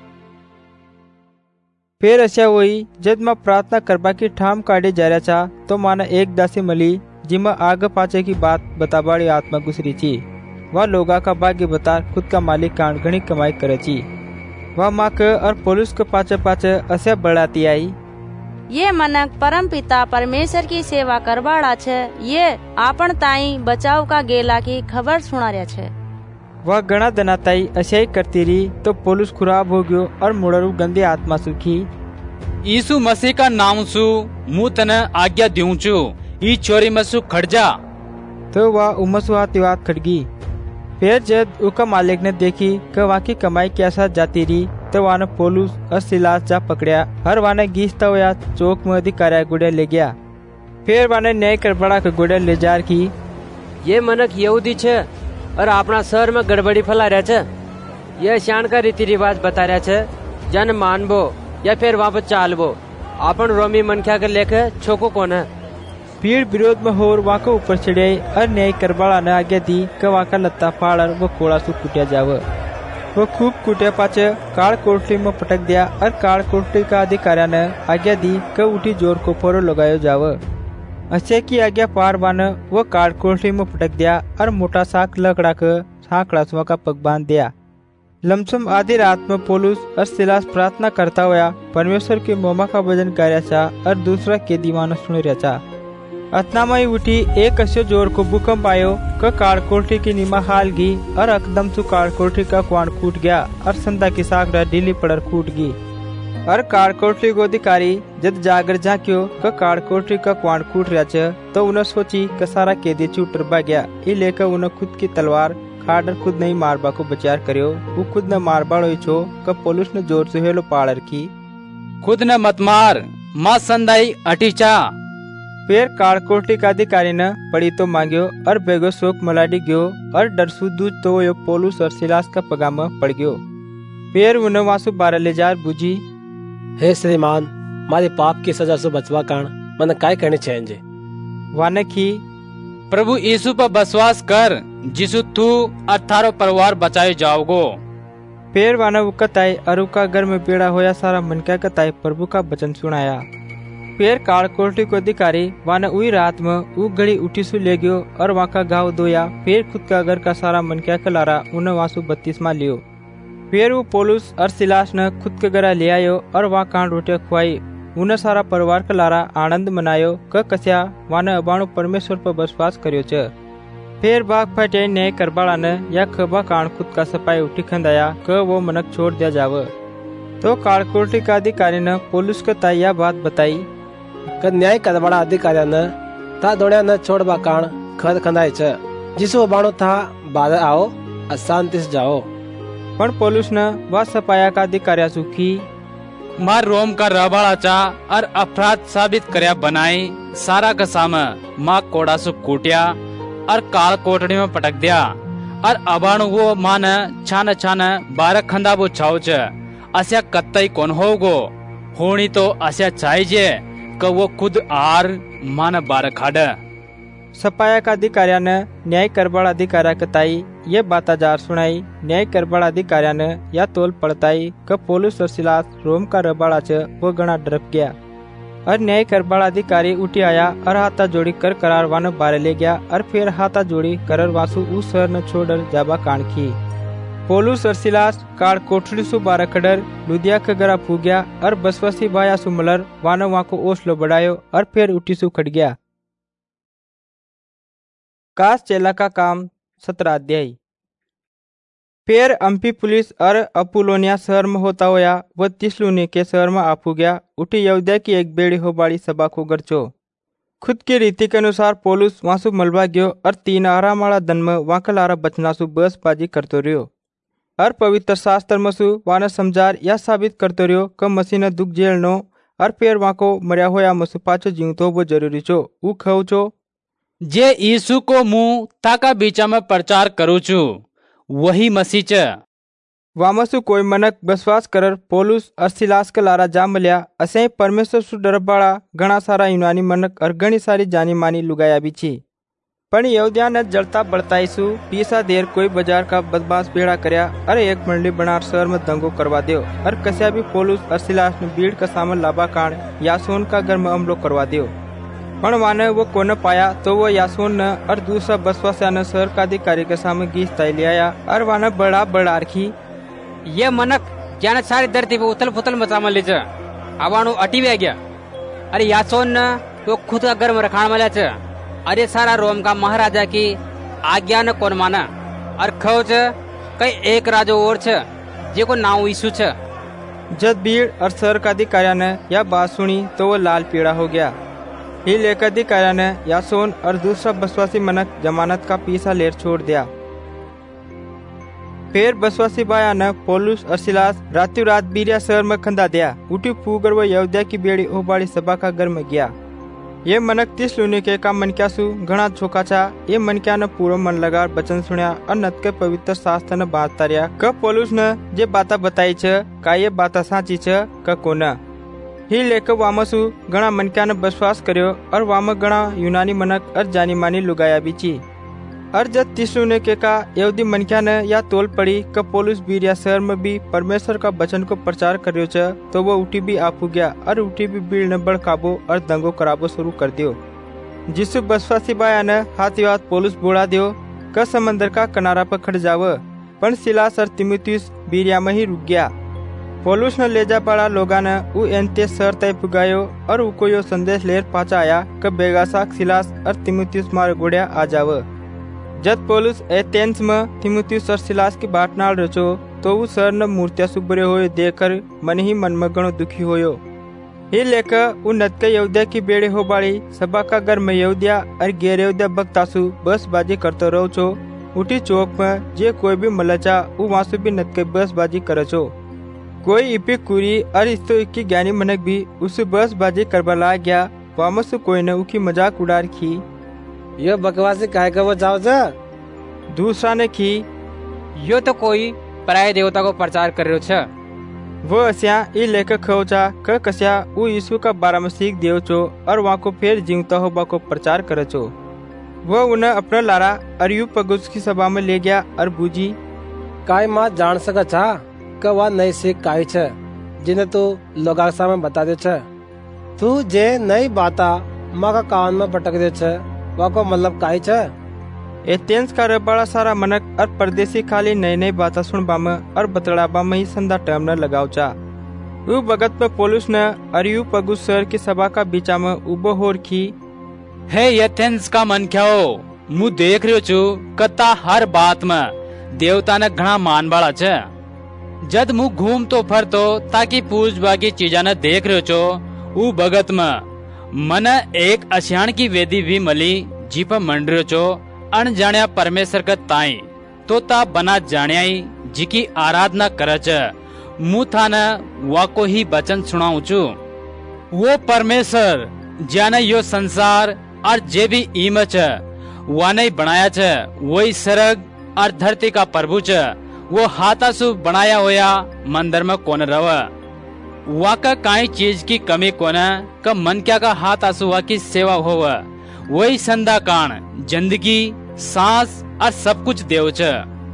फिर ऐसा वही जब मैं प्रार्थना करबा की ठाम काटे जा रहा था तो माना एक दासी मली जिमा आगे पाचे की बात बताबाड़ी आत्मा गुसरी थी। वह लोगा का भाग्य बता खुद का मालिक कांड घनी कमाई करे थी। वह माँ के और पुलिस के पाचे पाचे ऐसे बढ़ाती आई, ये मनक परम पिता परमेश्वर की सेवा करवाड़ा छे, ये आपन ताई बचाव का गेला की खबर सुना रहा छे। वह गणा दनाताई ऐसे ही करती रही तो पुलिस खराब हो गयो और मुड़रू गंदी आत्मा सुखी। यीशु मसीह का नाम सु मुँह तने आज्ञा दूं छु, ई चोरी मसु खड़ जा। तो वह उमसु हाथ खड़गी। फिर जब उसका मालिक ने देखी कि वहाँ की कमाई कैसा जाती रही तो वहाँ ने पोलूस और सिलास जा पकड़या और वहाँ ने गीसता हुआ चौक में अधिकारिया गुड़े ले गया। फिर वहाँ ने न्याय कर बड़ा के गुड़े ले जार की, ये मनक यहूदी छे और अपना शहर में गड़बड़ी फैला रहा छे। यह शान का रीति रिवाज बता रहा छे, जन मानबो या फिर वापस चालबो। अपन रोमी मनख्या के लेके छोको कौन है। भीड़ विरोध में होर वहाँ के ऊपर चढ़े और न्याय करबाड़ा ने आज्ञा दी कि वहाँ का लत्ता फाड़ वो कोड़ा सु कुटिया जावे। वो खूब कुटिया पाचे काल कोठली में पटक दिया और काल कोठली का अधिकारिया ने आज्ञा दी कि उठी जोर को फोरो लगायो जावे। अच्छे की आज्ञा पार वान वो काल कोठली में पटक दिया और मोटा साक लकड़ा के साकड़ा सुआ का पग बांध दिया। लमसम आधी रात में पुलिस और सिलास प्रार्थना करता हुआ परमेश्वर के मोमा का भजन कर रहा और दूसरा के दीवाना सुन रहा था। अतना में उठी एक अस्यो जोर को भूकंप आयो का काल कोठरी की नीमा हाल गई और एकदम से काल कोठरी का क्वाण फूट गया और संदा की साकड़ा ढीली पड़र फूट गई। और काल कोठरी को अधिकारी जब जागर झांक्यो का काल कोठरी का क्वाण फूट रहा छ तो उन्हें सोची का सारा कैदी चूटर बा गया। ये लेकर उन्हें खुद की तलवार खाडर खुद नहीं मारबा को बचार करियो। वो खुद न मारबा छो का पुलिस ने जोर से हेलो पाड़र की, खुद न मत मार माँ संदाई अटीचा। फिर काल कोठरी का अधिकारी ने पड़ी तो मांगियो और बेगो शोक मलाडी गयो और डरसू दूज तो यो पोलूस और सिलास का पगामा पड़ गयो। फिर उन्हें वासु बारह ले जार बुझी, हे श्रीमान, मारे पाप की सजा से बचवा कारण मन काय करने चाहिए। वाने की, प्रभु यीशु पर विश्वास कर जिसु तू और थारो परिवार बचाए जाओगो। फिर वाने उकताई और उका घर में पीड़ा होया सारा मन क्या कताई प्रभु का वचन सुनाया। फिर काल कोठरी को अधिकारी वाने उई रात में उ घड़ी उठी सु ले गयो और वहाँ का गाँव धोया। फिर खुद का घर का सारा मन क्या कलारा उन्हें वासु बत्तीसमा लियो। फिर वो पोलूस और सिलास ने खुद के घर ले आयो और वहाँ कांड रोटियां खुआई। उन्हें सारा परिवार का लारा आनंद मनायो क कस्या वाने अबाणु परमेश्वर पर विश्वास करियो छ। फिर बाग फटे ने करबाड़ा ने या खबा कांड खुद का सपाई उठी खंदाया क वो मनक छोड़ दिया जावे। तो काल कोठरी का अधिकारी ने पुलिस को ताया बात बताई क न्याय करबाड़ा अधिकारी ने ता दोड़िया न छोड़बा कान खद खंदाय छ, जिसो बाणो था बाद आओ अशांति से जाओ। पर पुलिस ने वह सपाया का अधिकारी सुखी, मार रोम का रबाड़ा चा और अपराध साबित करया बनाई सारा का सामा माँ कोड़ा सु कूटिया और काल कोठड़ी में पटक दिया और अबाणु वो मान छान छान बारह खंदा वो छाव छ। अस्या कत्तई कौन होगो होनी तो अस्या चाहिए कि वो खुद आर मान बारह खाड़। सपाया का अधिकारिया ने न्याय करबाड़ा अधिकारिया कताई ये बात जार सुनाई। न्याय करबाड़ा अधिकारिया ने या तोल पड़ताई क पुलिस और सिलास रोम का रबाड़ा छ वो गणा डरप गया। और न्याय करबाड़ा अधिकारी उठी आया और हाथा जोड़ी कर करार वाने बारे ले गया और फिर हाथा जोड़ी कर वासु उस शहर न छोड़र जाबा कान की। पोलूस और सिलास काल कोठरी सु बारह खडर लुधिया के गरा फू गया और बसवसी बाया सु मलर वाने वहाँ को ओसलो बढ़ायो और फिर उठी सु खड़ गया। कास चेला का काम सत्रह अध्याय। फिर अम्पी पुलिस और अपुलोनिया शहर में होता होया वो तिसलुनी के शहर में आपू गया। उठी यहूदिया की एक बेड़ी हो बाड़ी सभा को गरचो। खुद की रीति के अनुसार पौलुस वासु मलबा गयो और तीन आराम वाला दिन में वाकलारा बचनासु बस बाजी करतो रहो और पवित्र शास्त्र मसु वाना समझार या साबित करतो रहो क मसीह ने दुख झेलनो और फिर वाको मरिया होया मसु पाछो जीवतो वो जरूरी छो। ऊ खव छो जे यीशु को मुंह ताका बीचा में प्रचार करू छू वही मसीह च। वामसु कोई मनक विश्वास करर पौलुस और सिलास के लारा जा मिल्या। असे परमेश्वर सु डरबाड़ा घना सारा यूनानी मनक और घनी सारी जानी मानी लुगाया भी छी। पण यहूदिया ने जलता बड़ताईसु पीसा देर कोई बाजार का बदमाश बेड़ा करया अरे एक मंडली बना शहर में दंगो करवा दियो और कस्या भी पौलुस और सिलास ने भीड़ का सामान लाभा कांड यासोन का घर में हमलो करवा दियो। पण वाने वो कोने पाया तो वो यासोन न और दूसरा बसवासा ने शहर का अधिकारी के सामने गीस ताई लिया और वाने बड़ा बड़ा रखी ये मनक ज्याने सारी धरती पे उथल पुथल मचा मले छ आवाणु अटी वे गया। अरे यासोन न तो खुद का घर में रखाण मल्या छ। अरे सारा रोम का महाराजा की आज्ञा न कौन माना और खव छ कई एक राजो और छ जेको नाम यीशु छ। जब भीड़ और शहर का अधिकारी ने यह बात सुनी तो वो लाल पीड़ा हो गया। ही लेकर अधिकारी ने यासोन और दूसरा बसवासी मनक जमानत का पीछा लेर छोड़ दिया। फिर बसवासी बाया ने पौलुस और सिलास रातों रात बीरिया शहर में खंदा दिया। उठी फूकर वो यहूदिया की बेड़ी ओबाड़ी सभा का घर में गया। ये मनक तिसलुनी के का मनक्यासु घना छोका छा। ये मनक्या ने पूरा मन लगा बचन सुनिया और नत के पवित्र शास्त्र ने बात तारिया क पौलुस ने जे बाता बताई छ का ये बाता साची छ क कोना। ही लेकर वामसु घना मनक्या ने विश्वास करियो और वाम घना यूनानी मनक और जानी मानी लुगाया भी छी। और जब तिसलुनी के का यहूदी मनक्या ने या तोल पड़ी क पौलुस बीरिया शहर में भी परमेश्वर का वचन को प्रचार करियो छ तो वो उठी भी आपू गया और उठी भी भीड़ ने बड़काबो और दंगो कराबो शुरू कर दियो। जिसु बसवासी बाया ने हाथी हाथ पौलुस बोला दियो क समंदर का किनारा पर खड़ जाव। पण सिलास और तिमुथियुस बीरिया में ही रुक गया। पौलुस ने ले जा पड़ा लोगा ने उ एंते शहर तय पुगायो और उको यो संदेश लेर पाचा आया क बेगासाक सिलास और तिमुथियुस मार गोड़िया आ जाव। जब पौलुस एथेंस में तिमुथियुस और सिलास की बाट नाल रचो तो वो शहर न मूर्तियां सुबरे होए देखकर मन ही मन में गणो दुखी होयो। ही लेकर उ नत के यहूदिया की बेड़े हो बाड़ी सभा का घर में यहूदिया और गैर यहूदिया बक्तासु बस बाजी करते रहो छो। उठी चौक में जे कोई भी मलचा उ वासु भी नत के बस बाजी करे छो। कोई इपी कुरी और इस्तो की ज्ञानी मनक भी उस बस बाजी करवा ला गया। वामस कोई ने उकी मजाक उड़ा रखी ये बकवासी काय का वो जाओ जा। दूसरा ने की यो तो कोई पराये देवता को प्रचार कर रहे छ। वो अस्या ई लेकर खवचा क कस्या उ यीशु का बारे में सीख दियो छो और वहाँ को फिर जीवता होबा को प्रचार करे छो। वो उन्हें अपना लारा अरियुपगुस की सभा में ले गया और बूझी काय माँ जान सका छा क वह नई सीख काय छ जिन्हें तू लोगा सामने बता दे छ। तू जे नई बाता माँ का कान में पटक दे छ वह को मतलब काय छ। एथेंस का बड़ा सारा मनक और परदेसी खाली नई नई बातें सुनबा में और बतलाबा में ही संदा टर्म न लगाव चा। उ भगत में पौलुस ने अरियुपगुस शहर की सभा का बीचा में उबो हो रखी हे एथेंस का मन क्याओ मु देख रहो छू कता हर बात में देवता ने घना मान बाड़ा छ। जद मु घूम तो फर तो ताकि पूज बाकी चीजा ने देख रहो छो उ भगत में मन एक असियाण की वेदी भी मली जी पर मंड रहो छो अन जाण्या परमेश्वर का ताई तो ता बना जाण्याई जी की आराधना करच। मु था न वाको ही वचन सुनाऊ छू। वो परमेश्वर जाने यो संसार और जे भी ईम छ वाने बनाया छ वही सरग और धरती का प्रभु छ। वो हाथासु बनाया होया मंदिर में कौन रव वाका काई चीज की कमी कोन का मन क्या का हाथ आसु वा की सेवा होव वही संदा कान जिंदगी सांस और सब कुछ देव छ।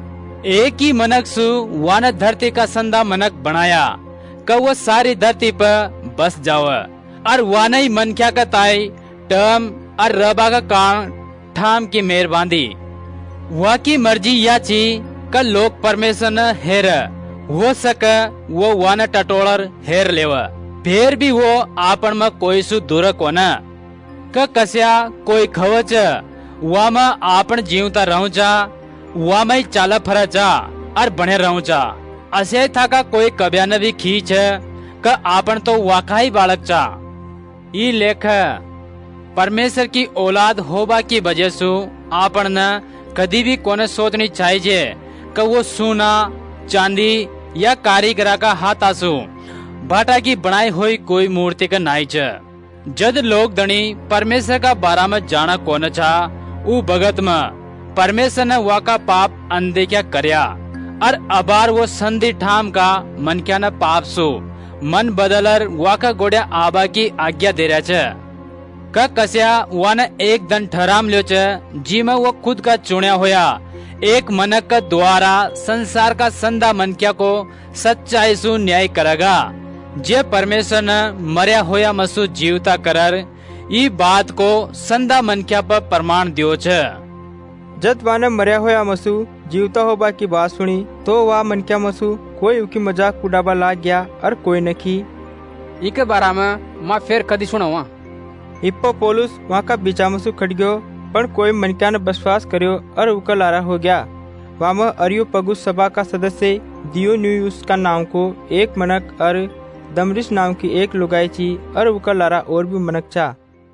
एक ही मनक सु वान धरती का संदा मनक बनाया का वो सारी धरती पर बस जाव और वान ही मन क्या का ताई टम और रबा का कान ठाम की मेहरबानी वा की मर्जी या ची का लोग परमेश्वर न हेर हो सक वो वान टटोलर हेर लेवा फिर भी वो आपन में कोई सु दूर कोना का कस्या कोई खवच वा में आपन जीवता रहूं चा वा में चाल फरा चा और बने रहूं चा। असे था का कोई कब्या न भी खींच का आपन तो वाकई बालक चा। ई लेख परमेश्वर की औलाद होबा की वजह से आपन न कभी भी कोने सोचनी चाहिए कि वो सोना चांदी या कारीगरा का हाथ आसू भाटा की बनाई हुई कोई मूर्ति का नाई च। जद लोग धनी परमेश्वर का बारा में जाना कोन चा उ भगत में परमेश्वर ने वाका पाप अनदेखा करया और अबार वो संधि ठाम का मन क्या न पाप सो मन बदलर वाका गोड्या आबा की आज्ञा दे रहा च। का कस्या वन एक दन ठहराम लियो च जी में वो खुद का चुनिया होया एक मनक का द्वारा संसार का संधा मनक्या को सच्चाई सु न्याय करेगा। जे परमेश्वर ने मरया होया मसु जीवता करर ई बात को संधा मनक्या पर प्रमाण दियो छ। जद वाने मरया होया मसु जीवता होबा की बात सुनी तो वह मनक्या मसु कोई उकी मजाक उड़ाबा लाग गया और कोई नखी। इके बारा में मां फिर कदी सुना हुआ। इप्पो पौलुस वहाँ का बीचा मसु खड़ गयो पर कोई मनक्या ने विश्वास करियो और उका लारा हो गया। वाम अरियोपगुस सभा का सदस्य दियोन्यूस का नाम को एक मनक और दमरिस नाम की एक लुगाई ची और उका लारा और भी मनक चा।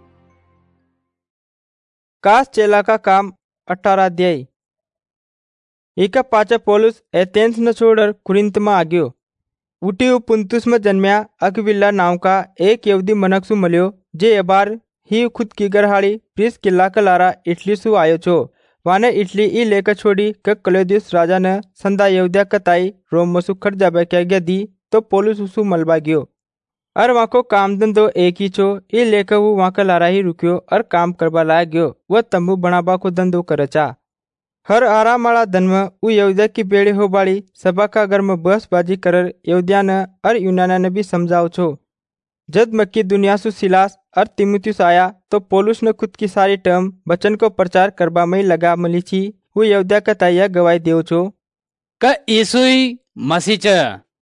कास चेला का काम अठारह अध्याय। इका पाचा पौलुस एथेंस न छोड़कर कुरिन्थ में आ गयो। उठी पुंतुस में जन्मया अक्विला नाम का एक यहूदी मनक सु मलियो जे अबार ही खुद की गरहाड़ी प्रिस किला का लारा इटली सु आयो छो। वाने इटली ई लेकर छोड़ी क क्लौदियुस राजा ने संदा यहूदिया कताई रोम मसु खट जाबे क्या गया दी तो पौलुस उसु मलबा गयो और वहाँ को काम धंधो एक ही छो। ई लेकर वो वहाँ का लारा ही रुकियो और काम करबा लाग गयो। वह तंबू बनाबा को धंधो करचा। हर आराम वाला दिन में वो यहूदिया की बेड़ी हो बाड़ी सभा का घर में बसबाजी कर यहूदिया ने और यूनाना ने भी समझाओ छो। जब मक्की दुनिया सु सिलास और तिमुथियुस आया तो पौलुस ने खुद की सारी टर्म वचन को प्रचार करबा में लगा मली छी। वो यहूदिया का ताया गवाही देव छो का यीशु मसीह च।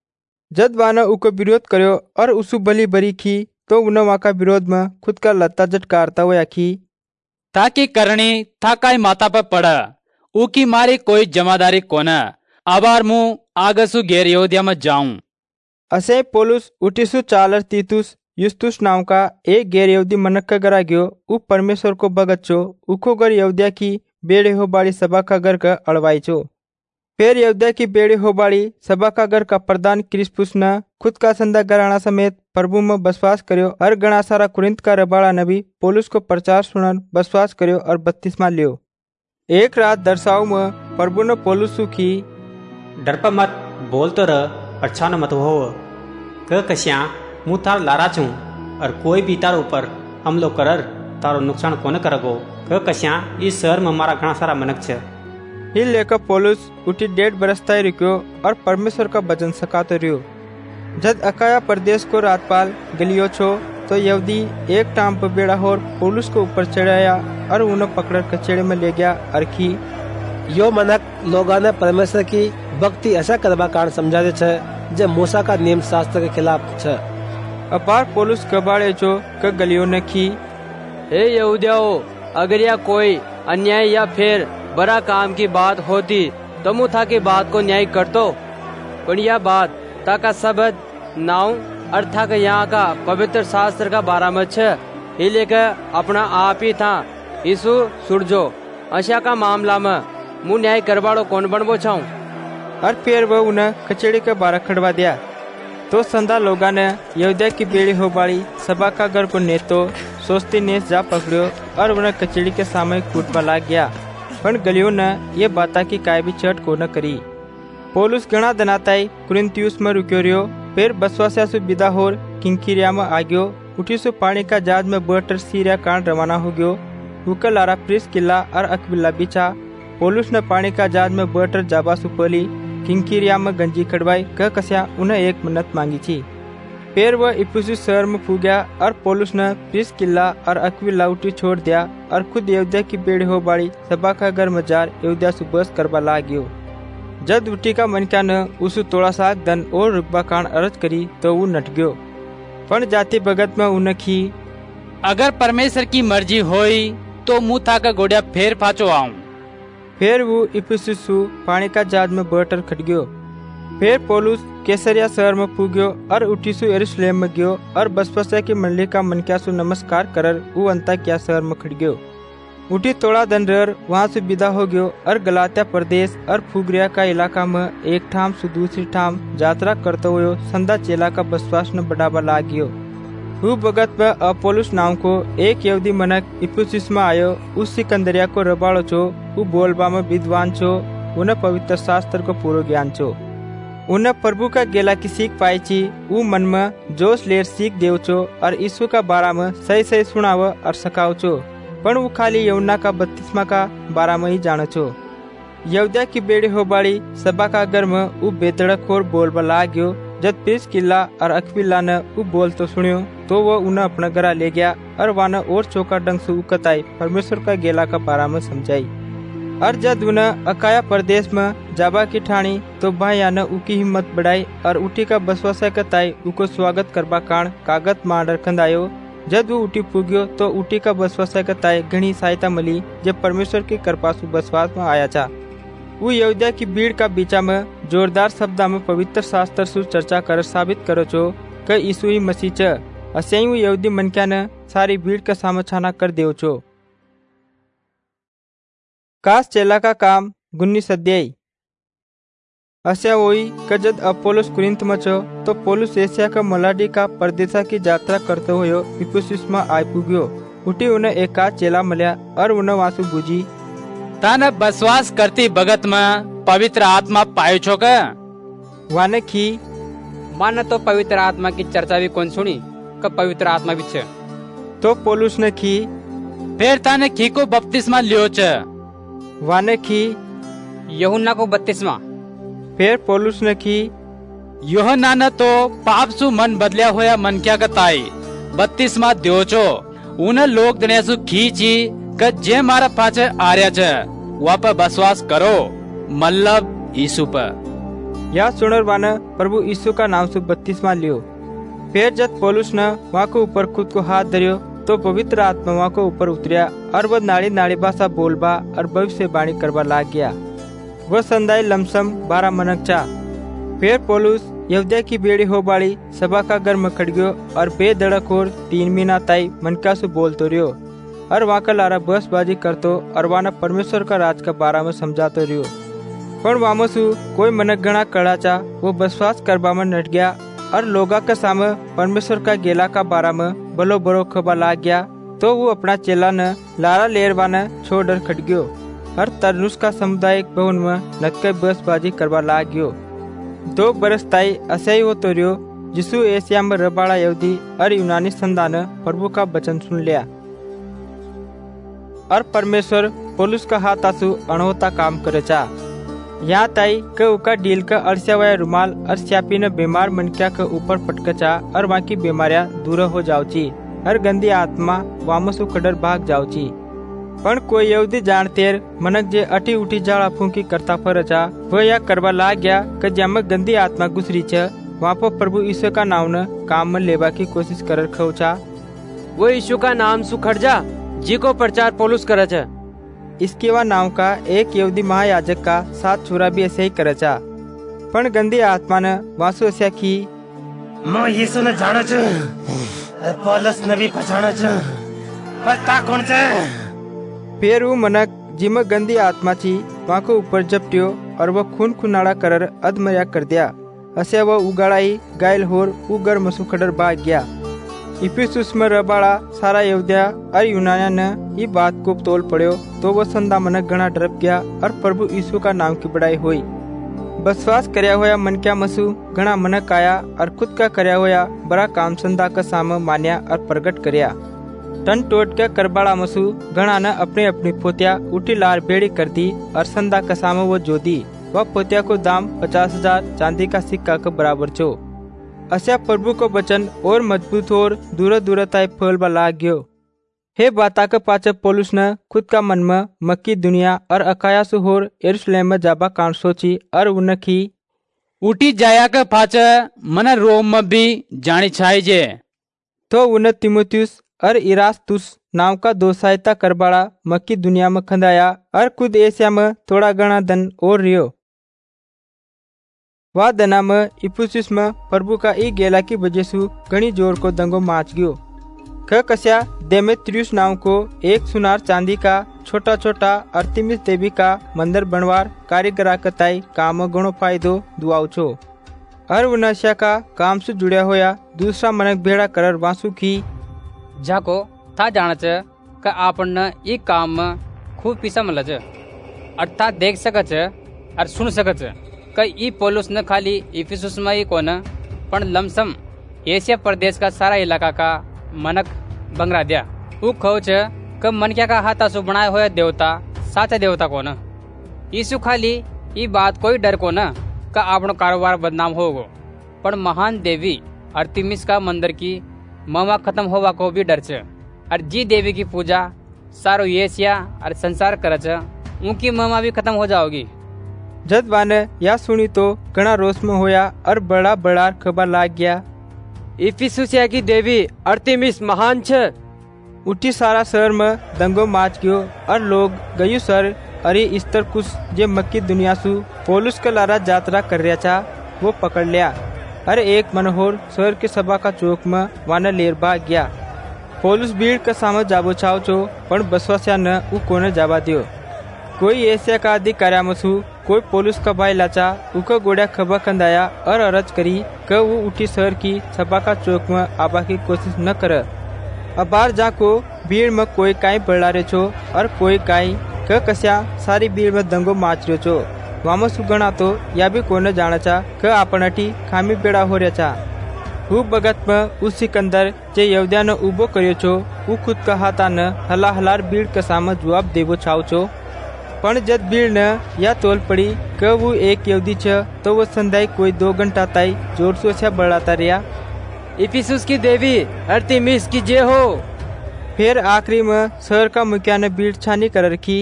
जद वाना उको विरोध करो और उसु बली बरी की तो उन्हें वहाँ का विरोध में खुद का लत्ता झटकारता हुआ की ताकि करनी था काई माता पर पड़ा उकी मारी कोई जमादारी कोना आबार मुँह आगसु गैर यहूदिया में जाऊं। असे पौलुस उठीसु चालर तीतुस युस्तुस नाम का एक गैर यहूदी मनक का गरा गयो। उ परमेश्वर को भगत चो उको घर यहूदिया की बेड़े हो बाड़ी सभा का घर का अड़वाई चो। फिर यहूदिया की बेड़े हो बाड़ी सभा का घर का प्रधान क्रिस्पुस ने खुद का संधा घराना समेत प्रभु में बसवास करियो और गणा सारा कुरिन्थ का रबाड़ा नबी पौलुस को प्रचार सुनन बसवास करियो और बत्तीसमा लियो। एक रात दरसाऊ में प्रभु ने पौलुस की डरपा मत बोल तो रह अच्छा न मत हो क कश्या मुँह तार लारा छू और कोई भी तार ऊपर हमलो करर तारो नुकसान कोने करगो क कश्या इस शहर में हमारा घना सारा मनक छ। ही लेकर पौलुस उठी डेढ़ बरस तय रुक्यो और परमेश्वर का भजन सकाते रहो। जब अकाया प्रदेश को रातपाल गलियो छो तो यहूदी एक टाम पर बेड़ा होर पौलुस को ऊपर चढ़ाया और उन्हें पकड़ कचेड़े में ले गया अरखी। यो मनक लोगा ने परमेश्वर की भक्ति ऐसा करबा कारण समझा दे छे जे मूसा का नियम शास्त्र के खिलाफ छे। अपार पौलुस कबाड़े जो क गलियो ने की हे यहूदियों अगर या कोई अन्याय या फिर बड़ा काम की बात होती तो मुँह था की बात को न्याय कर दो। पर यह बात ताका शब्द नाव अर्था का यहाँ का पवित्र शास्त्र का बारा में छे ही लेकर अपना आप ही था यीशु सुरजो अशा का मामला में मुँह न्याय करवाड़ो कौन बनबो छाऊं। और फिर वह उन्हें कचेड़ी के बारह खड़वा दिया। तो संधा लोगा ने यहूदिया की बेड़ी हो बाड़ी सभा का घर को नेतो सोस्थिनेस जा पकड़ियो और उन्हें कचेड़ी के सामने कूटवा लाग गया। पर गलियों ने ये बाता की काय भी चट को न करी। पौलुस गणा दनाताई कुरिन्थियुस में रुक्यो रियो। फिर बसवासिया सु विदा होर किंकिरिया में आ गयो। उठी सु पानी का जहाज में बैठकर सीरिया कान रवाना हो गयो। उका लारा प्रिस किला और अक्विला बिछा। पौलुस ने पानी का जहाज में बैठकर जाबा सुपली किंकिरिया में गंजी खड़वाई कह कस्या उन्हें एक मन्नत मांगी थी। फिर वह इफुसुस शहर में फूगया और पौलुस ने प्रिस किला और अक्विला उठी छोड़ दिया और खुद यहूदिया की बेड़ी हो बाड़ी सभा का घर में जार यहूदिया सु बस करवा ला गयो। जद उठी का मनक्या ने उसु थोड़ा सा धन और रुकबा कान अर्ज करी तो वो नट गयो। पण जाति भगत में उन्हें की अगर परमेश्वर की मर्जी होई तो मुँह था का गोड़िया फेर पाचो आऊं। फिर वो इफिसुस पानी का जहाज में बैठकर खट गयो। फिर पौलुस कैसरिया शहर में पुग्यो और उठीसु यरूशलेम में गयो और बसपसा की मंडली का मनक्यासु नमस्कार करर वो अंताकिया शहर में खट गयो। उठी थोड़ा दिन रह वहाँ से विदा हो गयो और गलातिया प्रदेश और फुगरिया का इलाका में एक ठाम से दूसरी ठाम यात्रा करते हुए संदा चेला का बसवास न बढ़ावा लाग गयो। वो भगत में अपोलुस नाम को एक यहूदी मनक इफिसुस में आयो। उस सिकंदरिया को रबाड़ो छो, वो बोलबा में विद्वान छो, उन्हें पवित्र शास्त्र को पूरा ज्ञान छो। उन्हें प्रभु का गेला की सीख पाई छी। वो मन में जोश लेर सीख देव छो और यीशु का बारा में सही सही सुनाव और सकाव छो। पण वो खाली यमुना का बत्तीसवा का बारा में ही जानो छो। यहूदिया की बेड़ी हो बाड़ी सभा का घर में वो बेतड़क और बोलबा लाग गयो। जब प्रिस्किल्ला और अक्विला ने वो बोल तो सुनियो तो वो उन्हें अपना घरा ले गया और वाना और चौका ढंग से उकताई परमेश्वर का गेला का बारा में समझाई। और जब उन्हें अकाया प्रदेश में जाबा की ठाणी तो भाइया ने उकी हिम्मत बढ़ाई और उठी का बसवासा कताई उको स्वागत करबा कान कागज मार रखंद आयो। जब वो उठी पुग्यो तो उठी का बसवासा कताई घनी सहायता मिली जब परमेश्वर की कृपा से बसवास में आया था। वो यहूदिया की भीड़ का बीचा में जोरदार शब्दा में पवित्र शास्त्र से चर्चा कर साबित करो छो कि यीशु ही मसीह च। असे ही यहूदी मनक्या ने सारी भीड़ का सामछाना कर देव छो। कास चेला का काम गुन्नीस अध्याय। असे वही कि जब अपोलोस कुरिन्थ में छो तो पौलुस एशिया का मलाडी का परदेशा की यात्रा करते हुए इफिसुस में आ पुग्यो। उठी उन्हें एक चेला मिल्या और उन्हें वासु बुझी ताने बसवास करती भगत में पवित्र आत्मा पायो छो का? वाने की माने तो पवित्र आत्मा की चर्चा भी कौन सुनी का पवित्र आत्मा भी छे। तो पौलुस ने की फिर ताने की को बपतिस्मा लियो छे? वाने की यूहन्ना को बपतिस्मा। फिर पौलुस ने की यूहन्ना ने तो पाप सु मन बदलिया होया मन क्या कताई बपतिस्मा दियो छो। उन्हें लोग दने सु खींची कि जे मारा पाछे आर्या छे वहाँ पर बसवास करो मतलब यीशु पर। या सुनर वाने प्रभु यीशु का नाम से बपतिस्मा लियो। फिर जब पौलुस ने वहाँ को ऊपर खुद को हाथ धरियो तो पवित्र आत्मा वहाँ को ऊपर उतरिया और वह नाड़ी नाड़ी भाषा बोलबा और भविष्यवाणी करवा लाग गया। वह संदाई लमसम बारह मनक चा। फिर पौलुस यहूदिया की बेड़ी हो बाड़ी सभा का घर में खड़ गयो और बेधड़क और तीन महीना ताई मनका से बोलतो रियो और वहाँ का लारा बसबाजी करतो और वाना परमेश्वर का राज का बारा में समझातो रियो। पर वामसु कोई मनक गणा कड़ा चा वो बसवास करबा में नट गया और लोगा के सामने परमेश्वर का गेला का बारा में बलो बरो खबा लाग गया। तो वो अपना चेला न लारा लेरवा न छोड़ डर खट गयो और तरनुस का सामुदायिक भवन में नटके बसबाजी करवा लाग गयो। दो बरस ताई असह्य हो तो रियो जिसु एशिया में रबाड़ा यहूदी और यूनानी संदा ने प्रभु का वचन सुन लिया और परमेश्वर पौलुस का हाथ आंसू अनहोता काम करे चा। यहाँ ताई के उका डील का अरसिया वाया रुमाल और स्यापी ने बीमार मनक्या के ऊपर पटक चा और वहाँ की बीमारियां दूर हो जाऊची और गंदी आत्मा वामसु खडर भाग जाऊची। पण कोई यहूदी जानतेर मनक जे अटी उठी जाड़ा फूंकी करता फरचा वह यह करवा ला गया कि जम गंदी आत्मा गुसरी छ वहाँ पर प्रभु यीशु का नाम न काम में लेबा की कोशिश कर खौचा। वो यीशु का नाम सुखड़ जा जी को प्रचार पौलुस करे छ। इसके वा नाम का एक यहूदी महायाजक का सात छोरा भी ऐसे ही करे चा। पण गंदी आत्मा ने वासु ऐसा की मैं यीशु ने जाना छ पौलुस ने भी पहचाना छ पता कौन छ। फिर वो मनक जिम गंदी आत्मा थी वहाँ को ऊपर जपटियो और वह खून खुनाड़ा कर अधमर्या कर दिया। असे वह उगाड़ाई गायल होर उगर मसु खडर भाग गया। इफिसुस में रबाड़ा सारा यहूदिया और यूनानिया ने ये बात को तोल पड़ो तो वह संदा मनक गणा डरप गया और प्रभु यीशु का नाम की बड़ाई हुई। बसवास करया होया मन क्या मसु गणा मनक आया और खुद का करया होया बड़ा काम संदा का साम मान्या और प्रगट करया। टन टोट के करबाड़ा मसु गणा ने अपने अपनी पोतिया उठी लार बेड़ी कर दी और संदा का साम वो जो दी वह पोतिया को दाम पचास हजार चांदी का सिक्का के बराबर चो। अस्या प्रभु को वचन और मजबूत और दूर दूर ताई फल बला गयो। हे बाता के पाचे पौलुस ने खुद का मन में मक्की दुनिया और अकाया सुहोर यरूशलेम में जाबा कान सोची और उन्हें की उठी जाया के पाचे मन रोम में भी जानी छाई जे। तो उन्हें तिमुथियुस और इरास्तुस नाम का दो सहायता करबाड़ा मक्की दुनिया में खंदाया और खुद एशिया में थोड़ा घना धन और रियो। वह दना में इफुसिस में प्रभु का ई गेला की वजह से घनी जोर को दंगो माच गयो। ख कस्या देमेत्रियुस नाम को एक सुनार चांदी का छोटा छोटा अर्तिमिस देवी का मंदिर बनवार कारीगरा कताई काम गणो फायदो दुआओ छो। और नशा का काम से जुड़ा होया दूसरा मनक भेड़ा करर वासु की जाको था जान का आपन ई काम में खूब पीसा मलज और था देख सकच और सुन सकच का ई पौलुस न खाली इफिसुस में ही कोन पण लमसम एशिया प्रदेश का सारा इलाका का मनक बंगरा दिया। उ खोच क मन क्या का हाथा सु बनाए हुए देवता साचा देवता कोन यीशु खाली ई बात कोई डर को न का आपनो कारोबार बदनाम होगो पण महान देवी अर्तिमिस का मंदिर की ममा खत्म होवा को भी डर छ और जी देवी की पूजा सारो एशिया और संसार कर छ उनकी ममा भी खत्म हो जाओगी। जद वाने या सुनी तो घना रोष में होया और बड़ा बड़ा खबर लाग गया। इफिसुसिया की देवी अर्तिमिस महान छ। उठी सारा शहर में दंगो माच गयो और लोग गयु सर अरे इस्तर कुछ जे मक्की दुनिया सु पौलुस का लारा यात्रा कर रहा था वो पकड़ लिया। अरे एक मनोहर शहर के सभा का चौक में वाना लेर भाग गया। पौलुस भीड़ का सामने जाबो छाव छो पण बसवास्या न उ कोने जावा दियो। कोई एशिया का अधिकार्या मसु कोई पौलुस का भाई लाचा उका गोड़ा खबा कंदाया और अरज करी क वो उठी शहर की सभा का चौक में आबा की कोशिश न कर। अब बाहर जाको भीड़ में कोई काई बढ़ा रे छो और कोई काई क कस्या सारी भीड़ में दंगो माच रो छो। वामो सुगणा तो या भी कोने जाना चा क आपनटी खामी बेड़ा हो रहा चा। वो बगत में उस सिकंदर जे यहूदिया न उबो करियो छो वो खुद का हाथा न हला हलार भीड़ का सामने जवाब देवो छाव छो। पण जद भीड़ न या तोल पड़ी क वो एक यहूदी छ तो वो संध्याई कोई दो घंटा ताई जोर से अच्छा बढ़ाता रहा। इफिसुस की देवी अर्तिमिस की जय हो। फिर आखिरी में शहर का मुखिया ने भीड़ छानी कर रखी।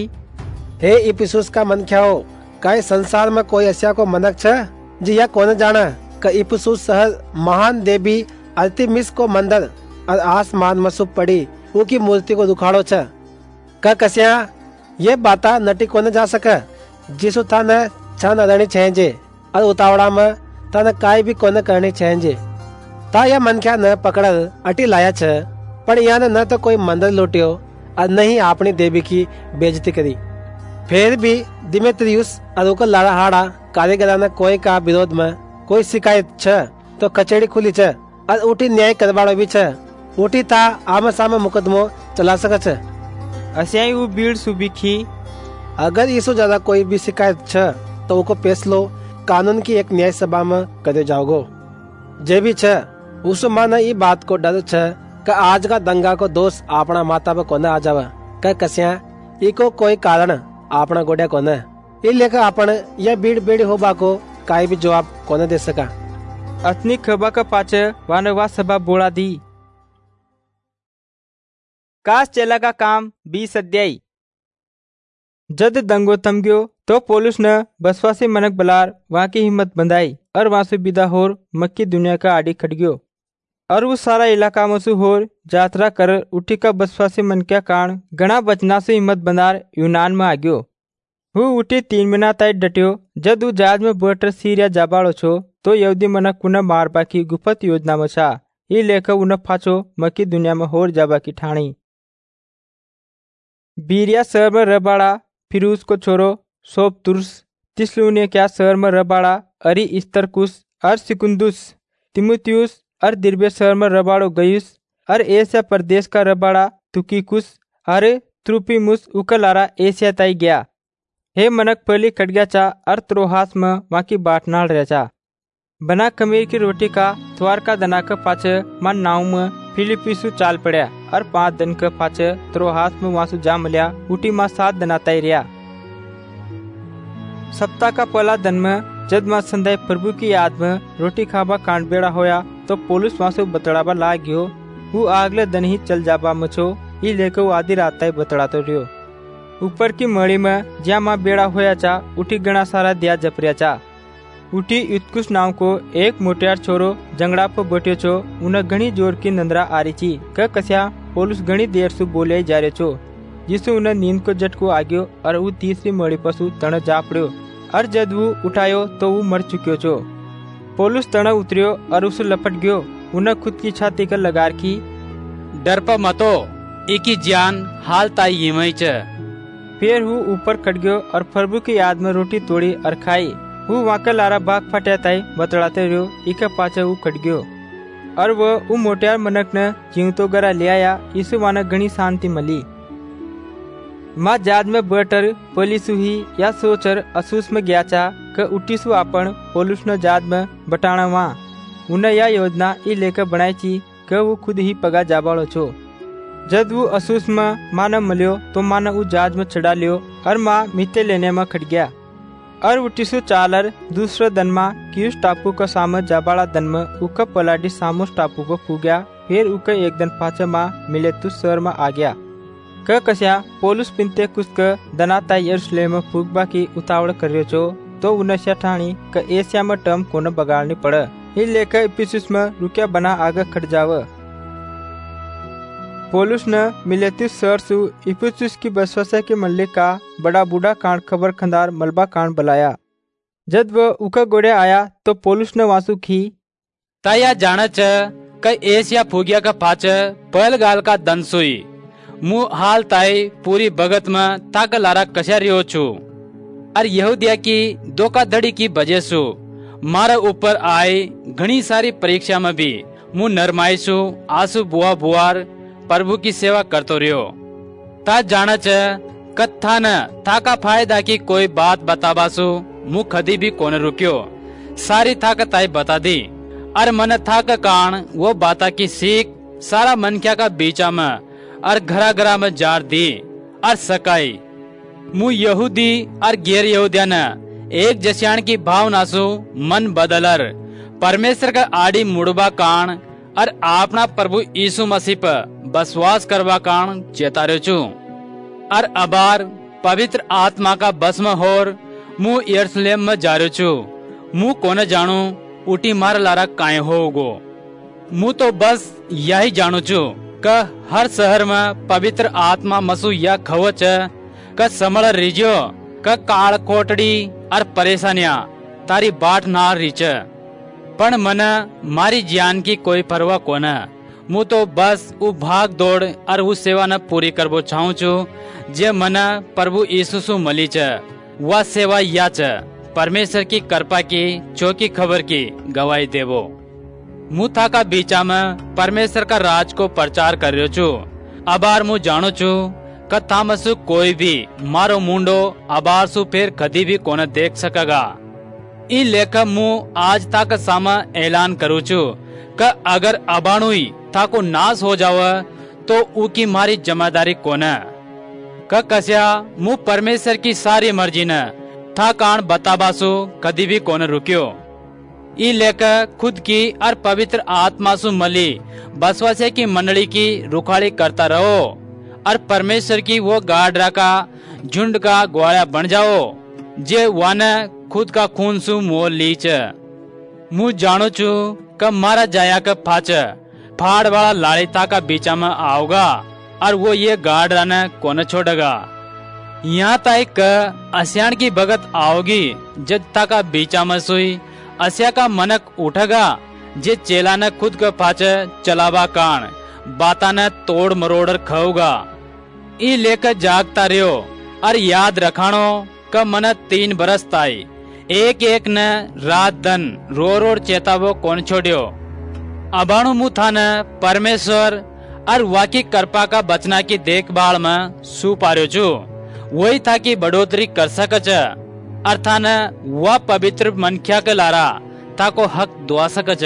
हे इफिसुस का मन क्या हो काय संसार में कोई ऐसा को मनक छ जी या कौन जाना का इफिसुस शहर महान देवी अर्तिमिस को मंदिर और आसमान में सुप पड़ी वो की मूर्ति को दुखाड़ो छ का कस्या ये बाता नटी कोने जा सके जिसु थाने छन अदणी छेंजे और उतावड़ा में थाने काई भी कोने करनी छेंजे ता या मन क्या न पकड़ल अटी लाया छ पर यहाँ न तो कोई मंदिर लूटियो और न ही अपनी देवी की बेइज्जती करी। फिर भी दिमेत्रियुस और उका लाड़ा हाड़ा कारीगरा ने कोई का विरोध में कोई शिकायत छ तो कचेड़ी खुली छ और उठी न्याय करवाड़ो भी छ उठी था आमे सामे मुकदमो चला सके छ। अस्याई वो भीड़ सुबिखी अगर इसो ज्यादा कोई भी शिकायत छ तो उको पेश लो कानून की एक न्याय सभा में करे जाओगो। जे भी छ उस माना ये बात को डर छ का आज का दंगा को दोष अपना माता पे कोने आ जावा का कस्या इको कोई कारण अपना गोड्या कोने ये लेकर अपन यह भीड़ भीड़ होबा को काई भी जवाब कोने दे सका। अतनी खबा का पाचे वानवा सभा बोला दी। कास चेला का काम बीस अध्याय। जद दंगो थम गयो तो पौलुस ने बसवासी मनक बलार वहां की हिम्मत बंधाई और वहां से विदा होर मक्की दुनिया का आड़ी खट गयो और वो सारा इलाका में होर यात्रा कर उठी का बसवासी मन क्या कारण घना बचना से हिम्मत बंधार यूनान में आ गयो। वो उठी तीन महीना तय डटियो जद वो जहाज में बोटर सीरिया जाबाड़ो छो तो यहूदी मनक कुना मारबा की गुप्त योजना में छा ये लेकर उन्हें फाचो मक्की दुनिया में होर जाबा की ठाणी। बीरिया शहर में रबाड़ा फिरूस को छोरो सोपतुर्स तिस्लुने क्या शहर में रबाड़ा अरी इस्तरकुस और सिकुंदुस तिमुथियुस और दिर्बे शहर में रबाड़ो गयुस और एशिया प्रदेश का रबाड़ा तुकिकुस और त्रुपिमुस उकलारा एशिया ताई गया। हे मनक पहली कट गया चा और त्रोहास में वहाँ की बाट नाल रह चा बना खमीर की रोटी का त्वार का दना का पाचे मन नाव में फिलिपिसु चाल पड़ा और पांच दिन के पाचे त्रोहास में वासु जा मिल्या उठी माँ सात दिन आता ही रहा। सप्ताह का पहला दिन में जद माँ संध्या प्रभु की याद में रोटी खाबा कांड बेड़ा होया तो पुलिस वासु बतड़ाबा ला गयो। वो अगले दिन ही चल जाबा मचो ये लेकर वो आधी रात तक बतड़ा तो रियो। ऊपर की मड़ी में ज्या माँ बेड़ा होया चा उठी गणा सारा दिया जपरिया चा उठी युतकुश नाम को एक मोटियार छोरो जंगड़ा पर बैठ्यो छो। उन्हें घणी जोर की नंदरा आ रही थी। क कस्या पौलुस घणी देर से बोले जा रहे छो, जिससे उन्हें नींद को झटको आ गयो और वो तीसरी मड़ी पशु तण जा पड़ो। और जब वो उठायो तो वो मर चुक्यो छो। पौलुस तण उतरियो और उसे लपट गयो। उन्हें खुद की छाती कर लगा रखी, डर पर मतो, इकी जान हाल ताई यमई च। फिर वो ऊपर कट गयो और प्रभु की याद में रोटी तोड़ी और खाई। वो वहाँ लारा बाग फटे ताई बतड़ाते रहो। इके पाचे वो कट गयो और वो वो मोटियार मनक ने जीवतो गरा ले आया। इसु वाने घणी शांति मिली। माँ जाद में बैठर पुलिस हुई या सोचर असूस में गया चा क उठीसु आपन पौलुस न जाद में बटाना वहाँ। उन्हें यह योजना ई लेकर बनाई ची क वो खुद ही पगा जाबाड़ो छो। जब वो असूस में माँ न मिलियो तो माँ ने वो जहाज में चढ़ा लियो और माँ मिते लेने में खट गया। और उठीसु चालर दूसरे दिन में क्यूस टापू का सामने जाबाड़ा दिन में उका पलाडी सामोस टापू को फूगया। फिर उका एक दिन पाचे माँ मिले तु शहर में आ गया। क कस्या पौलुस पिंते कुछ क दनाता यरूशलेम में फूगबा की उतावड़ कर छो तो उन्हें शठाणी क एशिया में टर्म कोने बगाड़नी पड़े। ही लेकर इफिसुस में रुकिया बना आगे खट जाव। पौलुस ने मिलेतुस शहर सु इफिसुस की बसवसा के मल्ले का बड़ा बूढ़ा कांड खबर खंदार मलबा कांड बुलाया। जब वह उका गोड़े आया तो पौलुस ने वासु खी, ताया जाना च क एशिया फूगिया का पाच पहल गाल का दन सुई। मुँह हाल ताई पूरी भगत में ताक लारा कशा रियो छु। और यहूदिया की धोखाधड़ी की वजह सु मारा ऊपर आए घनी सारी परीक्षा में भी मुँह नरमाई सु आंसू बुआ बुआर प्रभु की सेवा करतो रियो। ता जाना च कत्था न थाका फायदा की कोई बात बताबासु मुँह कदी भी कोने रुक्यो। सारी थाक ताई बता दी और मन थाक कान वो बाता की सीख सारा मनख्या का बीचा में और घरा घरा में जार दी और सकाई। मुँह यहूदी और गैर यहूदिया न एक जस्यान की भावना सु मन बदलर परमेश्वर का आड़ी मुड़बा कान और अपना प्रभु यीशु मसीह पर बसवास करवा कान चेतारे छु। और अबार पवित्र आत्मा का बसम होर मुँह यरूशलेम में जारे छु। मुँह कोने जानू उठी मार लारा काए होगो। मुँह तो बस यही जानू छु क हर शहर में पवित्र आत्मा मसु या खवच क समल रिजो क काल कोटड़ी और परेशानियां तारी बाट ना रिच। पण मन मारी जान की कोई परवाह कोना। मु तो बस उ भाग दौड़ और उ सेवा न पूरी करबो चाहूं छु जे मन प्रभु यीशु सु मली च। वह सेवा या च परमेश्वर की कृपा की चौकी खबर की गवाही देवो। मु था का बीचा में परमेश्वर का राज को प्रचार कर रहो छु। अबार मु जानो छु क तामसु कोई भी मारो मुंडो अबार सु फिर कदी भी कोने देख सकेगा। ई लेख मु आज तक सामा ऐलान करू छु क अगर अबाणुई था को नाश हो जाव तो उकी मारी जिम्मेदारी कोने। क कस्या मु परमेश्वर की सारी मर्जी न था कान बताबासु कदी भी कोने रुक्यो। ई लेकर खुद की और पवित्र आत्मा सु मली बसवासे की मंडली की रुखाड़ी करता रहो और परमेश्वर की वो गाडरा का झुंड का ग्वाला बन जाओ जे वन खुद का खून सु मोल लीच। मु जानो छु क मारा जाया का फाच फाड़ वाला लालिता का बीचा में आओगा और वो ये गाडरा न कोने छोड़ेगा। यहाँ तक अस्याण की भगत आओगी जत्ता का बीचा में सुई अस्या का मनक उठेगा जे चेला न खुद का फाच चलावा कान बाता न तोड़ मरोड़ खाऊगा। ई लेकर जागता रियो और याद रखानो क मन तीन बरस ताई एक एक न रात दन रो रो चेतावो कौन छोड़ियो। अबाणु मुथा न परमेश्वर और वाकी कृपा का बचना की देखभाल में सू पार्यो छु। वही था कि बढ़ोतरी कर सकच अर्थान वह पवित्र मनख्या के लारा था को हक दुआ सकच।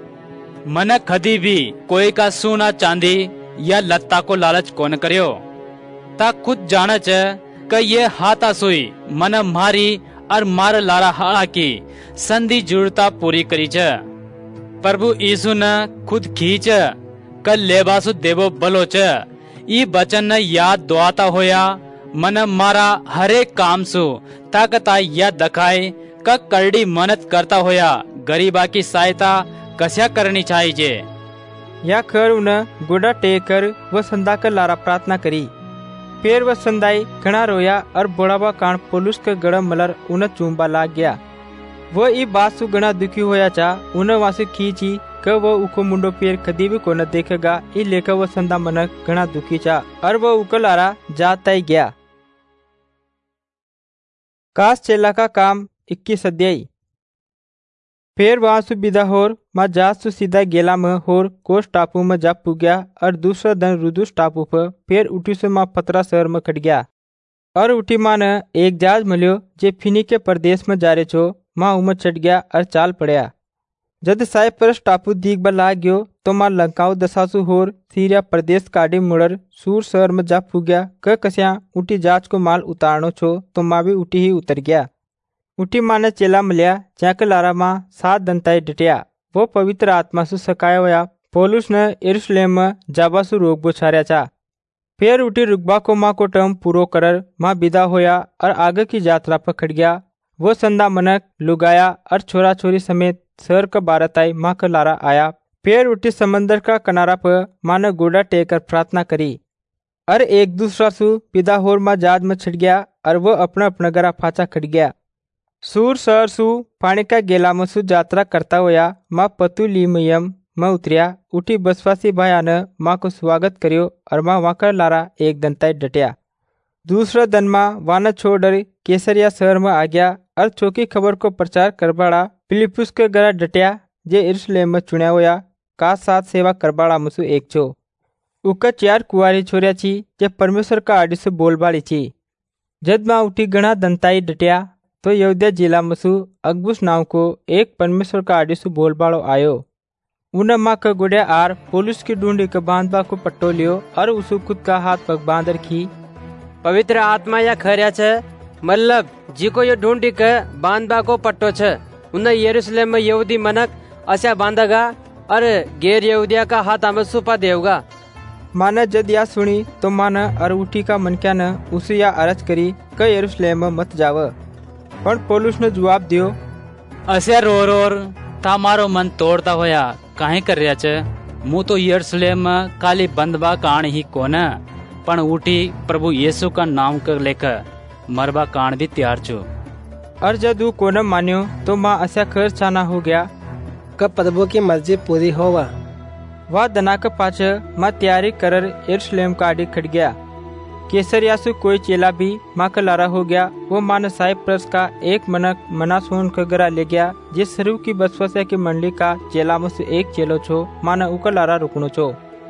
मन कदी भी कोई का सोना चांदी या लत्ता को लालच कौन करियो। ता खुद जाना च क ये हाथा सुई मन मारी और मार लारा हाड़ा की संधि जुड़ता पूरी करी च। प्रभु यीशु न खुद खींच क लेबासु देवो बलो च। ई बचन न याद दुआता होया मन मारा हरेक काम सु ताकता या दखाए का करड़ी मेहनत करता होया गरीबा की सहायता कस्या करनी चाहिए। या खर उन गोडा टेकर वह संदा कर लारा प्रार्थना करी। फिर वह संदाई घना रोया और बोड़ाबा कान पोलुस के गड़ा मलर उन चूम्बा लाग गया। वह ई बात सु घना दुखी होया चा उन वासु खींची क वह उको मुंडो पेर कदी भी को न देखेगा। ई लेकर वह संदा मनक घना दुखी चा और वह उको लारा जाता ही गया। कास चेला का काम इक्कीस अध्याय। फिर वहां सु विदा होर माँ जहाज सु सीधा गेला में होर कोस टापू में जा पुग्या और दूसरा दिन रुदुस टापू पर फिर उठी से माँ पतरा शहर में खट गया। और उठी माँ ने एक जहाज मिलियो जे फिनी के प्रदेश में जा रहे छो। माँ उमर चढ़ गया और चाल पड़या। जद साइप्रस टापू दीख बा लाग गयो तो माँ लंकाऊ दसासु होर सीरिया प्रदेश काडी मुड़र सूर शहर में जा पुग्या। क कस्या उठी जहाज को माल उतारनो छो तो माँ भी उठी ही उतर गया। उठी माँ ने चेला मिलिया जाके लारा माँ सात दंताई डटिया। वो पवित्र आत्मा सु सकाया होया पौलुस ने यरूशलेम में जाबा सु रोग बोछार्या चा। फिर उठी रुकबा को माँ को टर्म पूरो करर माँ विदा होया और आगे की यात्रा पर खड़ गया। वो संदा मनक लुगाया और छोरा छोरी समेत शहर का बारताई माँ का लारा आया। फिर उठी समंदर का किनारा पर माँ ने गोडा टेकर प्रार्थना करी और एक दूसरा सु विदा होर माँ जहाज में छिड़ गया और वो अपना अपना गरा फाचा खड़ गया। सूर शहर सु पानी का गेला में सु यात्रा करता होया माँ पतुलिमयम में उतरिया। उठी बसवासी भाया ने माँ को स्वागत करियो और माँ वहाँ का लारा एक दंताई डटिया। दूसरा दिन माँ वाना छोड़ डर केसरिया शहर में आ गया और चौकी खबर को प्रचार करबाड़ा फिलिपुस के गरा डटिया जे यरूशलेम में चुनिया होया का साथ सेवा करबाड़ा मुसु एक छो। उका चार कुआरी छोरिया छी जे परमेश्वर का आड़ी से बोलबाड़ी छी। जद माँ उठी गणा दंताई डटिया तो यहूदिया जिला मसु अगबुस नाव को एक परमेश्वर का आड़ी से बोलबाड़ो आयो। उन माँ का गुड़िया आर पौलुस की ढूंढी के बांधबा को पट्टो लियो और उसु खुद का हाथ पग बांध रखी। पवित्र आत्मा या खर्या छे मतलब जिको ये ढूंढी के बांधबा को पट्टो छे उन यरूशलेम में यहूदी मनक अस्या बांधेगा और गैर यहूदिया का हाथ हमें सुपा देगा। माने जद या सुनी तो माने और उठी का मन क्या न उसे या अरज करी क यरूशलेम में मत जाव। पर पौलुस ने जवाब दियो अस्या रो रो ता मारो मन तोड़ता होया काहे कर रहा छे। मु तो यरूशलेम में काली बंदबा कान ही कोने पण उठी प्रभु यीशु का नाम कर लेकर मरबा कान भी तैयार छो। और जब वो कोने मान्यो तो माँ अस्या खर छाना हो गया कब प्रभु की मर्जी पूरी होवा। वह दना के पाछे माँ तैयारी करर यरूशलेम का आड़ी खड़ गया। केसरिया से कोई चेला भी माँ का लारा हो गया। वो माँ ने साइप्रस का एक मनक मनासोन का गरा ले गया जिस सरू की बसवसिया की मंडली का चेला में से एक चेलो छो। माँ ने उका लारा रुकनो छो।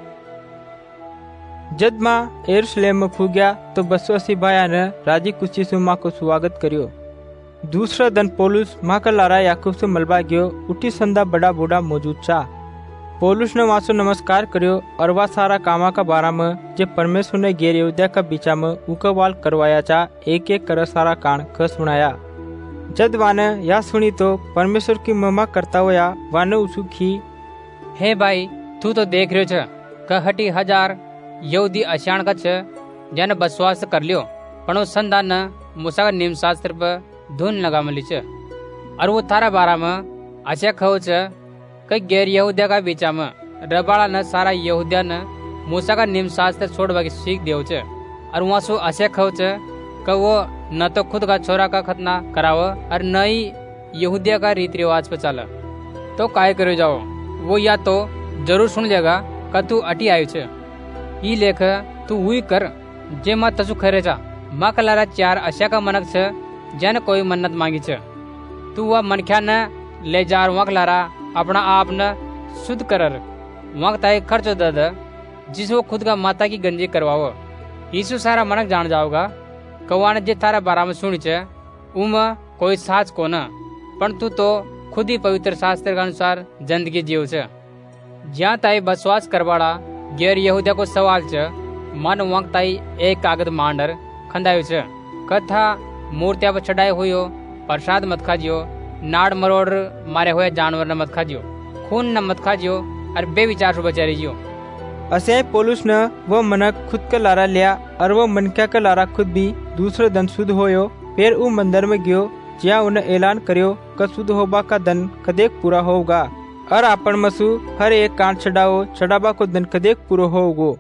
जद माँ यरूशलेम में फू गया तो बसवसी भाया ने राजी खुशी से माँ को स्वागत करियो। दूसरा दिन पौलुस माँ का लारा याकूब से मलबा गयो। उठी संदा बड़ा बूढ़ा मौजूद था। पौलुस ने वहाँ से नमस्कार करियो और वह सारा कामा का बारा में जब परमेश्वर ने गैर यहूदिया का बीचा में उकवाल करवाया चा एक एक कर सारा कान क सुनाया। जद वाने या सुनी तो परमेश्वर की महिमा करता हुआ वाने उसुखी हे भाई तू तो देख रहे छ क हटी हजार यहूदी अशाण का छ जन बसवास कर लियो पण संदा न मूसा का नियम शास्त्र पर धुन लगा मिली छ और वो थारा बारा में अच्छा खो छ कई गैर यहूदिया का बीचा में रबाड़ा न सारा यहूदिया न मूसा का नियम शास्त्र छोड़वा की सीख दियो छ और वहाँ सो अच्छा खो छ क वो न तो खुद का छोरा का खतना कराव और न ही यहूदिया का रीति रिवाज पे चला तो काय करो जाओ। वो या तो जरूर सुन लेगा क तू अटी आयु छ ई लेख तू हुई कर जे माँ तसु खरे चा। माँ कलारा चार अशा का मनक छ जन कोई मन्नत मांगी छ तू वह मनख्या न ले जार वक लारा अपना आप न शुद्ध करर वक ताई खर्च दद जिस वो खुद का माता की गंजी करवाओ। यीशु सारा मनक जान जाओगा कवान जे तारा बारा में सुनी छ उम कोई साच को न पण तू तो खुद ही पवित्र शास्त्र के अनुसार जिंदगी जियो छ। ज्યાં ताई बसवास करवाड़ा गैर यहूदिया को सवाल छ मन वक ताई एक कागज मांडर खंदायो छ कथा मूर्तिया पर चढ़ाए हुई हो प्रसाद मत खाजियो नाड़ मरोड़ मारे हुए जानवर न मत खाजियो खून न मत खाजियो और बेविचार से बचा रहियो। असे पौलुस ने वो मनक खुद का लारा लिया और वो मनक्या का लारा खुद भी दूसरे दिन शुद्ध होयो। फिर वो मंदिर में गयो ज्या उन्हें ऐलान करियो क शुद्ध होबा का दन कदेक पूरा होगा और आपन मसु हर एक कांट छड़ाओ छड़ाबा को दन कदेक पूरा होगो।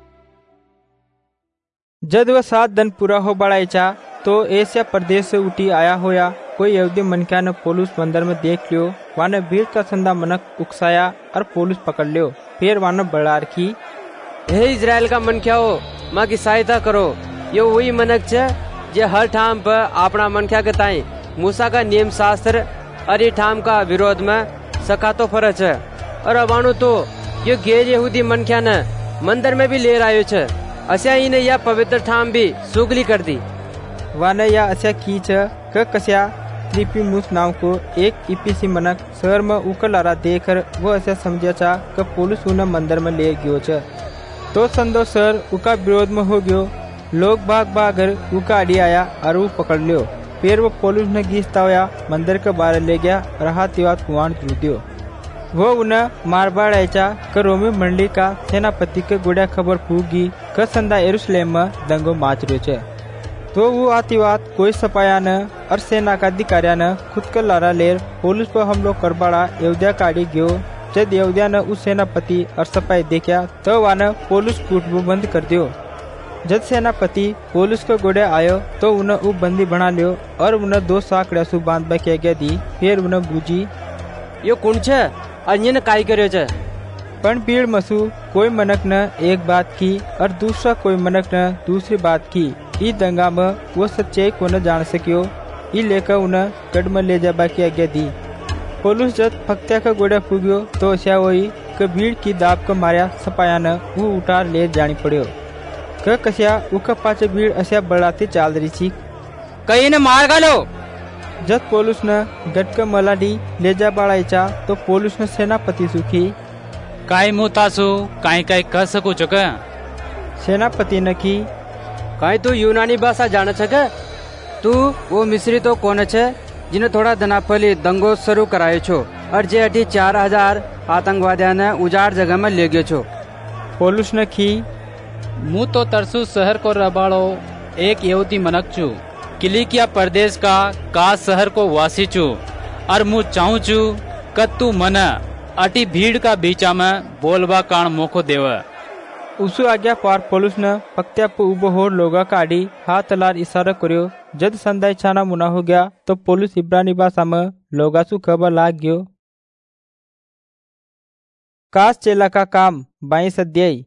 जद वह सात दिन पूरा हो बड़ाईचा तो एशिया प्रदेश से उठी आया होया कोई यहूदी मनख्या ने पौलुस मंदिर में देख लियो। वाने भीड़ का संदा मनक उकसाया और पौलुस पकड़ लियो। फिर वाने बड़ार की, हे इजराइल का मनख्या हो, माँ की सहायता करो। यो वही मनक छे जे हर ठाम पर अपना मनख्या के ताई मूसा का नियम शास्त्र और ये ठाम का विरोध में सकातो फरज है। और अबानु तो यो गैर यहूदी मनख्या ने मंदिर में भी ले आयो छे। अस्या इने यह पवित्र ठाम भी सुगली कर दी। वाने या अस्या कीच क कस्या त्रिपिमुस नाम को एक इपीसी मनक शहर में उकल आरा देकर वो ऐसा समझा चा क पुलिस उन्हें मंदिर में ले गयो छ। तो संदो सर उका विरोध में हो गयो। लोग भाग भागर उका अड़ी आया और वो पकड़ लियो। फिर वो पुलिस ने गीस्ताया मंदिर के बाहर ले गया और हाथ कुआन दियो। वो उन्हें मारबाड़ ऐचा क रोमी मंडली का सेनापति के गुड़िया खबर फूगी क संदा यरूशलेम में दंगो माच रहे छे। तो वो आतिवात कोई सपाया न और सेना का अधिकारिया न खुद कर लारा लेर पुलिस पर हमलो कर बड़ा यहूदिया काढ़ी गयो। जब यहूदिया ने उस सेनापति और सपाई देखा तो वाने पुलिस कूटबो बंद कर दियो। जब सेनापति पुलिस को गोड़े आयो तो उन्हें उ बंदी बना लियो और उन्हें दो साकड़िया सु बांध के गया दी। फिर उन्हें बूझी, यो कौन छे अन्य काई करो छे। पण भीड़ मसू कोई मनक न एक बात की और दूसरा कोई मनक न दूसरी बात की। ई दंगा में वो सच्चाई को न जान सकियो। ई लेकर उन्हें गढ़ में ले जाबा की आज्ञा दी। पुलिस जब फक्त्या का गोड़ा फूगियो तो ऐसा वही क भीड़ की दाब को मारिया सपाया न वो उतार ले जानी पड़ियो। क कसिया उका पाचे भीड़ ऐसा बढ़ाती चाल रही थी। कहीं ने मार गालो। जब पुलिस ने गढ़ का मलाडी ले जा बढ़ाईचा तो पुलिस ने सेनापति सुखी, काई मुतासु काई काई कह सको चुका। सेनापति ने की, काई तू यूनानी भाषा जाने छके। तू वो मिस्री तो कौन छे जिन्हें थोड़ा दनाफली दंगो शुरू करायो छो और जे अठी चार हजार आतंकवादियों ने उजाड़ जगह में ले गयो छो। पुलिस ने की, मु तो तरसु शहर को रबाड़ो एक यहूदी मनक चू, किलिकिया प्रदेश का का शहर को वासी चू और मु चाहू चू क तू मन अटी भीड़ का बीचा में बोलबा कान मोको देव। उसु आज्ञा पार पुलिस ने पक्त्या पे उबो होर लोगा काढ़ी हाथ लार इशारा करियो। जद संदाई छाना मुना हो गया तो पुलिस इब्रानी भाषा में लोगा सु खबर लाग गयो। कास चेला का काम बाईस अध्याय।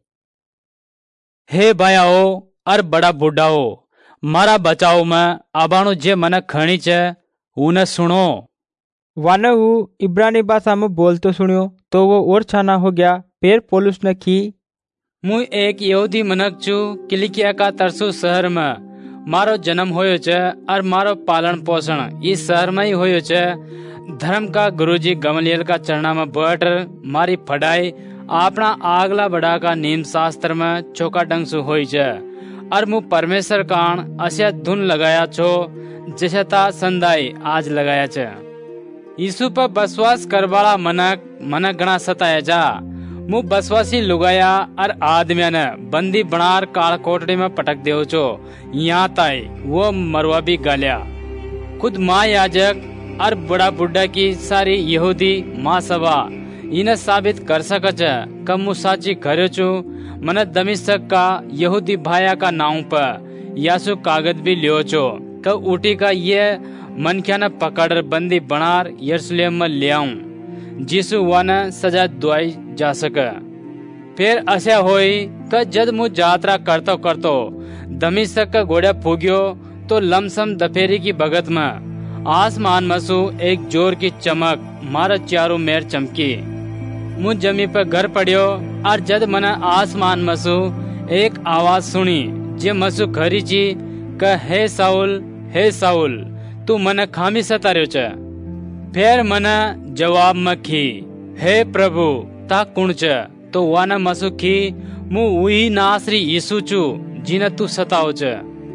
हे बायाओ और बड़ा बुढ़ाओ, मारा बचाओ में आबाणु जे मन खणी चे उन्हें सुनो। वाने वो इब्रानी भाषा में बोलते सुनियो तो वो और छाना हो गया। फिर पुलिस ने की, मु एक यहूदी मनक चू, किलिकिया का तरसु शहर में मारो जन्म होयो छे और मारो पालन पोषण इस शहर में ही होयो छे। धर्म का गुरुजी गमलियल का चरणा में बैठ मारी पढ़ाई अपना आगला बड़ा का नियम शास्त्र में चौका डंग सु होई छे और मु परमेश्वर कान अस्या धुन लगाया छो जैसे ता संदाई आज लगाया छे। यीशु पर बसवास करवाला मनक मनक गणा सताया जा। मु बसवासी लुगाया और आदमिया ने बंदी बनार काल कोटड़ी में पटक देव छो। यहाँ ताई वो मरवा भी गालिया। खुद माँ याजक और बड़ा बुढ़ा की सारी यहूदी माँ सभा इन्हें साबित कर सकच कब मु साची करे छु। मन दमिश्क का यहूदी भाया का नाम पर यासु कागज भी लियो छो कब उठी का ये मनख्या न पकड़ बंदी बनार यरूशलेम में ले आऊं जिसु वन सजा दुआई जा सके। फिर ऐसा होई कि जब मु यात्रा करतो करतो दमिश्क का घोड़ा फूगियो तो लमसम दफेरी की भगत में आसमान मसु एक जोर की चमक मारा चारों मेर चमकी। मु जमी पर घर पड़ियो और जद मन आसमान मसु एक आवाज सुनी जे मसु खरी ची क हे साउल हे साउल तू मन खामी सतार्यो छ। फिर मन जवाब मखी हे प्रभु ता कुण छ। तो वाना मसु खी मु वही नासरी यीशु चू जिन तू सताओ छ।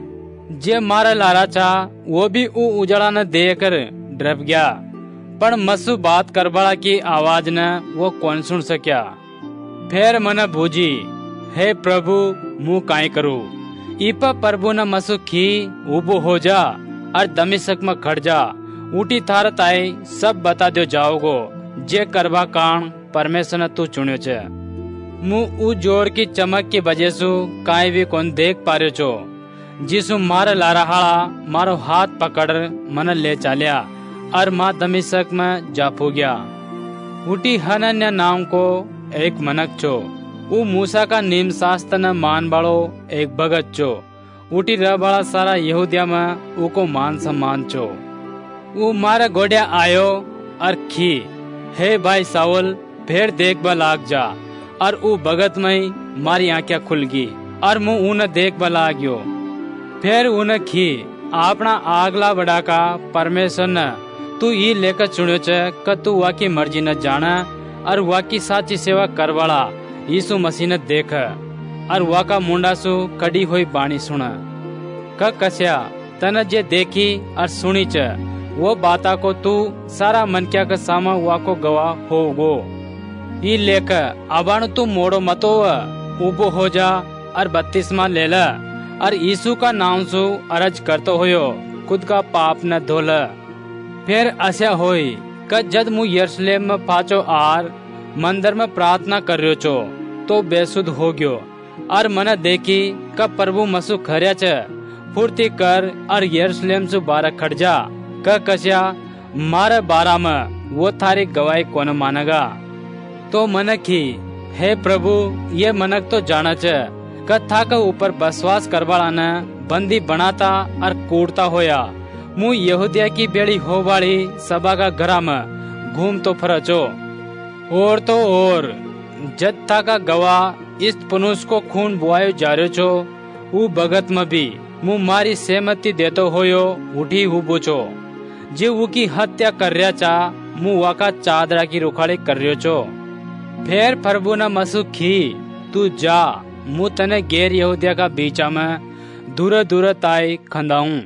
जे मारा लारा चा वो भी ऊ उजड़ा न देकर डर गया पर मसु बात करबड़ा की आवाज न वो कौन सुन सक्या। फिर मन भूजी हे प्रभु मु काई करू। इपा प्रभु न मसु खी उबो हो जा और दमिश्क में खड़ जा। उठी थार ताई सब बता दो जाओगो जे करवा कान परमेश्वर ने तू चुन्यो छे। मुँह उ जोर की चमक की वजह से काई भी कौन देख पा रहे छो। जिसु मार लारा हाड़ा मारो हाथ पकड़ मन ले चालिया और माँ दमिशक में जा गया। उठी हनन्या नाम को एक मनक छो। उ मूसा का नियम शास्त्र न मान बाड़ो एक भगत छो। उठी रह बड़ा सारा यहूदिया में उको मान सम्मान छो। उ मारा गोड़िया आयो और खी हे भाई सावल फिर देखबा लाग जा। और उ भगत में मारी आंखें खुल गई और मुँह उन देखबा लाग गयो। फिर उन खी अपना आगला बड़ा का परमेश्वर न तू ये लेकर चुन्यो छे क तू वाकी मर्जी न जाना और वाकी साची सेवा करवाला यीशु मसीह ने देख और वाका मुंडा सु कड़ी हुई बाणी सुना क कस्या तन जे देखी और सुनी च वो बाता को तू सारा मन क्या का सामा वाको गवाह होगो। ये लेकर अबाण तू मोड़ो मतो उबो हो जा और बत्तीसमा ले ला और यीशु का नाम सु अरज करतो होयो खुद का पाप न धोल। फिर ऐसा होई क जद मु यरूशलेम में पाचो आर मंदिर में प्रार्थना कर रहो छो तो बेसुध हो गयो और मन देखी क प्रभु मसु खर्या च फुर्ती कर और यरूशलेम से बारह खड़ जा क कस्या मारे बारा में वो थारी गवाही कौन मानेगा। तो मनक ही हे प्रभु ये मनक तो जाना च कथा का ऊपर बसवास करवाड़ा ने बंदी बनाता और कूटता होया मु यहूदिया की बेड़ी हो वाली सभा का घरा में घूम तो फरचो। और तो और जद था का गवाह इस पुनुष को खून बुआयो जा रहे छो उ भगत में भी मु मारी सहमति देतो होयो उठी हु बोचो जे वो की हत्या कर रहा चा मु वाका चादरा की रुखाड़ी कर रहे छो। फिर प्रभु न मसु खी तू जा मु तने गैर यहूदिया का बीचा में दूर दूर ताई खंदाऊं।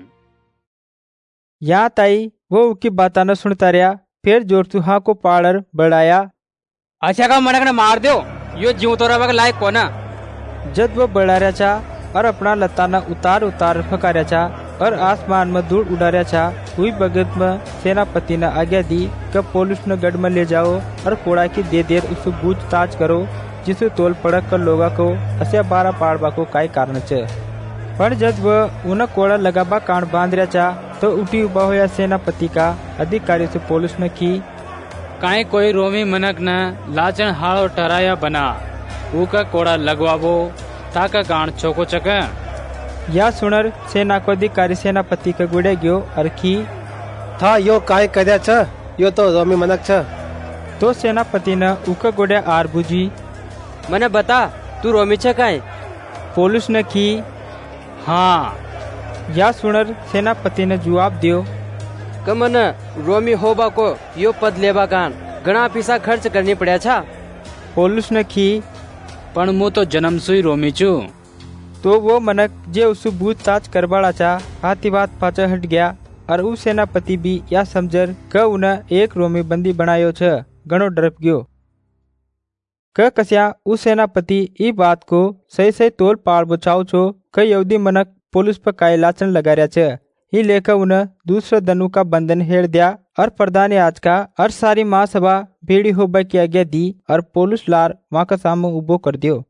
यहाँ ताई वो उकी बाता न सुनता रहा। फिर जोर सुहा को पाड़र बढ़ाया अच्छा का मनक ने मार दो यो जीव तो रवा के लायक कोना। जद वो बढ़ा रहा चा और अपना लताना उतार उतार फका रहा चा और आसमान में दूर उड़ा रहा चा हुई भगत में सेनापति ने आज्ञा दी कि पौलुस ने गढ़ में ले जाओ और कोड़ा की दे देर उसको पूछताछ करो जिसे तोल पड़क कर लोगा को अस्या बारह पाड़बा को काई कारण च। पर जब वह उन कोड़ा लगाबा कान बांध रहा चा तो उठी उबा होया सेनापति का अधिकारी से पौलुस ने की काई कोई रोमी मनक न लाचन हाड़ो टराया बना उका कोड़ा लगवाबो ताका गांड चोको चक। या सुनर सेना को अधिकारी सेनापति के गुड़े गयो और की था यो काय कद्या छ यो तो रोमी मनक छ। तो सेनापति ने उका गुड़े आर बुझी मने बता तू रोमी छ काय। पौलुस ने की हाँ। या सुनर सेनापति ने जवाब दियो कमन रोमी होबा को यो पद लेबा कान घना पैसा खर्च करनी पड़ा छा। पौलुस ने की पण मु तो जन्म सुई रोमी चू। तो वो मनक जे उसु पूछताछ करवाड़ा चा हाथी बात पाचा हट गया और उस सेनापति भी या समझर क उन्हें एक रोमी बंदी बनायो छ घणो डरप गयो। क कस्या उस सेनापति ई बात को सही सही तोल पाड़ बचाओ छो क यहूदी मनक पौलुस पर काय लाचन लगा रहा छ। ही लेकर उन्हें दूसरे दनु का बंधन हेड़ दिया और प्रधान याजका और सारी महासभा भीड़ी होबा की आज्ञा दी और पौलुस लार वहां का सामने उबो कर दियो।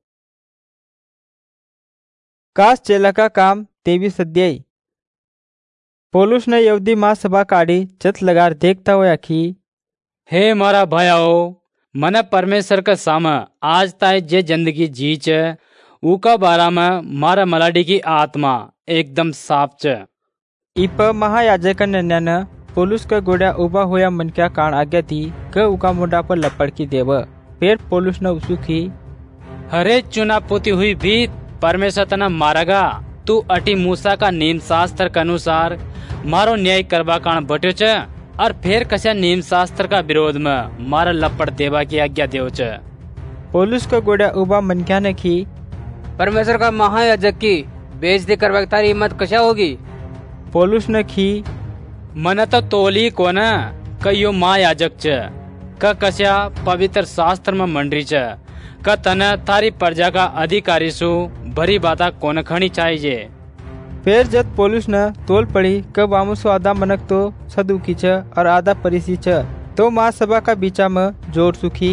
काश चेला का काम तेईस अध्याय। पौलुस ने यहूदी महासभा काढ़ी चत लगार देखता हुआ कि हे मारा भायाओ मन परमेश्वर का सामा आज ताई जे जिंदगी जी च उका बारा में मारा मलाडी की आत्मा एकदम साफ च। इप महायाजक नन्या न पौलुस का गोड़ा उबा होया मन क्या कान आज्ञा थी क उका मुंडा पर लपड़ की देव। फिर पौलुस ने उसु की हरे चुना पोती हुई भी परमेश्वर तना मारेगा तू अटी मूसा का नियम शास्त्र के अनुसार मारो न्याय करवा कान बट्यो च और फिर कसा नियम शास्त्र का विरोध में मारा लपड़ देवा की आज्ञा देव च। पौलुस का गोड़ा उबा मन क्या ने की परमेश्वर का महायाजक की बेइज्जती करवा तारी हिम्मत कशा होगी। पौलुस ने की मन तो तोली को न कयो महायाजक च क कस्या पवित्र शास्त्र में मंडरी च क तन थारी प्रजा का अधिकारी सु भरी बाता कोन खणी चाहिए। फिर जब पौलुस न तोल पड़ी क वामुसो आधा मनक तो सदुकी छ और आधा परिसी छ। तो महासभा का बीचा में जोर सुखी,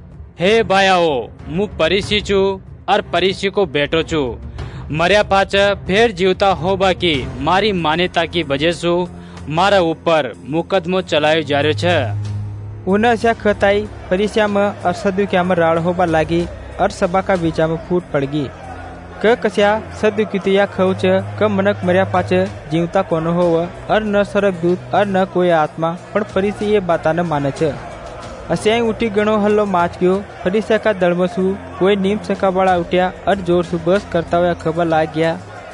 हे भायाओ, मु परिसी छु और परिसी को बेटो छु। मर्या पाच फिर जीवता हो बाकी मारी मान्यता की वजह से मारा ऊपर मुकदमो चलायो जा रह्यो छ। उन ऐसा खताई परिस्या में और सदुकिया में राड़ होबा लागी और सभा का बीचा में फूट पड़गी। क कस्या सदुकिया खौच क मनक मर्या पाच जीवता कोन होव और न स्वर्गदूत और न कोई आत्मा, पण परिसी ये बाता न माने छ। अस्याई उठी गणो हल्लो माच गयो। फरीसिया का दड़मसु कोई नीम सका बड़ा उठ्या और जोर से बस करता हुआ खबर लाग गया।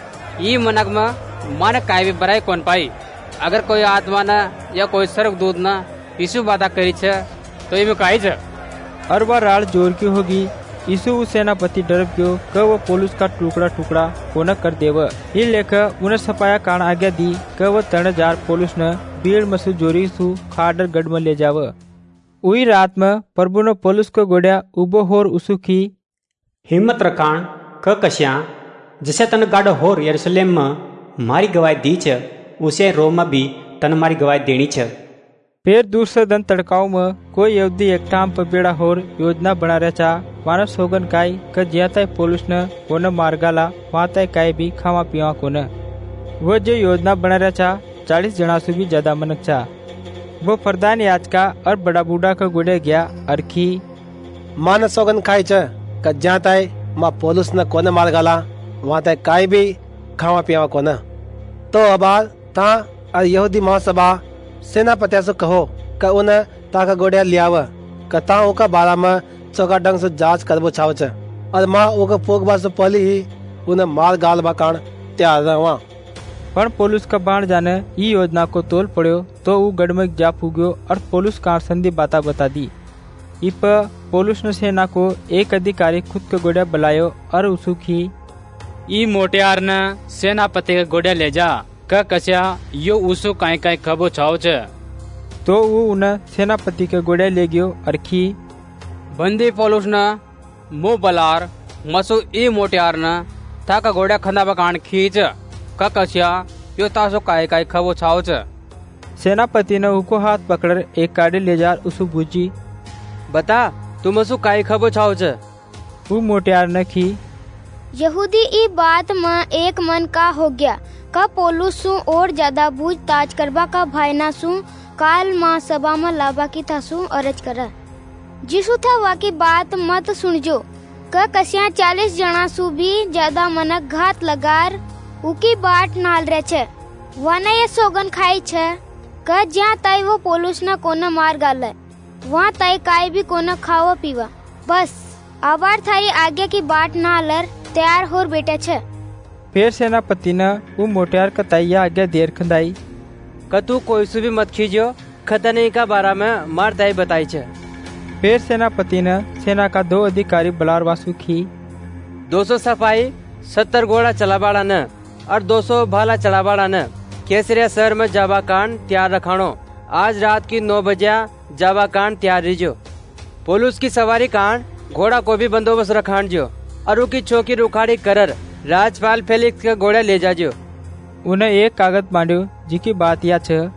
ई मनक में मन काय भी बराई कौन पाई। अगर कोई आत्मा न या कोई स्वर्गदूत न यीशु बाता करी छ तो इमे काई छ। और वह राड़ जोर की होगी। यीशु उस सेनापति डरब गयो क वो पौलुस का टुकड़ा टुकड़ा कोन कर देव। ये लेख उन्हें सपाया कान आज्ञा दी क वो तण जार पौलुस न भीड़ मसु जोरी सु खाडर गढ़ में ले जाव। उई रात में प्रभु ने पौलुस को गोड्या उबो होर उसुखी, हिम्मत रखाण क कश्या जैसे तन गाड़ होर यरूशलेम में मारी गवाही दी छ उसे रोम में भी तन मारी गवाही देनी छ। फिर दूसरे दिन तड़काऊ में कोई यहूदी एक टाम पर बेड़ा होर योजना बना रहा चा। वाना सोगन काई क जिया तय पौलुस न कोन मारगाला वहाँ तय काई भी खावा पीवा कोन। वो जो योजना बना रहा चा चालीस जना से भी ज्यादा मनक चा। वो प्रधान याजका और बड़ा बूढ़ा का गुड़े गया अरखी मान सोगन खाई च क ज्या तय माँ पौलुस न कोन मारगाला वहाँ तय काई भी खावा पीवा कोन। तो अबार ता और यहूदी महासभा सेनापतिया से कहो क उन ताका गोड़िया लियाव क ता ओका बारा में चौका ढंग से जांच करबो छाव छ और माँ ओका पोगबा से पहले ही उन्हें मार गाल बाकान तैयार रहा। पण पौलुस का बाण जाने ई योजना को तोल पड़ो तो वो गढ़ में जा पुग्यो और पौलुस का संधि बाता बता दी। इप पौलुस ने सेना को एक अधिकारी खुद के गोड़िया बुलायो और उसुखी, ई मोटियार न सेनापति के गोड़िया ले जा क कस्या यो उसु काई काई खबो छाव छ। तो वो उन्हें सेनापति के गोड़िया ले गयो अरखी बंदी पौलुस न मो बलार मसु ई मोटियार न था का गोड़िया खंदा बकान खींच क कस्या यो तासो काय काय खबो छाव छ। सेनापति ने उको हाथ पकड़ एक काड़ी ले जा उसु बुझी, बता तुम असु काय खबो छाव छ। वो मोटियार न खी यहूदी ई बात में एक मन का हो गया का पौलुस सु और ज्यादा पूछताछ करबा का भाईना सु काल माँ सभा में लाबा की थासु अरज करा। जिसु था वाकी बात मत सुनजो क कसिया चालीस जना सु भी ज्यादा मनक घात लगार उकी बाट नाल रहे छे। वने ये सोगन खाई छे क ज्या ताई वो पौलुस न कोने मार गाले वहाँ ताई काई भी कोने खावा पीवा। बस आवार थारी आगे की बाट नालर तैयार होर बेटे छे। फिर सेनापति ने वो मोटियार का तैया आगे देर खंदाई क तू कोई सु भी मत खींचो खतने का बारा में मार ताई बताई छे। फिर सेनापति ने सेना का दो अधिकारी बलार वासु खी दो सौ सफाई सत्तर घोड़ा चलाबाड़ा न और दो सौ भाला चढ़ाबाड़ा न केसरिया शहर में जाबा कांड तैयार रखाणो। आज रात की नौ बजे जाबा कांड तैयार रहिजो। पौलुस की सवारी कांड घोड़ा को भी बंदोबस्त रखाण जो और उकी चौकी रुखाड़ी करर राजपाल फेलिक्स का घोड़ा ले जाजो। उन्हें एक कागज मांड्यो जिकी बात या छ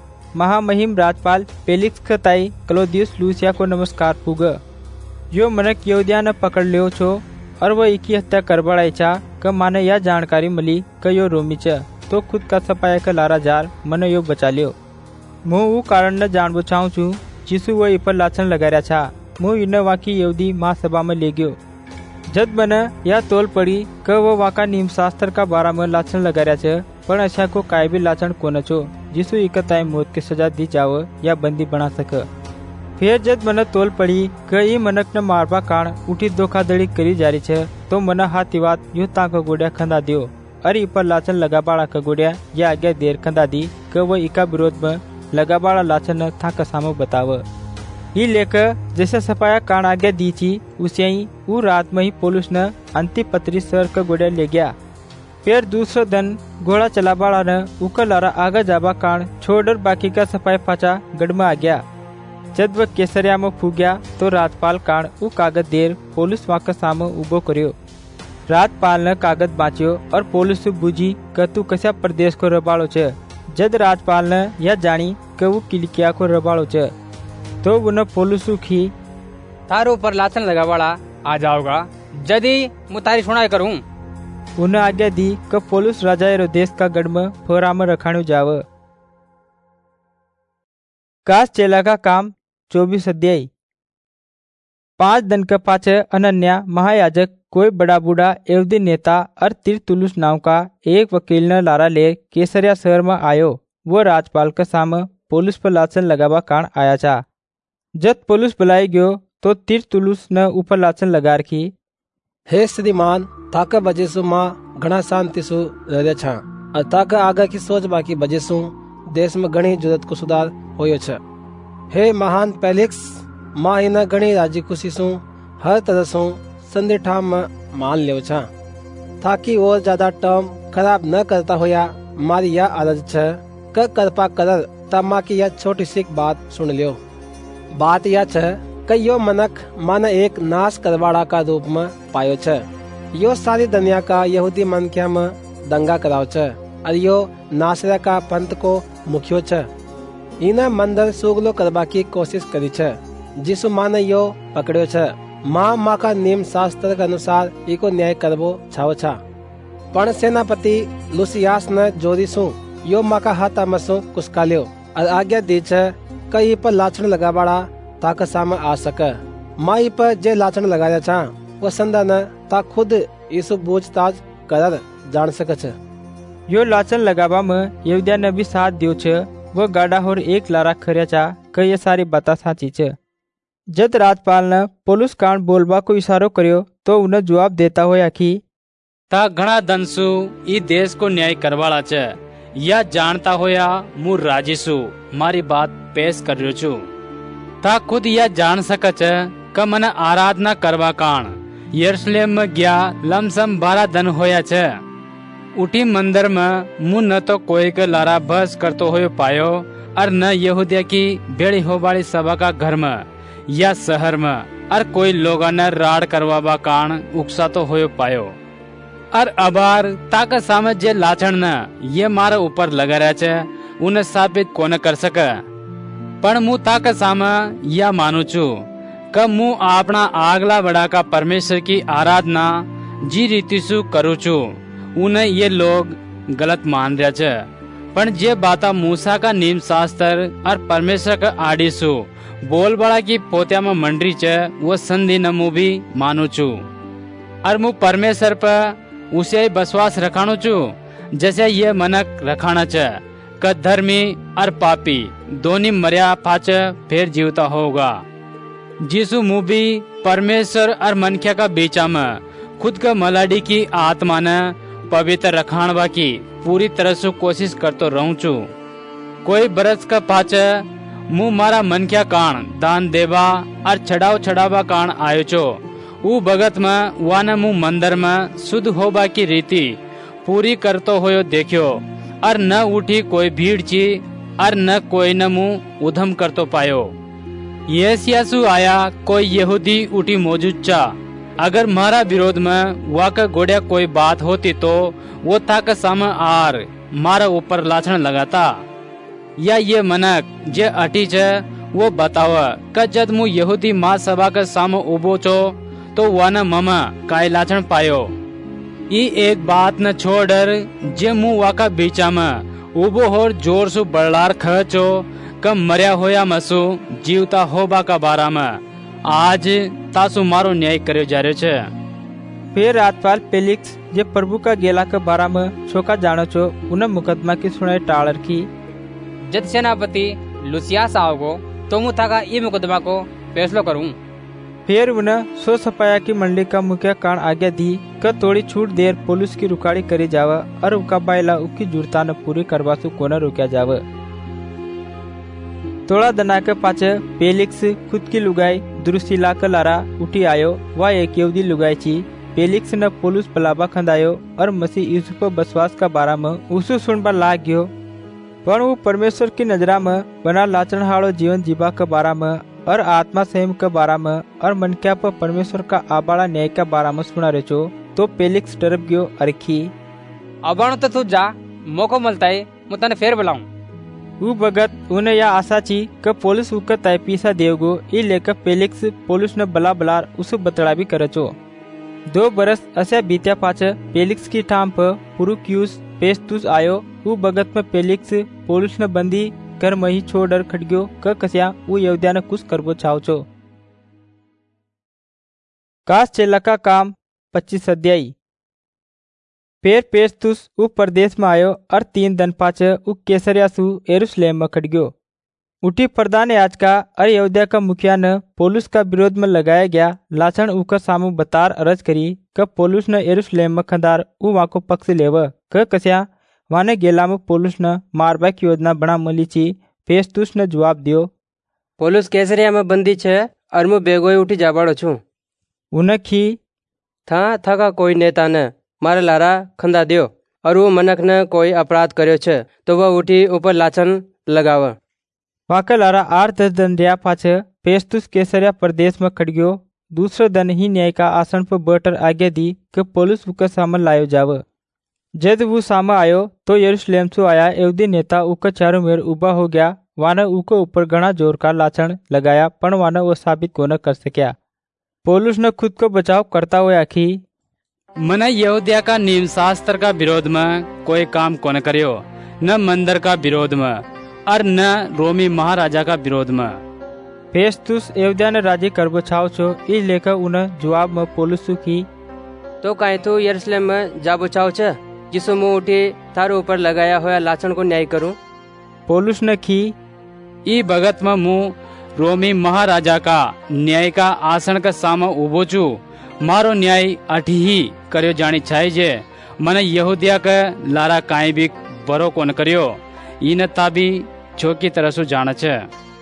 महामहिम राजपाल फेलिक्स खताई क्लोदियस लूसिया को नमस्कार पुग। यो मनक यहूदिया ने पकड़ लियो छो और वो इकी हत्या कर बड़ाई चा क माने यह जानकारी मिली क यो रोमी च तो खुद का सपाया का लारा जार मने यो बचा लियो। मुँह वो कारण न जान बचाऊ छू जिसु वो इपर लाछन लगा रहा छा। मुँह इन वाकी यहूदी महासभा में ले गयो। जब बने या तोल पड़ी क वो वाका नीम शास्त्र का बारा में लाछन लगा रहा छ पण अच्छा को काय भी लाछन को नचो जिसु इकताई मौत की सजा दी जाव या बंदी बना सक। फिर जब मन तोल पड़ी कई मनक न मारबा कान उठी धोखाधड़ी करी जारी छे तो मना हाथीवात यो ताक गोड़िया खंदा दियो अरे इपर लाचन लगा बाड़ा का गोड़िया या आगे देर खंदा दी क वो इका विरोध में लगा बाड़ा लाचन था कसामो बताव। ये लेकर जैसे सफाया कान आगे दी थी उसे ही वो रात में ही पौलुस न अंतिपत्री सर का गोड़िया ले गया। फिर दूसरा दिन घोड़ा चला बाड़ा न उका लारा आगा जाबा कान छोड़ बाकी का सफाई पाचा गढ़ में आ गया। जब वह केसरिया में फूक गया तो राजपाल कान उ कागज देर पौलुस वाका सामो उबो करियो। राजपाल ने कागज बाँच्यो और पौलुस से बुझी कि तू कस्या प्रदेश को रबाड़ो छे। जद राजपाल ने यह जानी कि वो किलिकिया को रबाड़ो छे तो उन्हें पौलुस की थारो ऊपर लाछन लगा वाला आ जाओगा जदी मु तारी सुनाई करूं। उन्हें आज्ञा दी कि पौलुस राजा हेरोदेस का गढ़ में फोरा में रखाणु जाव। कास चेला का काम चौबीस अध्याय। पांच दिन के पाछे अनन्या महायाजक कोई बड़ा बूढ़ा यहूदी नेता और तिरतुलुस नाम का एक वकील ने लारा ले कैसरिया शहर में आयो। वो राजपाल के सामने पौलुस पर लाछन लगावा कान आया था। जब पौलुस बुलाई गयो तो तिरतुलुस ने ऊपर लाछन लगा रखी। हे श्रीमान, ताका बजे सु माँ घना शांति सु रह छा और ताका आगा की सोच बाकी बजे सु देश में घनी जरूरत को सुधार होयो छ। हे महान पेलिक्स, माँ इना घनी राजी खुशी सु हर तरह सु संधि ठाम में मान लियो छा ताकि और ज्यादा टर्म खराब न करता होया मारी यह आदत छ क कृपा कर तमा की यह छोटी सी बात सुन लियो। बात यह छ कि यो मनक मन एक नाश करवाड़ा का रूप में पायो छ। यो सारी दुनिया का यहूदी मन क्या में दंगा कराओ छ और यो नासरा का पंथ को मुखियो छ। इना मंदिर सुगलो करवा की कोशिश करी छ जिसु माने यो पकड़ो छ। माँ माँ का नियम शास्त्र के अनुसार इको न्याय करबो छाव छा। पण सेनापति लुसियास ने जोरी सु यो माँ का हाथा मसो कुसका लियो और आज्ञा दी छ कई पर लाछन लगा बाड़ा ताका सामे आ सके। माई पर जे लाछन लगाया छा वो संदा न ता खुद यीशु पूछताछ कर जान सके छ। यो लाछन लगावा में यहूदिया ने भी साथ दियो छ। वो गाड़ा होर एक लारा खर्या चा कि ये सारी बाता साची छ। जद राजपाल ने पौलुस कान बोलबा को इशारो करियो तो उन्हें जवाब देता होया कि ता घना दनसु ई देश को न्याय करवाड़ा छ। या जानता होया मु राजी सु मारी बात पेश कर रह्यो छु। ता खुद यह जान सके छ कि मने आराधना करवा कान यरूशलेम में गया लमसम बारह दिन होया छ। उठी मंदिर में मु न तो कोई के लारा बस करतो होयो पायो और न यहूदिया की बेड़ी होबाड़ी सभा का घर में या शहर में और कोई लोग ने राड़ करवाबा कान उकसा तो होयो पायो। और अबार ताका सामे जे लाछन न ये मारे ऊपर लगा रहे छे उन्हें साबित कोने कर सके। पण मु ताका सामे या मानु छु कि मु अपना आगला बड़ा का परमेश्वर की आराधना जी रीति सु करू छु। उन्हें ये लोग गलत मान रहे छे। पण जे बाता मूसा का नियम शास्त्र और परमेश्वर का आड़ी सु बोल बड़ा की पोत्या में मंडरी चे वो संधि न मु भी मानु छु। और मु परमेश्वर पर उसे विश्वास रखाणु छु जैसे ये मनक रखाना चे कि धर्मी और पापी दोनों मर्या पाचे फिर जीवता होगा। जिसु मु भी परमेश्वर और मनख्या का बीचा में खुद का मलाडी की आत्मा ने पवित्र रखाणवा की पूरी तरह से कोशिश करतो रहूं छु। कोई बरस का पाचे मु मारा मन क्या कान दान देवा और छड़ाव छड़ावा कान आयो छो। ऊ भगत में वाने मु मंदिर में शुद्ध होबा की रीति पूरी करतो होयो देखियो और न उठी कोई भीड़ ची और न कोई न मु उधम करतो पायो। ये सियासु आया कोई यहूदी उठी मौजूद चा। अगर मारा विरोध में वाका गोड़िया कोई बात होती तो वो था के सामने आर मारा ऊपर लाछन लगाता। या ये मनक जे अटी छे वो बताव कि जद मु यहूदी महासभा के सामने उबो छो तो वाना ममा काय लाछन पायो। ई एक बात न छोड़र जे मु वाका बीचा में उबो होर जोर सु बड़लार खचो कम मर्या होया मसु जीवता होबा का बारा में आज तासु मारो न्याय करे जा रहे छे। फिर राजपाल पेलिक्स जे प्रभु का गेला के बारा में छोका जानो छो उन्हें मुकदमा की सुनाई टालर की। जद सेनापति लुसियास आओगो तो मु थाका ये मुकदमा को फैसलो करूं। फिर उन्हें सो सपाया की मंडली का मुखिया कान आज्ञा दी कि थोड़ी छूट देर पुलिस की रुकाड़ी करी जावा और उनका बाइला उनकी जुड़ता न पूरी करवा सु कोना रुकिया जावा। थोड़ा दना के पाचे पेलिक्स खुद की लुगाई दुरुस्तिला के लारा उठी आयो। वह एक यहूदी लुगाई ची। पेलिक्स ने पुलिस पलाबा खंदायो और मसीह यीशु पर विश्वास का बारा में उसु सुनबा लाग गयो। पर वो परमेश्वर की नजरा में बना लाचन हाड़ो जीवन जीवा के बारा में और आत्मा संयम के बारा में और मनक्या पर परमेश्वर का आबाड़ा न्याय का बारा में सुना रहे छो। तो पेलिक्स डरब गयो और की अबाणो तो तू जा, मौको मिलता है मैं तने फेर बुलाऊं। ऊ बगत उन्हें या आशा ची क पोलिस उका तय पीसा देवगो ई लेकर पेलिक्स पोलिस ने बला बलार उस बतड़ा भी करचो। दो बरस असे बीत्या पाच पेलिक्स की ठाम पर पुरुक्यूस पेस्तुस आयो। ऊ बगत में पेलिक्स पोलिस ने बंदी कर मही छोड़ खड़ग्यो क कस्या ऊ यहूदिया ने कुछ करबो चावचो। कास चेला का काम पच्चीस अध्यायी। पेर पेस्तुस ऊ प्रदेश में आयो और तीन दिन पाच ऊ कैसरिया सु यरूशलेम में खड़ग्यो। उठी प्रधान याजका और यहूदिया का मुखिया ने पौलुस का विरोध में लगाया गया लाछन ऊका सामू बतार अरज करी क पौलुस ने यरूशलेम में खंदार ऊ वहाँ को पक्ष लेव क कस्या वाने गेला में पौलुस ने मारबा की योजना बना मली ची। फेस्तुस ने जवाब दियो, पौलुस कैसरिया में बंदी छे और मु बेगोई उठी जाबाड़ो छू। उन्हें खी था थका कोई नेता ने मारे लारा खंदा दियो और वो मनक ने कोई अपराध कर्यो छे तो वह उठी ऊपर लाछन लगाव। वाके लारा आठ दस दिन रिया पाछ फेस्तुस कैसरिया प्रदेश में खड़ग्यो। दूसरे दिन ही न्याय का आसन पर बैठर आगे दी कि पौलुस उका सामन लायो जाव। जब वो सामा आयो तो यरूशलेम से आया यहूदी नेता उका चारों मेर उबा हो गया। वाने उको ऊपर घना जोर का लाछन लगाया पण वाने वो साबित को न कर सकिया। पौलुस ने खुद को बचाव करता हुआ आखी, मने यहूदिया का नियम शास्त्र का विरोध में कोई काम कोन करियो, न मंदिर का विरोध में और न रोमी महाराजा का विरोध में। फेस्तुस यहूदिया ने राजी करबो छाव छो ई लेकर उन्हें जवाब में पौलुस की तो काहे तू यरूशलेम में जाबो चाव छे जिसो मुँह उठी थारो ऊपर लगाया हुआ लाछन को न्याय करूं। पौलुस ने की ई भगत में मुँह रोमी महाराजा का न्याय का आसन का सामा उभो छू। मारो न्याय अठी ही करियो जानी चाहिए जे मने यहूदिया के लारा काई भी बरो कोन करियो इन ताबी छोकी तरह सु जाने छे।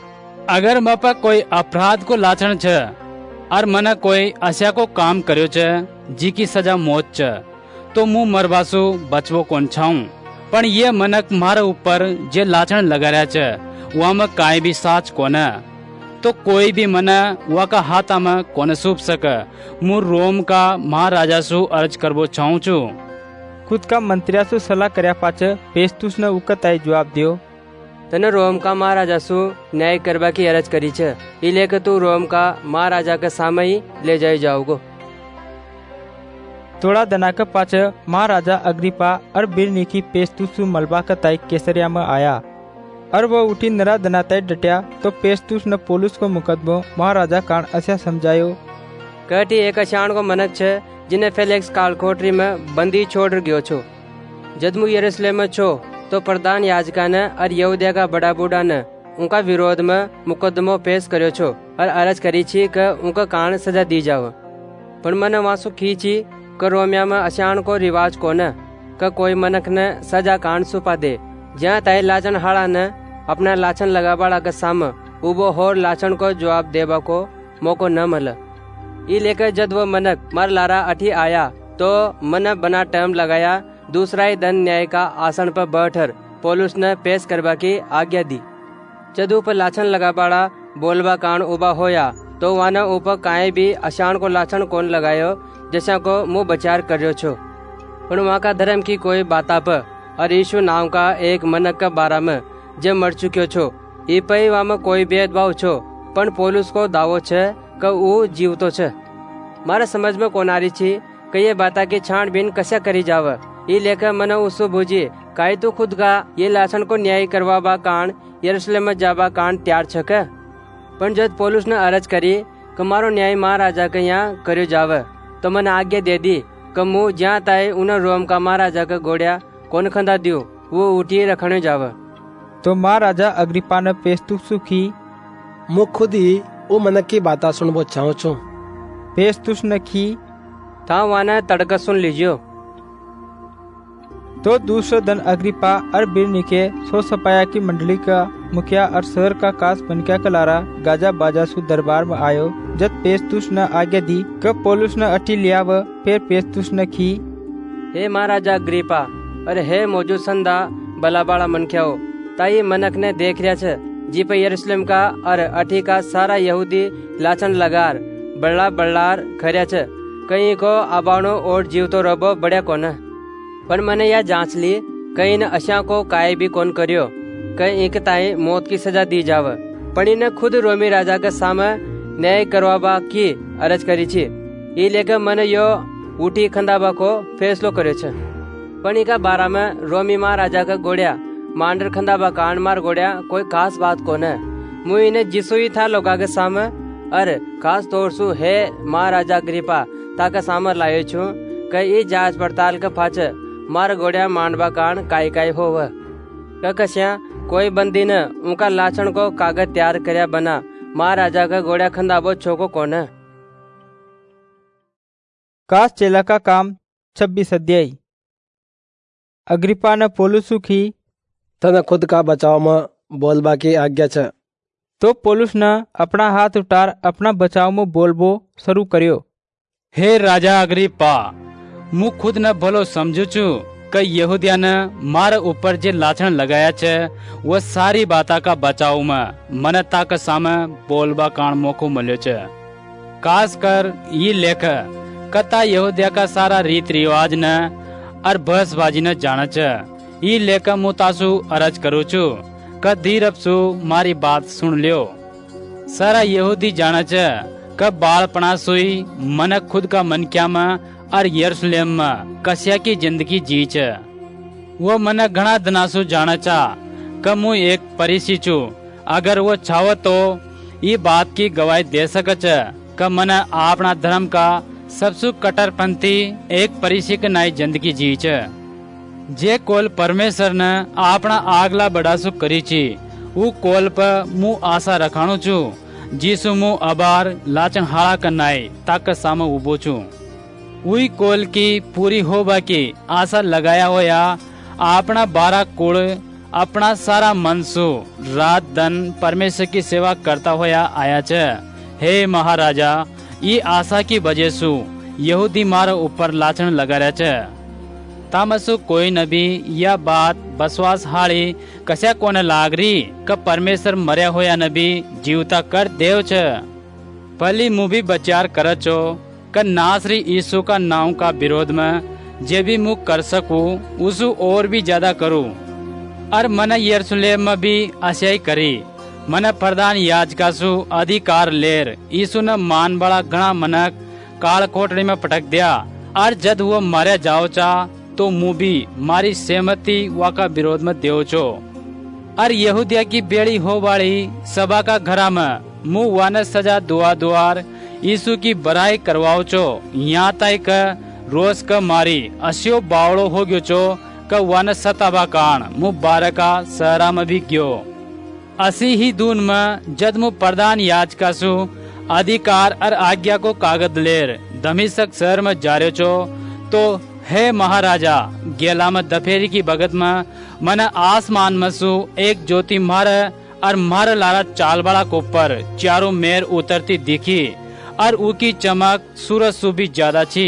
अगर म पर कोई अपराध को लाछन छे और मने कोई अस्या को काम करियो छे जी की सजा मौत छे तो मुँह मरवासु बचवो कोन छाऊं। पण ये मनक मारे ऊपर जे लाछन लगा रहा छे वहाँ में काई भी साच कोने तो कोई भी मने वहाँ का हाथा में कोने सूप सके। मु रोम का महाराजा सु अर्ज करबो चाहूं छू। खुद का मंत्रिया सु सलाह करया पाछ फेस्तुस ने उका तय जवाब दियो, तने रोम का महाराजा सु न्याय करबा की अर्ज करी छे ई लेके तू रोम का महाराजा के सामने ही ले जाई जाओगो। थोड़ा दना के पाछ महाराजा अग्रिपा और बिरनीकी फेस्तुस सु मलबा का तय कैसरिया में आया और वो उठी नरा दना तय डटिया तो फेस्तुस ने पौलुस को मुकदमो महाराजा कान ऐसा समझायो कटी एक अशान को मनक छे जिन्हें फेलिक्स कालकोठरी में बंदी छोड़ गयो छो। जदमु यरूशलेम में छो तो प्रधान याजका ने और यहूदिया का बड़ा बूढ़ा ने उनका विरोध में मुकदमो पेश करियो छो और अर्ज करी छी कि उनका कान सजा दी जाओ। पर मन वासु खींची क रोमिया में अशान को रिवाज को न क कोई मनक ने सजा कान सुपा दे जहाँ तय लाचन हाड़ा ने अपना लाचन लगा बाड़ा के साम उबो होर लाचन को जवाब देबा को मौको न मल। ई लेकर जद वो मनक मर लारा अठी आया तो मन बना टाइम लगाया दूसरा ही दिन न्याय का आसन पर बैठर पौलुस ने पेश करवा की आज्ञा दी। जद ऊपर लाचन लगा बाड़ा बोलबा कान उबा होया तो वाना ऊपर काए भी अशान को लाचन कौन लगायो जैसा को मुँह बचार करियो छो। पर वहाँ का धर्म की कोई बाता पर और यीशु नाम का एक मनक का बारा में जब मर चुक्यो छो ई पई वहाँ में कोई भेदभाव छो पण पौलुस को दावो छे क ऊ जीवतो छे। मारे समझ में कोन आरी छी कि ये बाता की छानबीन कसा करी जाव ई लेकर मन उसो बुझी काई तो खुद का ये लाछन को न्याय करवाबा कान यरूशलेम में जाबा कान तैयार छके। पण जब पौलुस ने अर्ज करी कि मारो न्याय महाराजा के यहाँ करियो जाव तो मन आज्ञा दे दी कि मुँह ज्યાં ताई उन रोम का महाराजा के गोड़िया कौन खंदा दियो वो उठी रखने जाव। तो महाराजा अग्रिपा ने फेस्तुस सुखी मु खुद ही ओ मनक की बाता सुनबो चाहूं छू। फेस्तुस ने की था वाना तड़का सुन लीजियो। तो दूसरे दिन अग्रिपा और बिरनीके सो सपाया की मंडली का मुखिया और शहर का कास बनकिया कलारा गाजा बाजा सु दरबार में आयो। जब फेस्तुस ने आज्ञा दी कब पौलुस ने अठी लिया व फिर फेस्तुस ने की हे महाराजा अग्रिपा अरे हे मौजूद संदा बला बाड़ा मनख्याओ ताई मनक ने देख रहा छे जी पे यरूशलेम का और अठी का सारा यहूदी लाचन लगार बड़ा बड़ार खर्या छे कहीं को अबाणो और जीव तो रबो बढ़िया कोन, पर मैंने यह जांच ली कहीं न अशा को काय भी कौन करियो कहीं एक ताई मौत की सजा दी जाव। पण इन्हें खुद रोमी राजा के सामने न्याय करवाबा की अरज करी छी। ये लेकर मैंने यो उठी खंदाबा को फैसलो कर्यो छे। पण इका बारा में रोमी महाराजा का गोड़िया मांडर खंदाबा कांड मार गोड़िया कोई खास बात कोन है। मुझे इन्हें जिसो ही था लोगा के सामने अरे खास तौर सु है महाराजा अग्रिपा ताका सामर लायो छू कई ये जांच पड़ताल का फाच मार गोड़िया मांडबा कांड काई काई हो वह कश्या कोई बंदी न उनका लाछन को कागज तैयार करया बना महाराजा का गोड़िया खंदाबो छोको कौन है। कास चेला का काम छब्बीस अध्याय। अग्रिपा ने पौलुस की तने खुद का बचाव में बोलबा की आज्ञा छ। तो पौलुस ने अपना हाथ उठार अपना बचाव में बोलबो शुरू करियो। हे राजा अग्रिपा, मु खुद न भलो समझू छू कि यहूदिया ने मारे ऊपर जे लाछन लगाया छे वो सारी बाता का बचाव में मन ताक सामे बोलबा कान मौको मिलो छे। खास कर ये लेख कता यहूदिया का सारा रीत रिवाज न और बहसबाजी न जाने छे। ये लेख मु तासु अरज करू छू क धीरज सु मारी बात सुन लियो। सारा यहूदी जाने छे क बालपना सुई मन खुद का मन क्या में और यरूशलेम में कस्या की जिंदगी जी छे। वो मन घना दनासु जाने चा क मु एक परिसी छू। अगर वो चाहो तो ये बात की गवाही दे सके छे क मन अपना धर्म का सबसे कट्टरपंथी एक परिसी के नाई जिंदगी जी छे। जे कोल परमेश्वर ने अपना आगला बड़ासु करी छी वो कोल पर मु आशा रखाणु छू जीसु मु अबार लाचन हाड़ा करनाई ताक सामे उबो छू। वही कोल की पूरी होबा की आशा लगाया होया अपना बारह कुल अपना सारा मन सु रात दिन परमेश्वर की सेवा करता होया आया छे। हे महाराजा, ये आशा की वजह सु यहूदी मारे ऊपर लाचन लगा रहे छे। तामसु कोई नबी यह बात बसवास हाड़ी कस्या कोने लागरी क परमेश्वर मर्या होया नबी जीवता कर देव छे। पहली मु भी बचार कर छो क नासरी यीशु का नाम का विरोध में जे भी मुख कर सकूं उसु और भी ज्यादा करूं। और मन यरूशलेम में भी आशय करी मन प्रधान याजका सु अधिकार लेर यीशु ने मान बड़ा घना मनक काल कोठरी में पटक दिया। और जब वो मारे जाओ चा तो मुँह भी मारी सहमति वाका विरोध में देव छो। और यहूदिया की बेड़ी हो बाड़ी सभा का घरा में मुँह वाने सजा दुआ दुआर यीशु की बड़ाई करवाओ छो। यहाँ तक रोज का मारी अस्यो बावड़ो हो गयो छो क वन सताबा कान मु बारह का सहरा में भी गयो। असी ही दून में जद मु प्रधान याजका सु अधिकार और आज्ञा को कागज लेर दमिश्क शहर में जा रहे छो तो हे महाराजा गेला में दफेरी की बगत में मन आसमान में सु एक ज्योति मारे और मारे लारा चाल बड़ा को ऊपर चारों मेर उतरती दिखी और उकी चमक सूरज सु भी ज्यादा छी।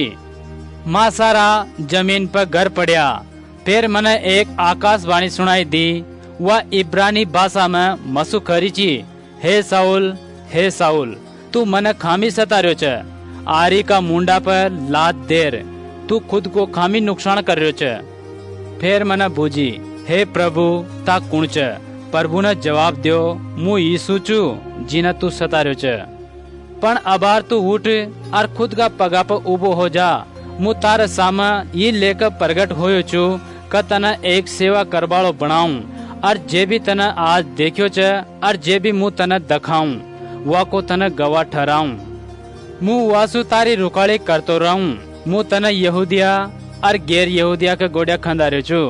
माँ सारा जमीन पर घर पड़िया। फिर मने एक आकाशवाणी सुनाई दी। वह इब्रानी भाषा में मसु खरी छी, हे साउल हे साउल तू मने खामी सतार्यो छे। आरी का मुंडा पर लात देर तू खुद को खामी नुकसान कर रह्यो छे। फिर मने बूझी, हे प्रभु ता कुण छे। प्रभु ने जवाब दियो, मु यीशु छू जिने तू सतार्यो छे। पण अबार तू उठ और खुद का पगा पर उबो हो जा। मु तारे सामे ये लेकर प्रगट होयो छू क तने एक सेवा करवाड़ो बनाऊं और जे भी तने आज देखियो छे और जे भी मु तने दखाऊं वा को तने गवाह ठहराऊं। मु वासु तारी रुकाड़ी करतो रहूं। मु तने यहूदिया और गैर यहूदिया के गोड़िया खंदार्यो छू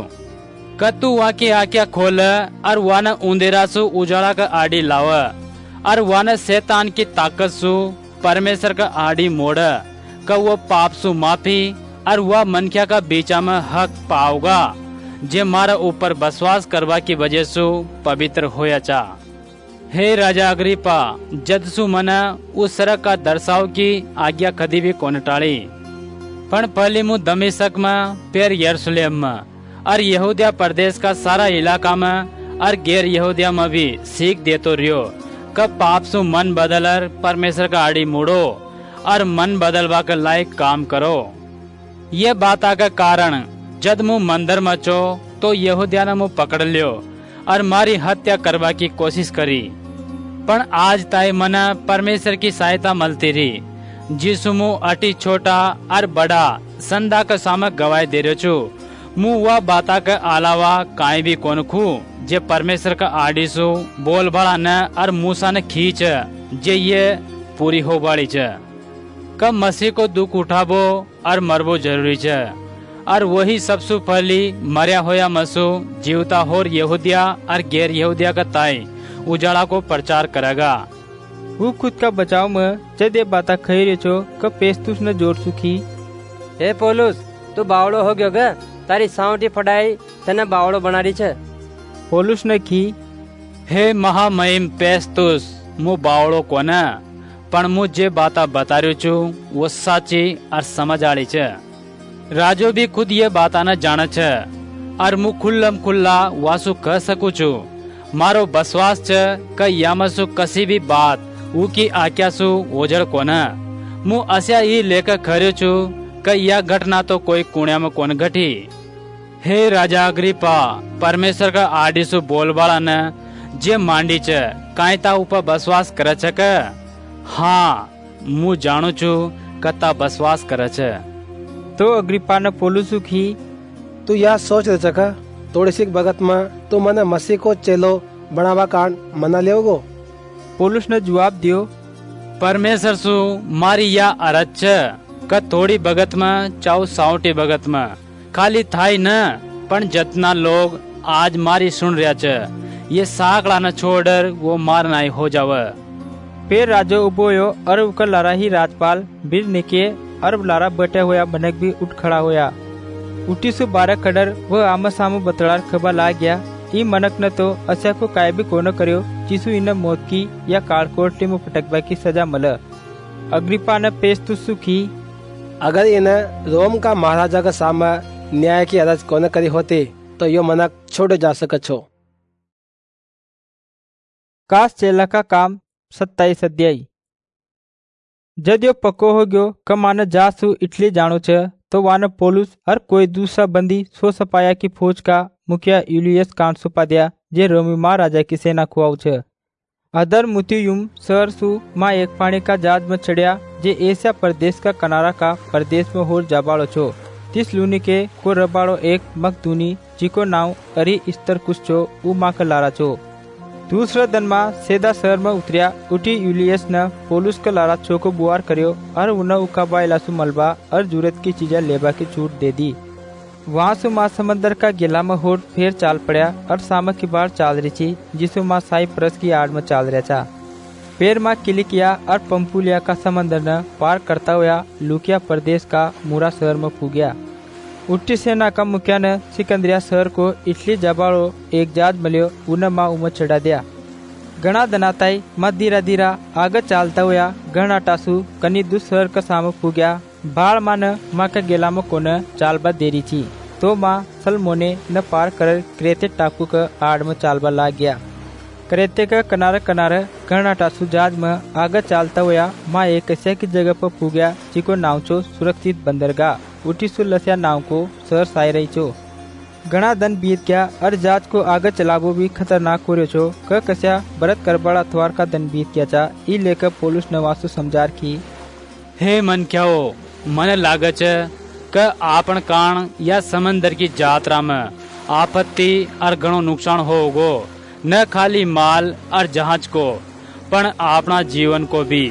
क तू वा की आँखिया खोल और वाने उंदेरा सु उजाला का आड़ी लाव और वाने शैतान की ताकत सु परमेश्वर का आड़ी मोड़ क वो पाप सु माफी और वह मनख्या का बीचा में हक पाओगा जे मारा ऊपर बसवास करवा की वजह सु पवित्र होया चा। हे राजा अग्रिपा, जद सु मने उस सड़क का दर्शाव की आज्ञा कदी भी कोन टाली। पण पहली मु दमिश्क में फिर यरूशलेम में और यहूदिया प्रदेश का सारा इलाका में और गैर यहूदिया में भी सीख देतो रियो क पाप सु मन बदलर परमेश्वर का आड़ी मुड़ो और मन बदलवा के लायक काम करो। ये बाता का कारण जद मुँह मंदिर में चो तो यहूदिया ने मुँह पकड़ लियो और मारी हत्या करवा की कोशिश करी। पण आज ताई मना परमेश्वर की सहायता मिलती रही, जिसु मुँह अटी छोटा और बड़ा संदा का सामक गवाही दे रहे छू। मुँह वह बाता के अलावा काई भी कोन खू जे परमेश्वर का आडिसु बोल बड़ा न और मूसा ने खींच जे ये पूरी हो बाड़ी च। कब मसीह को दुख उठाबो और मरबो जरूरी च, और वही सबसे पहली मरिया होया मसू जीवता होर यहूदिया और गैर यहूदिया का ताई उजाड़ा को प्रचार करेगा। वो खुद का बचाव में जद ये बाता कही रे छो क पेस्तुस ने जोर सुखी, हे पौलुस तू बावड़ो हो गयो ग, तारी सावटी फटाई तने बावड़ो बना रही छे। पौलुस ने की, हे महामहिम पेस्तुस, मु बावड़ो कोने पण मु जे बाता बता रही छू वो साची और समझ आड़ी छे। राजो भी खुद ये बाता न जाने छे और मु खुल्लम खुल्ला वासु कह सकू छू। मारो बसवास छे क यामसु कसी भी बात ऊ की आज्ञा सु ओजड़ कोने। मु अस्या ही लेकर खर्यो छू क यह घटना तो कोई कुण्या में कोन घटी। हे राजा अग्रिपा, परमेश्वर का आडिसु बोलबाला ने जे मांडी छे काई ता ऊपर बसवास करे छे के? हाँ, मु जाणु छू कता बसवास करे छे। तो अग्रिपा ने पौलुस की, तू यह सोच रहे छका थोड़ी सी भगत में तू मने मसीह को चेलो बनावा कान मना लेवगो? पौलुस ने जवाब दियो, परमेश्वर सु मारी या अरज छे क थोड़ी भगत में चाउ सावटी भगत में खाली थाई न पण जतना लोग आज मारी सुन रहा छे ये साकड़ा न छोड़ वो मारना ही हो जावे। फिर राजो उबोयो और उकर लारा ही राजपाल बीर निके और लारा बैठे हुआ मनक भी उठ खड़ा होया। उठी सु बारह खडर वह आम सामू बतलार खबा ला गया। ई मनक न तो अस्या को काय भी कोन कर्यो जिसु इन मौत की या कालकोटली में फटकबा की सजा मल। अग्रिपा ने पेस्तुस की, अगर इन्हें रोम का महाराजा का सामने न्याय की अरज कोन करी होती तो यो मनक छोड़े जा सकत छो। कास चेला का काम सत्ताईस अध्याय। जद यो पक्को हो गयो कमान जासु इटली जानो छ तो वान पौलुस और कोई दूसरा बंदी सो सपाया की फौज का मुखिया यूलियस कांट सुपा दिया जे रोमी महाराजा की सेना खुआऊ छ। अदर मुतियुम सर सु माँ एक पानी का जहाज में चढ़िया जे एशिया प्रदेश का कनारा का प्रदेश में होर जाबाड़ो छो। तिस लूनी के को रबाड़ो एक मकदूनी जिको नाव अरी स्तर कुछ छो उ माँ का लारा छो। दूसरा दिन माँ सेदा शहर में उतरिया उठी यूलियस न पौलुस का लारा छो को बुआर करियो और उन्हें उकाबा इलासु मलबा और जरूरत की चीजें लेबा की छूट दे दी। वहाँ से माँ समंदर का गिला में होट फिर चाल पड़ा और सामक की बाढ़ चाल रही थी जिसमें माँ साइप्रस की आड़ में चाल रहा था। फिर माँ किलिकिया और पंपुलिया का समंदर न पार करता हुआ लुकिया प्रदेश का मूरा शहर में पुगया। उठी सेना का मुखिया ने सिकंदरिया शहर को इटली जबाड़ो एक जहाज मिलियो उन्हें माँ उमर चढ़ा दिया। गणा दनाताई माँ धीरा धीरा आगे चालता हुआ गणा टासु कनी दूस शहर का सामने पुगया। बाढ़ माँ न माँ के गेला में कोने चालबा देरी थी तो माँ सलमोने न पार कर क्रेते टापू का आड़ में चालबा ला गया। क्रेते का किनारे किनारे गणा टासु जहाज में आगे चालता हुआ माँ एक ऐसे की जगह पर पुगया जिको नाव चो सुरक्षित बंदरगाह उठी सुलसिया नाव को शहर साई रही छो। गणा दन बीत गया और जहाज को आगे चलाबो भी खतरनाक हो रहे छो क कस्या बरत करबड़ा अथवार का दन बीत गया चा। ई लेकर पौलुस नवासु समझार की, हे मन क्या हो मन लागत क आपन कान या समंदर की यात्रा में आपत्ति और घणो नुकसान होगो, न खाली माल और जहाज को पण अपना जीवन को भी।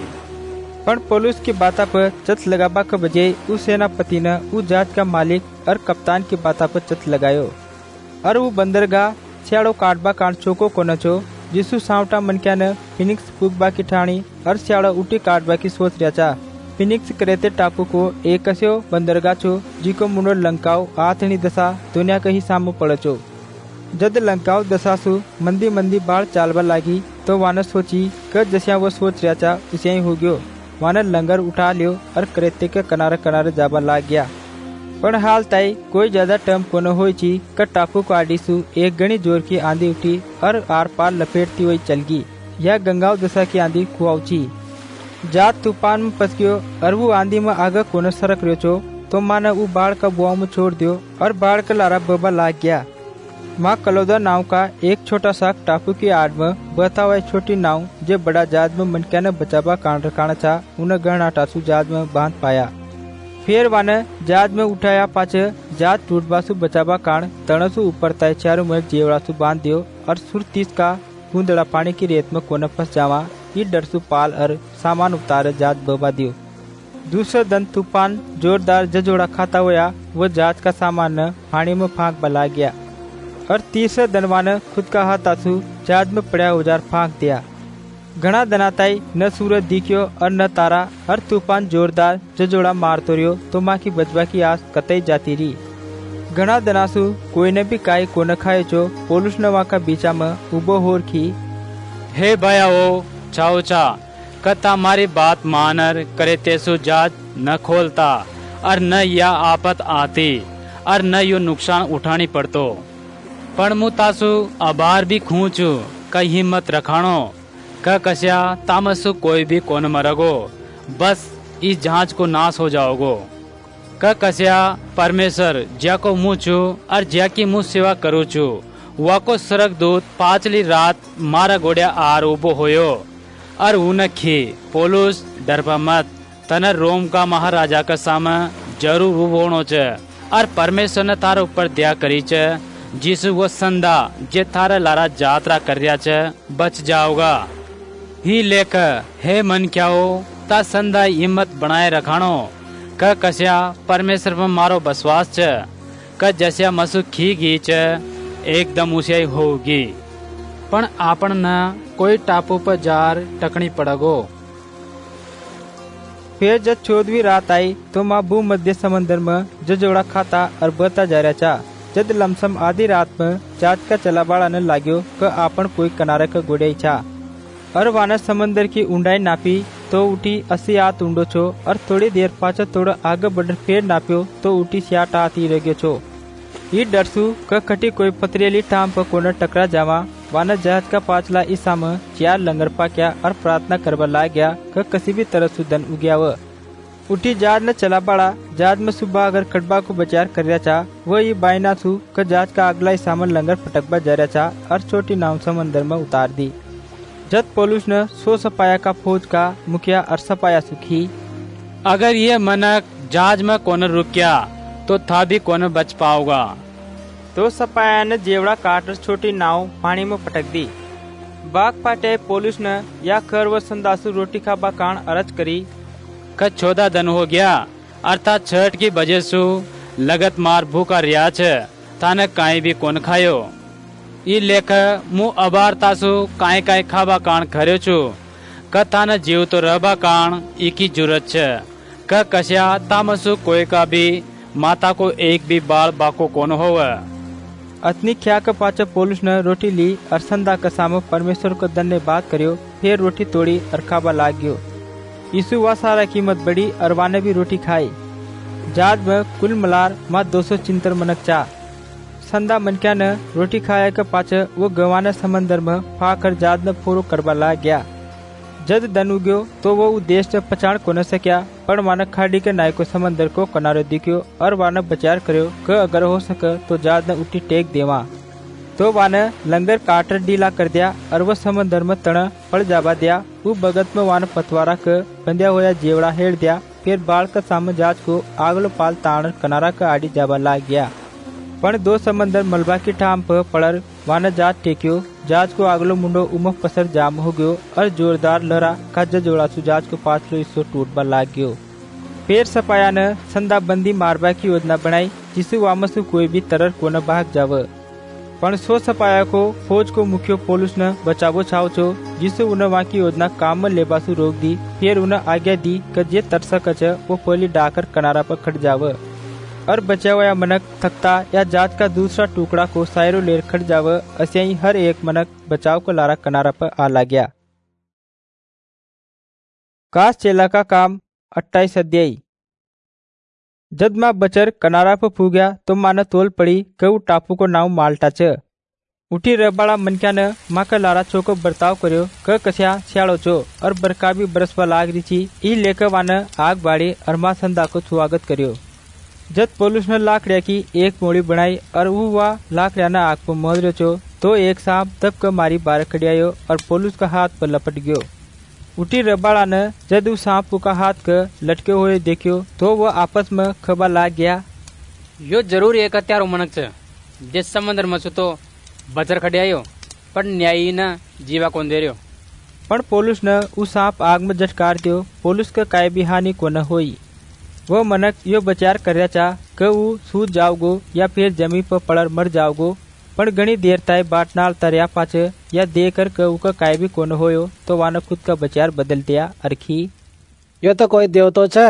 पर पौलुस की बाता पर चत लगाबा के बजाय उस सेनापति ने उस जहाज का मालिक और कप्तान की बाता पर चत लगायो और वो बंदरगाह सियाड़ो काटबा कांचो को कोनचो जिसु सावटा मनक्या ने फिनिक्स पुगबा की ठाणी और सियाड़ो उठी काटबा की सोच रहा था। फिनिक्स क्रेते टापू को एक कस्यो बंदरगाह छो जिको मुनो लंकाओ आथनी दशा दुनिया के ही सामू पड़चो। जद लंकाओ दशासु मंदी मंदी बाढ़ चालबा लागी तो वाने सोची क जैसा वो सोच रहा था उसे ही हो गयो। वाने लंगर उठा लियो और क्रेते के किनारे किनारे जाबा लाग गया। पर हाल ताई कोई ज्यादा टर्म को न हो ची क टापू को आडीसु एक गणी जोर की आंधी उठी और आर पार लपेटती हुई चल गई। यह गंगाव दशा की आंधी खुआउची। जात तूफान में फंस गयो और वो आंधी में आगे कोने सरक रहो छो तो माने वो बाढ़ का बुआ में छोड़ दियो और बाढ़ का लारा बबा लाग गया। माँ कलौदा नाव का एक छोटा सा टापू की आड़ में बता हुआ छोटी नाव जो बड़ा जहाज में मनक्या ने बचावा कांड रखाना था उन्हें गहना टासू जहाज में बांध पाया। फिर वाने जहाज में उठाया पाचे जहाज टूट बासु बचावा कांड तणसु ऊपर तय चारों में जेवड़ासु बांध दियो और सुर तीस का बूंदड़ा पानी की रेत में कोने फंस जावा ये डरसु पाल और सामान उतारे जहाज बबा दियो। दूसरे दिन तूफान जोरदार जजोड़ा खाता हुआ वो जहाज का सामान न पानी में फांक बला गया और तीसरे दिन वाने खुद का हाथ आंसू जहाज में पड़ा औजार फांक दिया। घना दनाताई न सूरज दिखियो और न तारा और तूफान जोरदार जजोड़ा मारतो रियो तो माँ की बचवा की आस कतई जाती रही। घना दनासु कोई ने भी काई को न खाए जो पोलुस न वहाँ का बीचा में उबो होर की हे भया ओ चाओ चा कता मारी बात मानर करे तेसु जहाज न खोलता और न या आपत आती और न यो नुकसान उठानी पड़तो पण मु तासु अबार भी खूंचू कई हिम्मत रखाणो क कस्या तामसु कोई भी कोन मरगो बस इस जहाज को नाश हो जाओगो क कस्या परमेश्वर ज्या को मुँह छू और ज्या की मुँह सेवा करू छू वा को सरक दूत पांचली रात मारा गोड़िया आर उबो होयो और उन खी पोलुस डरपा मत तन रोम का महाराजा का सामा जरूर उबोणो च और परमेश्वर ने तार ऊपर दया करी च जिसु वो संदा जे थारे लारा यात्रा कर रिया च बच जाओगा ही लेख हे मन क्या हो ता संदा हिम्मत बनाए रखाणो क कस्या परमेश्वर में मारो बसवास च क जस्या मसु खी गी च एकदम उसे होगी पण आपन न कोई टापू पर जार टकनी पड़गो। फिर जब चौदहवीं रात आई तो माँ भू मध्य समंदर में जजोड़ा खाता और बता जा रहा चा जद लमसम आधी रात में जहाज का चला बाड़ा न लाग्यो क आपन कोई किनारे का गोड़े छा और वाना समंदर की ऊंडाई नापी तो उठी अस्सी आत ऊंडो छो और थोड़ी देर पाचा थोड़ा आगे बढ़ फिर नापियो तो उठी सियाट आती रह गयो छो। ये डरसू क खटी कोई पथरेली टाम पर कोने टकरा जावा वाना जहाज का पाचला ईसा में चार लंगर पाक्या और प्रार्थना करवा ला गया क किसी भी तरह सुदन उगया व उठी जहाज न चला पड़ा। जहाज में सुबह अगर कटबा को बचार कर रहा था वो ये बायना सु क जहाज का अगला ईसा में लंगर पटकबा जा रहा था और छोटी नाव समंदर में उतार दी। जब पोलुस ने सो सपाया का फौज का मुखिया और सपाया सुखी अगर ये मनक जहाज में कोने रुकिया तो था भी कोने बच पाओगा। तो सपाया ने जेवड़ा काट छोटी नाव पानी में पटक दी। बाग पाटे पोलुस ने या कर व संदासु रोटी खाबा कान अरज करी क चौदह दिन हो गया अर्थात छठ की वजह सु लगत मार भूखा रियाच थाने काई भी कोन खायो ई लेख मुँह अबार तासु काई काई खाबा कान खर्यो छु क थाने जीव तो रहबा कान इकी जरूरत छ क कस्या तामसु कोई का भी माता को एक भी बाल बाको कोन होवे। अतनी ख्या के पाचे पोलुस ने रोटी ली और संदा के सामने परमेश्वर को धन्यवाद करियो फिर रोटी तोड़ी और खाबा लाग गयो। यीशु वा सारा कीमत बड़ी और वाने भी रोटी खाई। जहाज में कुल मलार माँ दो सौ चिंतर मनक चा संदा मनक्या ने रोटी खाया के पाचे वो गवाने समंदर में फाकर जहाज ने पूरो करवा ला गया। जद दन उग्यो तो वो उद्देश्य से पछाण को न सक्या पर वाने खाड़ी के नाय को समंदर को किनारे दिखियो और वाने बचार करियो क अगर हो सके तो जहाज ने उठी टेक देवा। तो वाने लंगर काटर डीला कर दिया और वो समंदर में तना पड़ जावा दिया। वो बगत में वाने पतवारा के बंधिया हुआ जेवड़ा हेड़ दिया। फिर बाढ़ का सामने जहाज को आगलो पाल ताण किनारा का आड़ी जावा लाग गया। पण दो समंदर मलबा की ठाम पर पड़र वाने जहाज टेक्यो। जहाज को आगलो मुंडो उमक पसर जाम हो गयो और जोरदार लहरा का जोड़ा सु जहाज को पाछलो हिस्सो टूटबा लाग गयो। फिर सपाया ने संदा बंदी मारबा की योजना बनाई जिसु वामसु कोई भी तरर को न भाग जावे। पण सो सपाया को फौज को मुखियो पोलुस ने बचावो छाव छो जिससे उन्हें वहाँ की योजना काम में लेबासु रोक दी। फिर उन्हें आज्ञा दी कि जे तरसा कच वो पहली डाकर किनारा पर खड़ जावे और बचा हुआ मनक थकता या जहाज का दूसरा टुकड़ा को सायरो लेर खड़ जावे। ऐसे ही हर एक मनक बचाव को लारा किनारा पर आ ला गया। काश चेला का काम अट्ठाईस अध्याय। जब माँ बचर किनारा पर फू गया तो माने तोल पड़ी कि वो टापू को नाम माल्टा च। उठी रबाड़ा मनक्या ने माँ का लारा चोको बर्ताव करो क कस्या स्याड़ो चो और बरका भी बरसवा लाग रही थी। ई लेकर वाने आग बाड़ी और माँ संदा को स्वागत करियो। जब पौलुस ने लाकड़िया की एक मोड़ी बनाई और वो वह लाकड़िया ने आग पर मोद रहे चो तो एक सांप तब का मारी बार खड़ियायो और पौलुस का हाथ पर लपट गयो। उठी रबाड़ा ने जब उस सांप का हाथ का लटके हुए देखियो तो वह आपस में खबा लाग गया। यो जरूर एक हत्यारो मनक छे जिस समुद्र में तो बचर खड़ियायो पर न्यायी न जीवा कौन दे रहो। पण पौलुस ने उस सांप आग में झटकार दियो। पौलुस का काय भी हानि को न होई। वो मनक यो बचार कर चाह क ऊ सूझ जाओगो या फिर जमी पर पड़र मर जाओगो। पण घनी देर ताई बाटनाल तरया पाचे या देकर क ऊ का काय भी को न होयो तो वाने खुद का बचार बदल दिया अरखी यो तो कोई देवतो छे।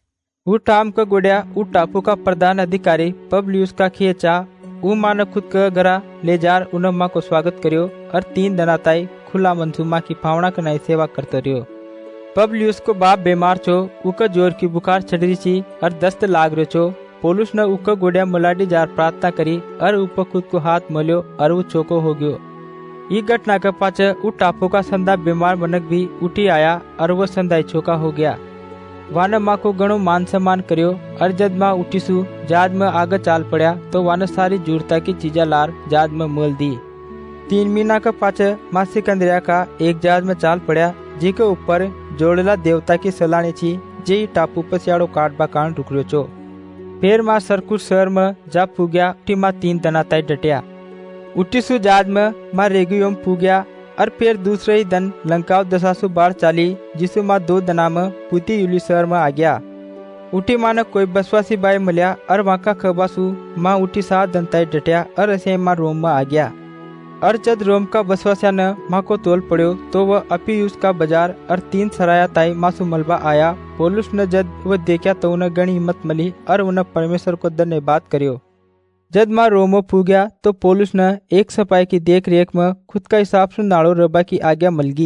वो टाम का गोड्या ऊ टापू का प्रधान अधिकारी पबलियुस का खींचा ऊ माँ ने खुद का घरा ले जार उन माँ को स्वागत करियो और तीन दिन ताई खुला मनसू माँ की फावड़ा कनाई सेवा करते रहियो। पबलियुस को बाप बीमार छो उका जोर की बुखार चढ़ी छी और दस्त लाग रहो छो। पौलुस ने उका गोड्या मुलाडी जार प्रार्थना करी और ऊपर खुद को हाथ मलियो और वो चोको हो गयो। ये घटना के पाचे ऊ टापू का संदा बीमार मनक भी उठी आया और वो संदा चोका हो गया। वाने माँ को घणो मान सम्मान करियो और जब माँ उठीसु जहाज में आगे चाल पड़ा तो वाने सारी जरूरता की चीजा लार जहाज में मोल दी। तीन महीना का पाचे माँ सिकंदरिया का एक जहाज में चाल पड़ा जी के ऊपर जोड़ला देवता की सलानी छी जी टापू पर सियाड़ो काट बाकान रुक रियो चो। फिर माँ सरकुस शहर में जा पुग्या उठी माँ तीन तना ताई डटिया उठीसु जहाज में माँ रेगियोम पुग्या और फिर दूसरे ही दिन लंकाव दसासु बाढ़ चाली जिसु माँ दो दना में पुती यूली शहर में आ गया। उठी माँ ने कोई बसवासी बाई मिलिया और वहाँ का खबासु माँ उठी सात दंताई डटिया और ऐसे माँ रोम में आ गया। और जब रोम का बसवासिया ने माँ को तोल पड़ो तो वह अपियुस का बाजार और तीन सराया ताई मासु मलबा आया। पौलुस ने जब वह देखा तो उन्हें गणी हिम्मत मिली और उन्हें परमेश्वर को धन्यवाद करियो। जब माँ रोमो पुग्या तो पौलुस ने एक सपाई की देख रेख में खुद का हिसाब से नाड़ो रबा की आज्ञा मिलगी।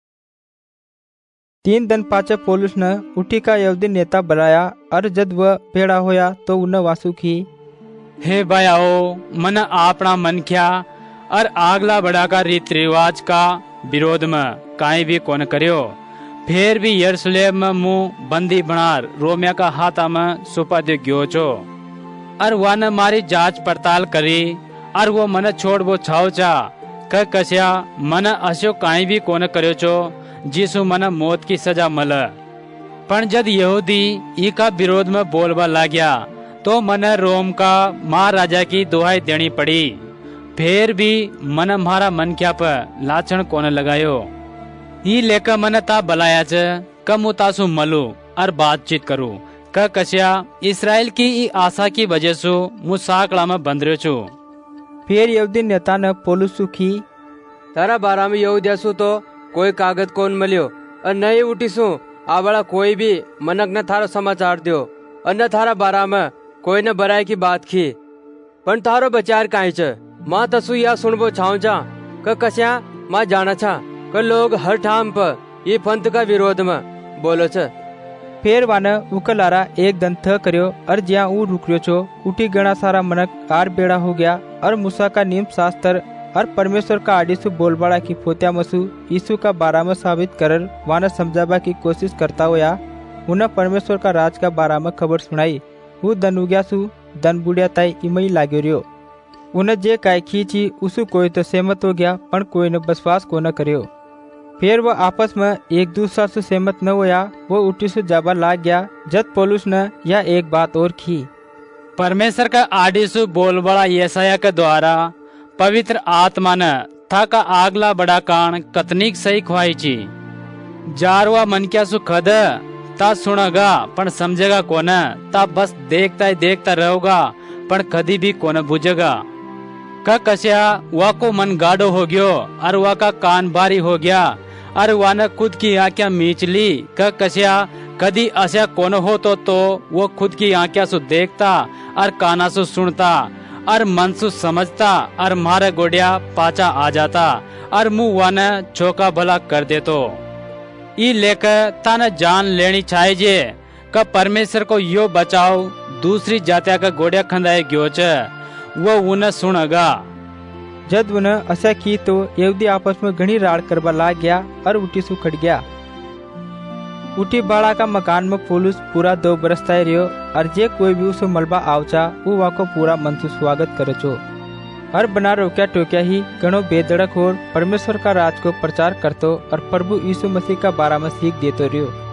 तीन दिन पाचे पौलुस ने उठी का यहूदी नेता बनाया और जब वह भेड़ा होया तो उन्हें वासु की हे भाइयों मन आपना मन क्या और आगला बड़ा का रीत रिवाज का विरोध में काई भी कौन करियो। फिर भी यरूशलेम में मुंह बंदी बनार रोमिया का हाथा में सुपा दे गयो छो और वन मारी जांच पड़ताल करी और वो मन छोड़ वो छाव चा क कस्या मन अस्यो काई भी कोन करियो छो जिसु मन मौत की सजा मल। पण जद यहूदी ई का विरोध में बोलबा लाग्या तो मन रोम का महाराजा की दुहाई देनी पड़ी। फिर भी मन मारा मन क्या पर लाचन कोन लगायो। ई लेकर मन ता बलाया च कम तासु मलू और बातचीत करूं क कस्या इसराइल की ई आशा की वजह से मुसाकड़ा में बंद रहो छू। फिर यहूदी नेता ने पौलुस की तारा बारा में यहूदिया सु तो कोई कागज कौन मलियो और नहीं उठी सु आवड़ा कोई भी मनक न थारो समाचार दियो और न थारा बारा में कोई न बराई की बात की। पण थारो बचार काहे छ माँ तसु या सुनबो छाव जा क कस्या माँ जाना छा क लोग हर ठाम पर ये पंथ का विरोध में बोलो छ। फिर वाने उकलारा एक दन थ करियो और ज्या ऊ रुकरियो छो उठी गणा सारा मनक आर बेड़ा हो गया और मूसा का नियम शास्त्र और परमेश्वर का आडिसु बोलबाड़ा की फोत्या मसु यीशु का बारा में साबित कर वाने समझाबा की कोशिश करता होया उन्हें परमेश्वर का राज का बारा में खबर सुनाई। वो दन उग्यासु दन बुढ़िया ताई इमई लाग्यो रियो। उन्हें जे काय खींची उसु कोई तो सहमत हो गया पण कोई ने विश्वास को न करियो। फिर वो आपस में एक दूसरा से सहमत न होया वो उठी से जाबा लाग गया। जब पौलुस ने यह एक बात और की परमेश्वर का आडिसु बोलबड़ा यशाया के द्वारा पवित्र आत्मा ने था का आगला बड़ा कान कतनीक सही ख्वाही ची जारवा मन क्या सु खद ता सुनगा पण समझेगा कोन ता बस देखता ही देखता रहोगा पण कदी भी कोन बुझेगा। का कस्या वा को मन गाढ़ो हो गयो और वा का कान बारी हो गया और वाने खुद की आंखें मीच ली। का कस्या कदी ऐसा कोन हो तो, तो वो खुद की आंखें सु देखता और काना सु सुनता और मन सु समझता और मारे गोडिया पाचा आ जाता और मुंह वाने चौका भला कर दे तो ई लेकर ताने जान लेनी चाहिए का परमेश्वर को यो बचाओ दूसरी जातिया का गोडिया खंदाए गयो छ वो उन्हें सुनगा। जब उन्हें ऐसा की तो यहूदी आपस में घनी राड़ करवा लाग गया और उठी सु खड़ गया। उठी बाड़ा का मकान में पौलुस पूरा दो बरस तय रहो और जे कोई भी उसे मलबा आवचा वो वाको पूरा मन से स्वागत करे छो और बना रोक्या टोक्या ही गणो बेधड़क और परमेश्वर का राज को प्रचार करतो और प्रभु यीशु मसीह का बारा में सीख देतो रहो।